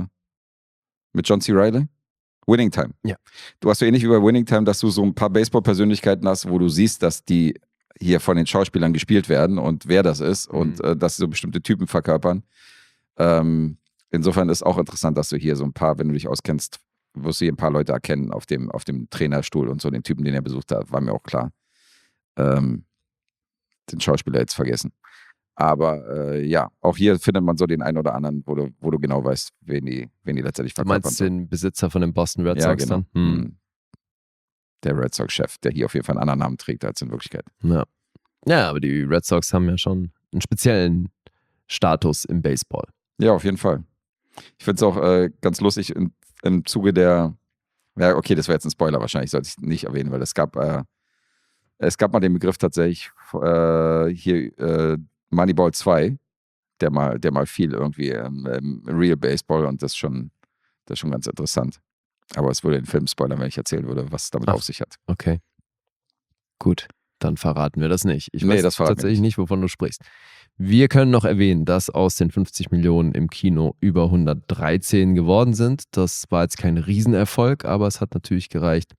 John C. Reilly? Winning Time. Ja. Du hast so ähnlich wie bei Winning Time, dass du so ein paar Baseball-Persönlichkeiten hast, wo du siehst, dass die hier von den Schauspielern gespielt werden und wer das ist und dass sie so bestimmte Typen verkörpern. Insofern ist auch interessant, dass du hier so ein paar, wenn du dich auskennst, wirst du hier ein paar Leute erkennen auf dem Trainerstuhl und so, den Typen, den er besucht hat, war mir auch klar. Den Schauspieler jetzt vergessen. Aber ja, auch hier findet man so den einen oder anderen, wo du genau weißt, wen die letztendlich verkörpern. Du meinst den Besitzer von den Boston Red Sox genau. dann? Der Red Sox-Chef, der hier auf jeden Fall einen anderen Namen trägt als in Wirklichkeit. Ja, aber die Red Sox haben ja schon einen speziellen Status im Baseball. Ja, auf jeden Fall. Ich finde es auch ganz lustig im Zuge der, ja, okay, das wäre jetzt ein Spoiler wahrscheinlich, sollte ich nicht erwähnen, weil es gab mal den Begriff tatsächlich hier Moneyball 2, der mal fiel irgendwie im Real Baseball und das ist schon ganz interessant. Aber es würde den Film spoilern, wenn ich erzählen würde, was es damit auf sich hat. Okay. Gut, dann verraten wir das nicht. Ich weiß tatsächlich nicht, wovon du sprichst. Wir können noch erwähnen, dass aus den 50 Millionen im Kino über 113 geworden sind. Das war jetzt kein Riesenerfolg, aber es hat natürlich gereicht,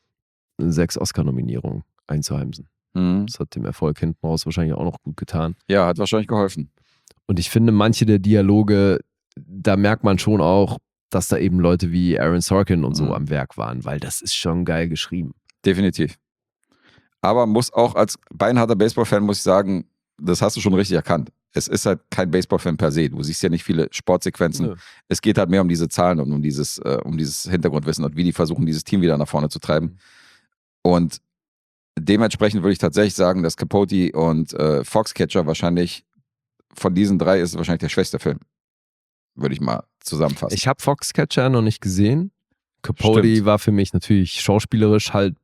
6 Oscar-Nominierungen einzuheimsen. Das hat dem Erfolg hinten raus wahrscheinlich auch noch gut getan. Ja, hat wahrscheinlich geholfen. Und ich finde, manche der Dialoge, da merkt man schon auch, dass da eben Leute wie Aaron Sorkin und so am Werk waren, weil das ist schon geil geschrieben. Definitiv. Aber muss auch als beinharter Baseball-Fan, muss ich sagen, das hast du schon richtig erkannt. Es ist halt kein Baseball-Fan per se. Du siehst ja nicht viele Sportsequenzen. Nö. Es geht halt mehr um diese Zahlen und um dieses Hintergrundwissen und wie die versuchen, dieses Team wieder nach vorne zu treiben. Und dementsprechend würde ich tatsächlich sagen, dass Capote und Foxcatcher wahrscheinlich von diesen 3 ist wahrscheinlich der schwächste Film. Würde ich mal zusammenfassen. Ich habe Foxcatcher noch nicht gesehen. Capote war für mich natürlich schauspielerisch halt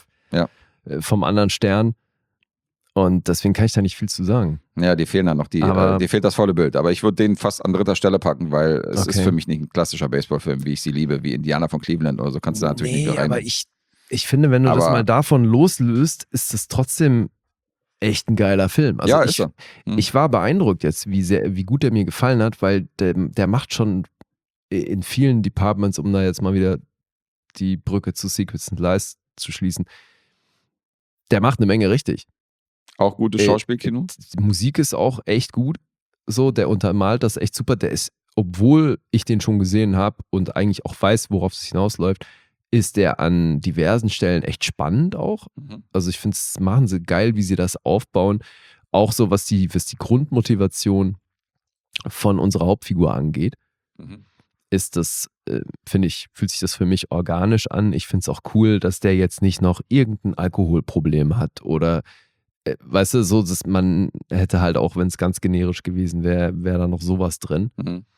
vom anderen Stern. Und deswegen kann ich da nicht viel zu sagen. Ja, die fehlen dann noch, dir fehlt das volle Bild. Aber ich würde den fast an 3. Stelle packen, weil es ist für mich nicht ein klassischer Baseballfilm, wie ich sie liebe, wie Indianer von Cleveland oder so. Kannst du da natürlich nicht rein. Aber ich finde, wenn du das mal davon loslöst, ist das trotzdem echt ein geiler Film. Also ja, ist er. Ich war beeindruckt jetzt, wie gut der mir gefallen hat, weil der macht schon in vielen Departments, um da jetzt mal wieder die Brücke zu Secrets and Lies zu schließen, der macht eine Menge richtig. Auch gutes Schauspielkino. Die Musik ist auch echt gut. So, der untermalt das echt super. Der ist, obwohl ich den schon gesehen habe und eigentlich auch weiß, worauf es hinausläuft, ist der an diversen Stellen echt spannend auch. Also ich finde, es machen sie geil, wie sie das aufbauen. Auch so, was die Grundmotivation von unserer Hauptfigur angeht, ist das, finde ich, fühlt sich das für mich organisch an. Ich finde es auch cool, dass der jetzt nicht noch irgendein Alkoholproblem hat oder weißt du, so, dass man hätte halt auch, wenn es ganz generisch gewesen wäre, wäre da noch sowas drin.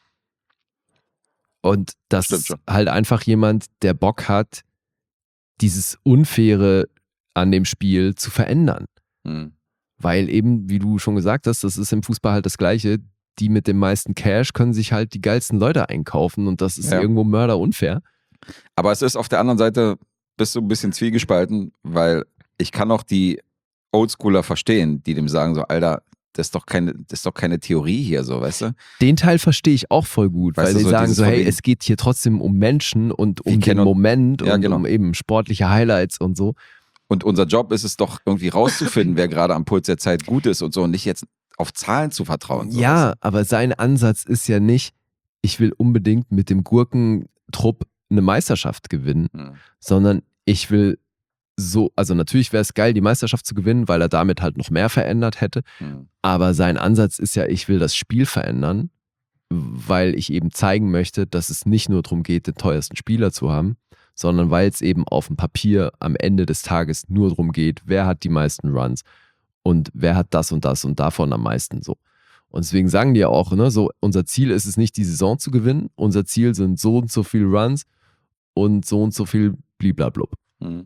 Und das ist halt einfach jemand, der Bock hat, dieses Unfaire an dem Spiel zu verändern. Weil eben, wie du schon gesagt hast, das ist im Fußball halt das Gleiche. Die mit dem meisten Cash können sich halt die geilsten Leute einkaufen und das ist irgendwo mörderunfair. Aber es ist auf der anderen Seite, bist du ein bisschen zwiegespalten, weil ich kann auch die Oldschooler verstehen, die dem sagen so, Alter, das ist doch keine Theorie hier, so, weißt du? Den Teil verstehe ich auch voll gut, weißt weil sie sagen so, hey, es geht hier trotzdem um Menschen und um den Moment und um eben sportliche Highlights und so. Und unser Job ist es doch irgendwie rauszufinden, wer gerade am Puls der Zeit gut ist und so und nicht jetzt auf Zahlen zu vertrauen. So, ja, weißt du? Aber sein Ansatz ist ja nicht, ich will unbedingt mit Gurkentrupp eine Meisterschaft gewinnen, sondern ich will also natürlich wäre es geil, die Meisterschaft zu gewinnen, weil er damit halt noch mehr verändert hätte. Aber sein Ansatz ist ja, ich will das Spiel verändern, weil ich eben zeigen möchte, dass es nicht nur darum geht, den teuersten Spieler zu haben, sondern weil es eben auf dem Papier am Ende des Tages nur darum geht, wer hat die meisten Runs und wer hat das und davon am meisten so. Und deswegen sagen die ja auch, ne, so, unser Ziel ist es nicht, die Saison zu gewinnen, unser Ziel sind so und so viele Runs und so viel bliblablub. Mhm.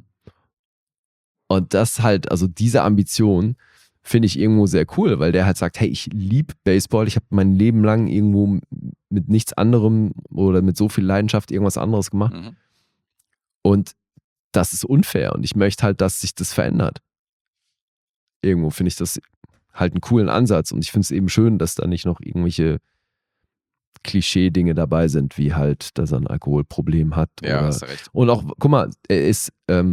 Und das halt, also diese Ambition finde ich irgendwo sehr cool, weil der halt sagt, hey, ich liebe Baseball, ich habe mein Leben lang irgendwo mit nichts anderem oder mit so viel Leidenschaft irgendwas anderes gemacht. Mhm. Und das ist unfair und ich möchte halt, dass sich das verändert. Irgendwo finde ich das halt einen coolen Ansatz und ich finde es eben schön, dass da nicht noch irgendwelche Klischee-Dinge dabei sind, wie halt, dass er ein Alkoholproblem hat. Ja, oder, hast du recht. und auch, guck mal, er ist,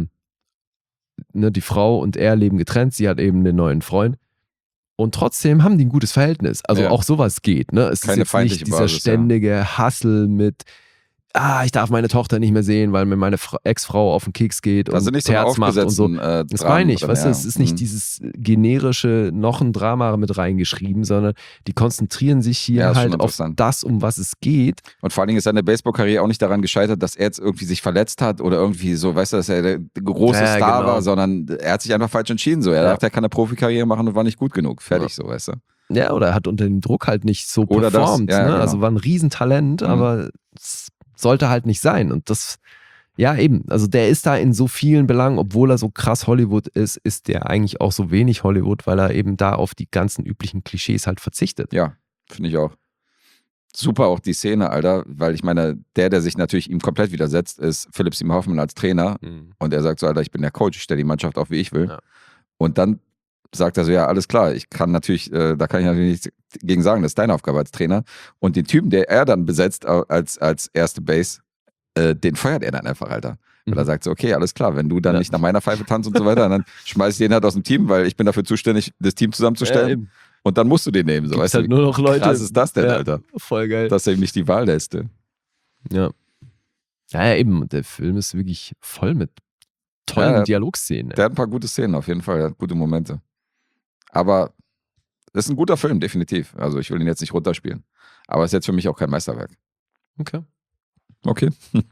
die Frau und er leben getrennt, sie hat eben einen neuen Freund und trotzdem haben die ein gutes Verhältnis. Also Ja. auch sowas geht, ne? Es Keine ist jetzt feindliche nicht dieser Basis, ständige Hassel mit ich darf meine Tochter nicht mehr sehen, weil mir meine Ex-Frau auf den Keks geht Also und nicht so Terz macht und so. aufgesetzten Das meine ich, Dramen weißt du, drin, es ist nicht dieses generische, noch ein Drama mit reingeschrieben, sondern die konzentrieren sich hier Ja, ist halt schon auf interessant. das, um was es geht. Und vor allen Dingen ist seine Baseball-Karriere auch nicht daran gescheitert, dass er jetzt irgendwie sich verletzt hat oder irgendwie so, weißt du, dass er der große Ja, Star genau. war, sondern er hat sich einfach falsch entschieden. So. Er Ja. dachte, er kann eine Profikarriere machen und war nicht gut genug. Fertig so, weißt du. Ja, oder er hat unter dem Druck halt nicht so Oder das, performt. ja, Ne? genau. Also war ein Riesentalent, aber es sollte halt nicht sein. Und das, ja eben, also der ist da in so vielen Belangen, obwohl er so krass Hollywood ist, ist der eigentlich auch so wenig Hollywood, weil er eben da auf die ganzen üblichen Klischees halt verzichtet. Ja, finde ich auch. Super auch die Szene, Alter, weil ich meine, der sich natürlich ihm komplett widersetzt, ist Philipp Seymour Hoffman als Trainer und er sagt so, Alter, ich bin der Coach, ich stelle die Mannschaft auf, wie ich will. Ja. Und dann sagt er so, ja, alles klar, ich kann natürlich, da kann ich natürlich nichts gegen sagen, das ist deine Aufgabe als Trainer. Und den Typen, der er dann besetzt als erste Base, den feuert er dann einfach, Alter. Weil er sagt so, okay, alles klar, wenn du dann nicht nach meiner Pfeife tanzt und so weiter, dann schmeiß ich den halt aus dem Team, weil ich bin dafür zuständig, das Team zusammenzustellen. eben. Und dann musst du den nehmen. So, Gibt's weißt halt du, nur noch Leute. krass ist das denn, Ja, Alter? Voll geil. Dass er ihm nicht die Wahl lässt. Ja. Ja, eben. Und der Film ist wirklich voll mit tollen Ja, Dialogszenen. Der hat ein paar gute Szenen auf jeden Fall, der hat gute Momente. Aber das ist ein guter Film, definitiv. Also ich will ihn jetzt nicht runterspielen. Aber es ist jetzt für mich auch kein Meisterwerk. Okay. Okay.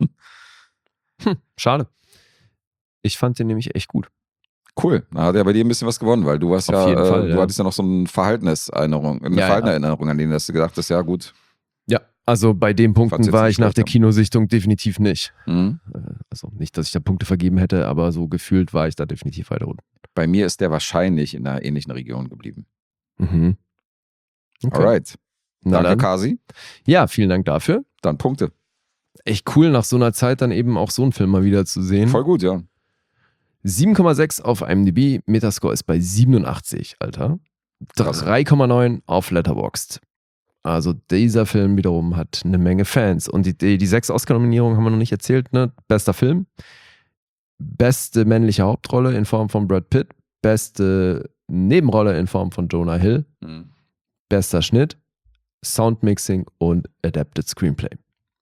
Schade. Ich fand den nämlich echt gut. Cool. Da hat er bei dir ein bisschen was gewonnen, weil du warst Auf jeden Fall, du ja. hattest ja noch so eine Verhaltenserinnerung, an den hast du gedacht hast, ja gut. Ja, also bei den Punkten Fand's jetzt war nicht ich nach schlecht, der ja. Kinosichtung definitiv nicht. Mhm. Also nicht, dass ich da Punkte vergeben hätte, aber so gefühlt war ich da definitiv weiter unten. Bei mir ist der wahrscheinlich in einer ähnlichen Region geblieben. Mhm. Okay. Alright. Na Danke, dann. Kasi. Ja, vielen Dank dafür. Dann Punkte. Echt cool, nach so einer Zeit dann eben auch so einen Film mal wieder zu sehen. Voll gut, ja. 7,6 auf IMDb, Metascore ist bei 87, Alter. Krass. 3,9 auf Letterboxd. Also dieser Film wiederum hat eine Menge Fans. Und die 6 Oscar-Nominierungen haben wir noch nicht erzählt, ne? Bester Film, beste männliche Hauptrolle in Form von Brad Pitt, beste Nebenrolle in Form von Jonah Hill, Mhm. bester Schnitt, Soundmixing und Adapted Screenplay.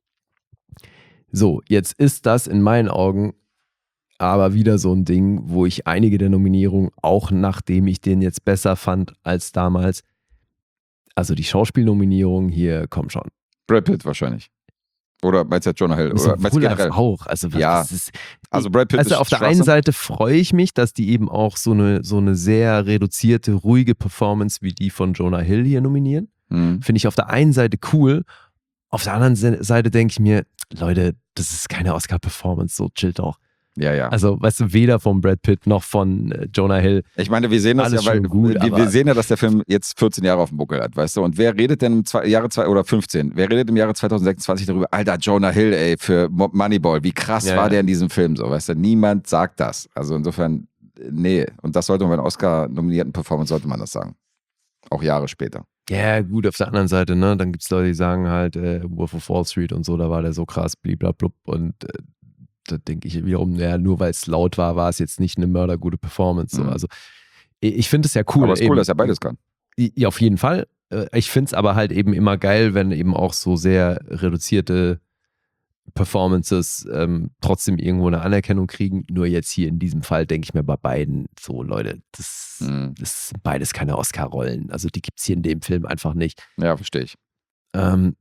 So, jetzt ist das in meinen Augen aber wieder so ein Ding, wo ich einige der Nominierungen, auch nachdem ich den jetzt besser fand als damals, also die Schauspielnominierungen hier, komm schon. Brad Pitt wahrscheinlich. Oder meinst du jetzt Jonah Hill? Oder meinst du Sowohl als generell? auch. Also, Ja. das ist, Also Brad Pitt also ist auf der Straße. einen Seite freue ich mich, dass die eben auch so eine sehr reduzierte, ruhige Performance wie die von Jonah Hill hier nominieren. Mhm. Finde ich auf der einen Seite cool. Auf der anderen Seite denke ich mir, Leute, das ist keine Oscar-Performance, so chillt auch. Ja, ja. Also, weißt du, weder von Brad Pitt noch von Jonah Hill. Ich meine, wir sehen das Alles ja, weil schon gut, wir aber- sehen ja, dass der Film jetzt 14 Jahre auf dem Buckel hat, weißt du? Und wer redet denn im Jahre 15? Wer redet im Jahre 2026 darüber? Alter, Jonah Hill, ey, für Moneyball, wie krass Ja, war ja. der in diesem Film, so, weißt du? Niemand sagt das. Also insofern, nee. Und das sollte man bei einer Oscar-nominierten Performance, sollte man das sagen. Auch Jahre später. Ja, gut, auf der anderen Seite, ne, dann gibt es Leute, die sagen halt, Wolf of Wall Street und so, da war der so krass, bliblablub. Und da denke ich wiederum, ja, nur weil es laut war, war es jetzt nicht eine mördergute Performance. So. Mhm. Also, ich finde es ja cool. Aber es ist eben. cool, dass er beides kann. Ja, auf jeden Fall. Ich finde es aber halt eben immer geil, wenn eben auch so sehr reduzierte Performances trotzdem irgendwo eine Anerkennung kriegen. Nur jetzt hier in diesem Fall denke ich mir bei beiden so, Leute, das sind beides keine Oscar-Rollen. Also die gibt es hier in dem Film einfach nicht. Ja, verstehe ich.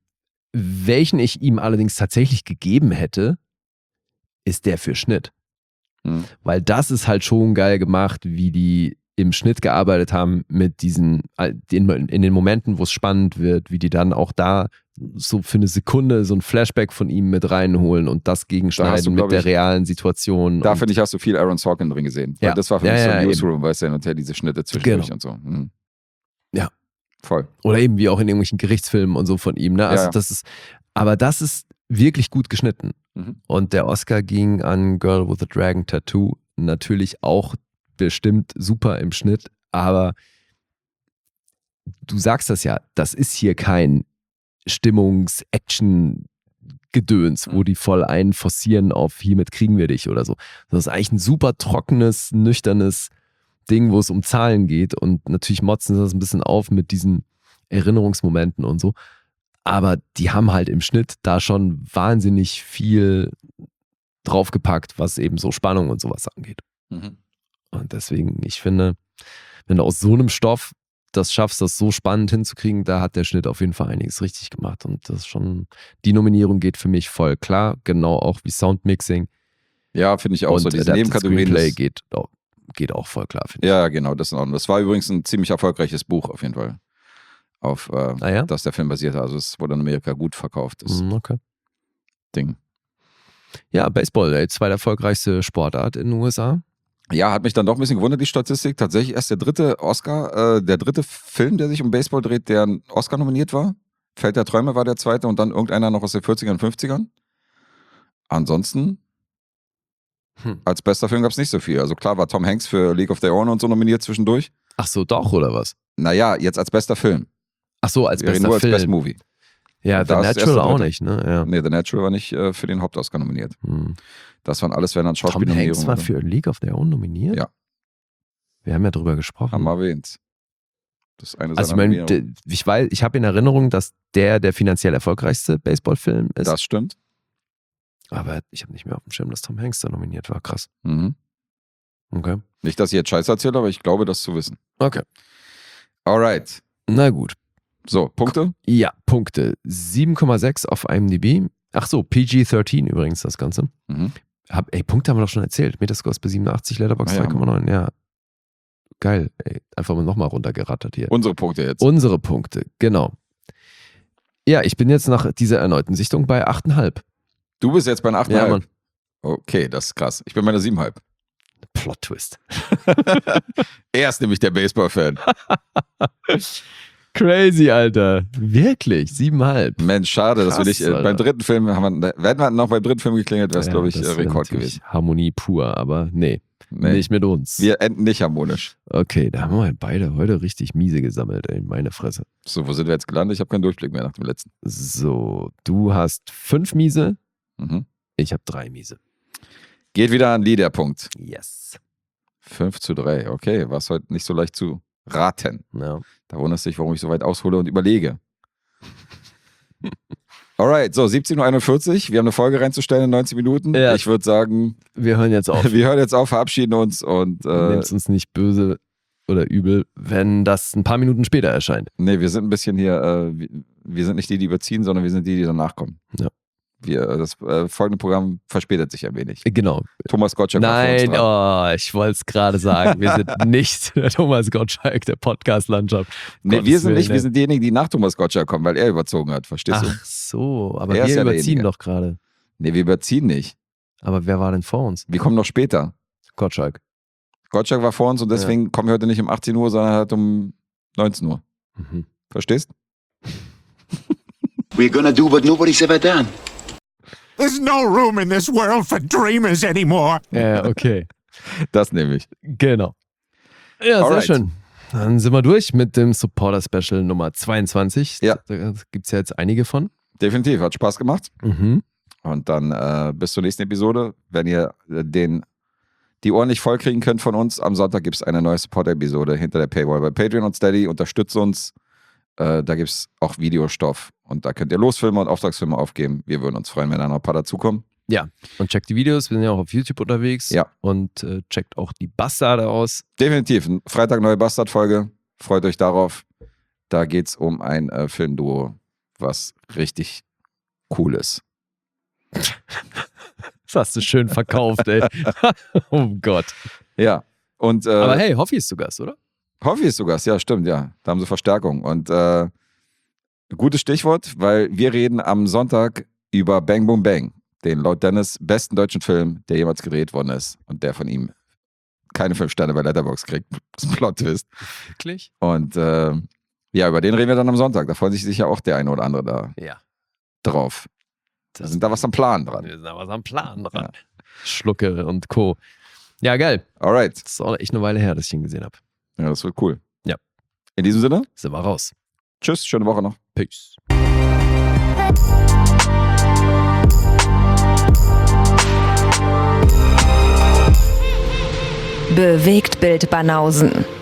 Welchen ich ihm allerdings tatsächlich gegeben hätte, ist der für Schnitt. Weil das ist halt schon geil gemacht, wie die im Schnitt gearbeitet haben mit diesen, in den Momenten, wo es spannend wird, wie die dann auch da so für eine Sekunde so ein Flashback von ihm mit reinholen und das gegenschneiden mit der realen Situation. Da finde ich, hast du viel Aaron Sorkin drin gesehen. Weil das war für mich so ein Newsroom, weißt du, und diese Schnitte zwischendurch und so. Ja. Voll. Oder eben wie auch in irgendwelchen Gerichtsfilmen und so von ihm. Ne? Also das ist wirklich gut geschnitten. Und der Oscar ging an Girl with a Dragon Tattoo, natürlich auch bestimmt super im Schnitt, aber du sagst das ja, das ist hier kein Stimmungs-Action-Gedöns, wo die voll einen forcieren auf hiermit kriegen wir dich oder so. Das ist eigentlich ein super trockenes, nüchternes Ding, wo es um Zahlen geht und natürlich motzen sie das ein bisschen auf mit diesen Erinnerungsmomenten und so. Aber die haben halt im Schnitt da schon wahnsinnig viel draufgepackt, was eben so Spannung und sowas angeht. Und deswegen, ich finde, wenn du aus so einem Stoff das schaffst, das so spannend hinzukriegen, da hat der Schnitt auf jeden Fall einiges richtig gemacht. Und das ist schon, die Nominierung geht für mich voll klar, genau auch wie Soundmixing. Ja, finde ich auch und so. Diese Nebenkategorien. Screenplay geht auch voll klar, finde ich. Ja, genau, das in Ordnung. Das war übrigens ein ziemlich erfolgreiches Buch auf jeden Fall. Auf das der Film basierte. Also es wurde in Amerika gut verkauft. Das Ding. Ja, Baseball, der zweiterfolgreichste Sportart in den USA. Ja, hat mich dann doch ein bisschen gewundert, die Statistik. Tatsächlich erst der dritte Film, der sich um Baseball dreht, der ein Oscar nominiert war. Feld der Träume war der zweite und dann irgendeiner noch aus den 40ern und 50ern. Ansonsten, als bester Film gab es nicht so viel. Also klar war Tom Hanks für League of Their Own und so nominiert zwischendurch. Ach so, doch, oder was? Naja, jetzt als bester Film. Ach so, als bester nur Film. Als Best Movie. Ja, The Natural auch nicht, ne? Ja. Nee, The Natural war nicht für den Hauptoscar nominiert. Das waren alles, wenn dann Schauspielnominierungen. Tom Hanks war für League of Their Own nominiert? Ja. Wir haben ja drüber gesprochen. Haben wir erwähnt. Das ist eine also ich habe in Erinnerung, dass der finanziell erfolgreichste Baseballfilm ist. Das stimmt. Aber ich habe nicht mehr auf dem Schirm, dass Tom Hanks da nominiert war. Krass. Okay. Nicht, dass ich jetzt Scheiß erzähle, aber ich glaube, das zu wissen. Okay. Alright. Na gut. So, Punkte? Ja, Punkte. 7,6 auf IMDb. Ach so, PG-13 übrigens das Ganze. Punkte haben wir doch schon erzählt. Metascore ist bei 87, Letterboxd 2,9. Ja. Geil. Einfach mal nochmal runtergerattert hier. Unsere Punkte jetzt. Unsere Punkte, genau. Ja, ich bin jetzt nach dieser erneuten Sichtung bei 8,5. Du bist jetzt bei einer 8,5? Ja, Mann. Okay, das ist krass. Ich bin bei einer 7,5. Plot-Twist. Er ist nämlich der Baseball-Fan. Crazy, Alter. Wirklich, 7,5. Mensch, schade, dass wir nicht beim dritten Film wenn wir noch beim dritten Film geklingelt, wäre es, glaube ich, Rekord gewesen. Harmonie pur, aber nee, nicht mit uns. Wir enden nicht harmonisch. Okay, da haben wir beide heute richtig miese gesammelt, ey, meine Fresse. So, wo sind wir jetzt gelandet? Ich habe keinen Durchblick mehr nach dem letzten. So, du hast 5 miese, ich habe 3 miese. Geht wieder an Lee, der Punkt. Yes. 5:3, okay, war es heute nicht so leicht zu raten. Ja. Da wunderst du dich, warum ich so weit aushole und überlege. Alright, so 17:41 Uhr. Wir haben eine Folge reinzustellen in 90 Minuten. Ja. Ich würde sagen, wir hören jetzt auf. Wir hören jetzt auf, verabschieden uns und nehmt uns nicht böse oder übel, wenn das ein paar Minuten später erscheint. Nee, wir sind ein bisschen hier, wir sind nicht die überziehen, sondern wir sind die danach kommen. Ja. Das folgende Programm verspätet sich ein wenig. Genau. Thomas Gottschalk. Nein, ich wollte es gerade sagen. Wir sind nicht der Thomas Gottschalk der Podcast-Landschaft. Nee, wir sind nicht, wir sind diejenigen, die nach Thomas Gottschalk kommen, weil er überzogen hat, verstehst du? Ach so, aber wir überziehen doch gerade. Nee, wir überziehen nicht. Aber wer war denn vor uns? Wir kommen noch später. Gottschalk. Gottschalk war vor uns und deswegen kommen wir heute nicht um 18 Uhr, sondern halt um 19 Uhr. Verstehst? We're gonna do what nobody's ever done. There's no room in this world for dreamers anymore. Ja, okay. Das nehme ich. Genau. Ja, sehr schön. Dann sind wir durch mit dem Supporter-Special Nummer 22. Ja. Da gibt es ja jetzt einige von. Definitiv, hat Spaß gemacht. Und dann bis zur nächsten Episode. Wenn ihr die Ohren nicht voll kriegen könnt von uns, am Sonntag gibt es eine neue Supporter-Episode hinter der Paywall bei Patreon und Steady. Unterstützt uns. Da gibt es auch Videostoff und da könnt ihr Losfilme und Auftragsfilme aufgeben. Wir würden uns freuen, wenn da noch ein paar dazukommen. Ja, und checkt die Videos, wir sind ja auch auf YouTube unterwegs. Ja. Und checkt auch die Bastarde aus. Definitiv, Freitag neue Bastard-Folge. Freut euch darauf. Da geht es um ein Filmduo, was richtig cool ist. Das hast du schön verkauft, ey. Oh Gott. Ja. Und, Aber hey, Hoffi ist zu Gast, oder? Hoffi ist zu Gast, ja, stimmt, ja. Da haben sie Verstärkung. Und gutes Stichwort, weil wir reden am Sonntag über Bang Boom Bang, den laut Dennis besten deutschen Film, der jemals gedreht worden ist und der von ihm keine 5 Sterne bei Letterboxd kriegt. Das ist ein Plot-Twist. Wirklich? Und ja, über den reden wir dann am Sonntag. Da freut sich sicher auch der eine oder andere da drauf. Wir sind da was am Plan dran. Wir sind da was am Plan dran. Ja. Schlucke und Co. Ja, geil. Alright. Das ist auch echt eine Weile her, dass ich ihn gesehen habe. Ja, das wird cool. Ja. In diesem Sinne, sind wir raus. Tschüss, schöne Woche noch. Peace. Bewegtbild Banausen.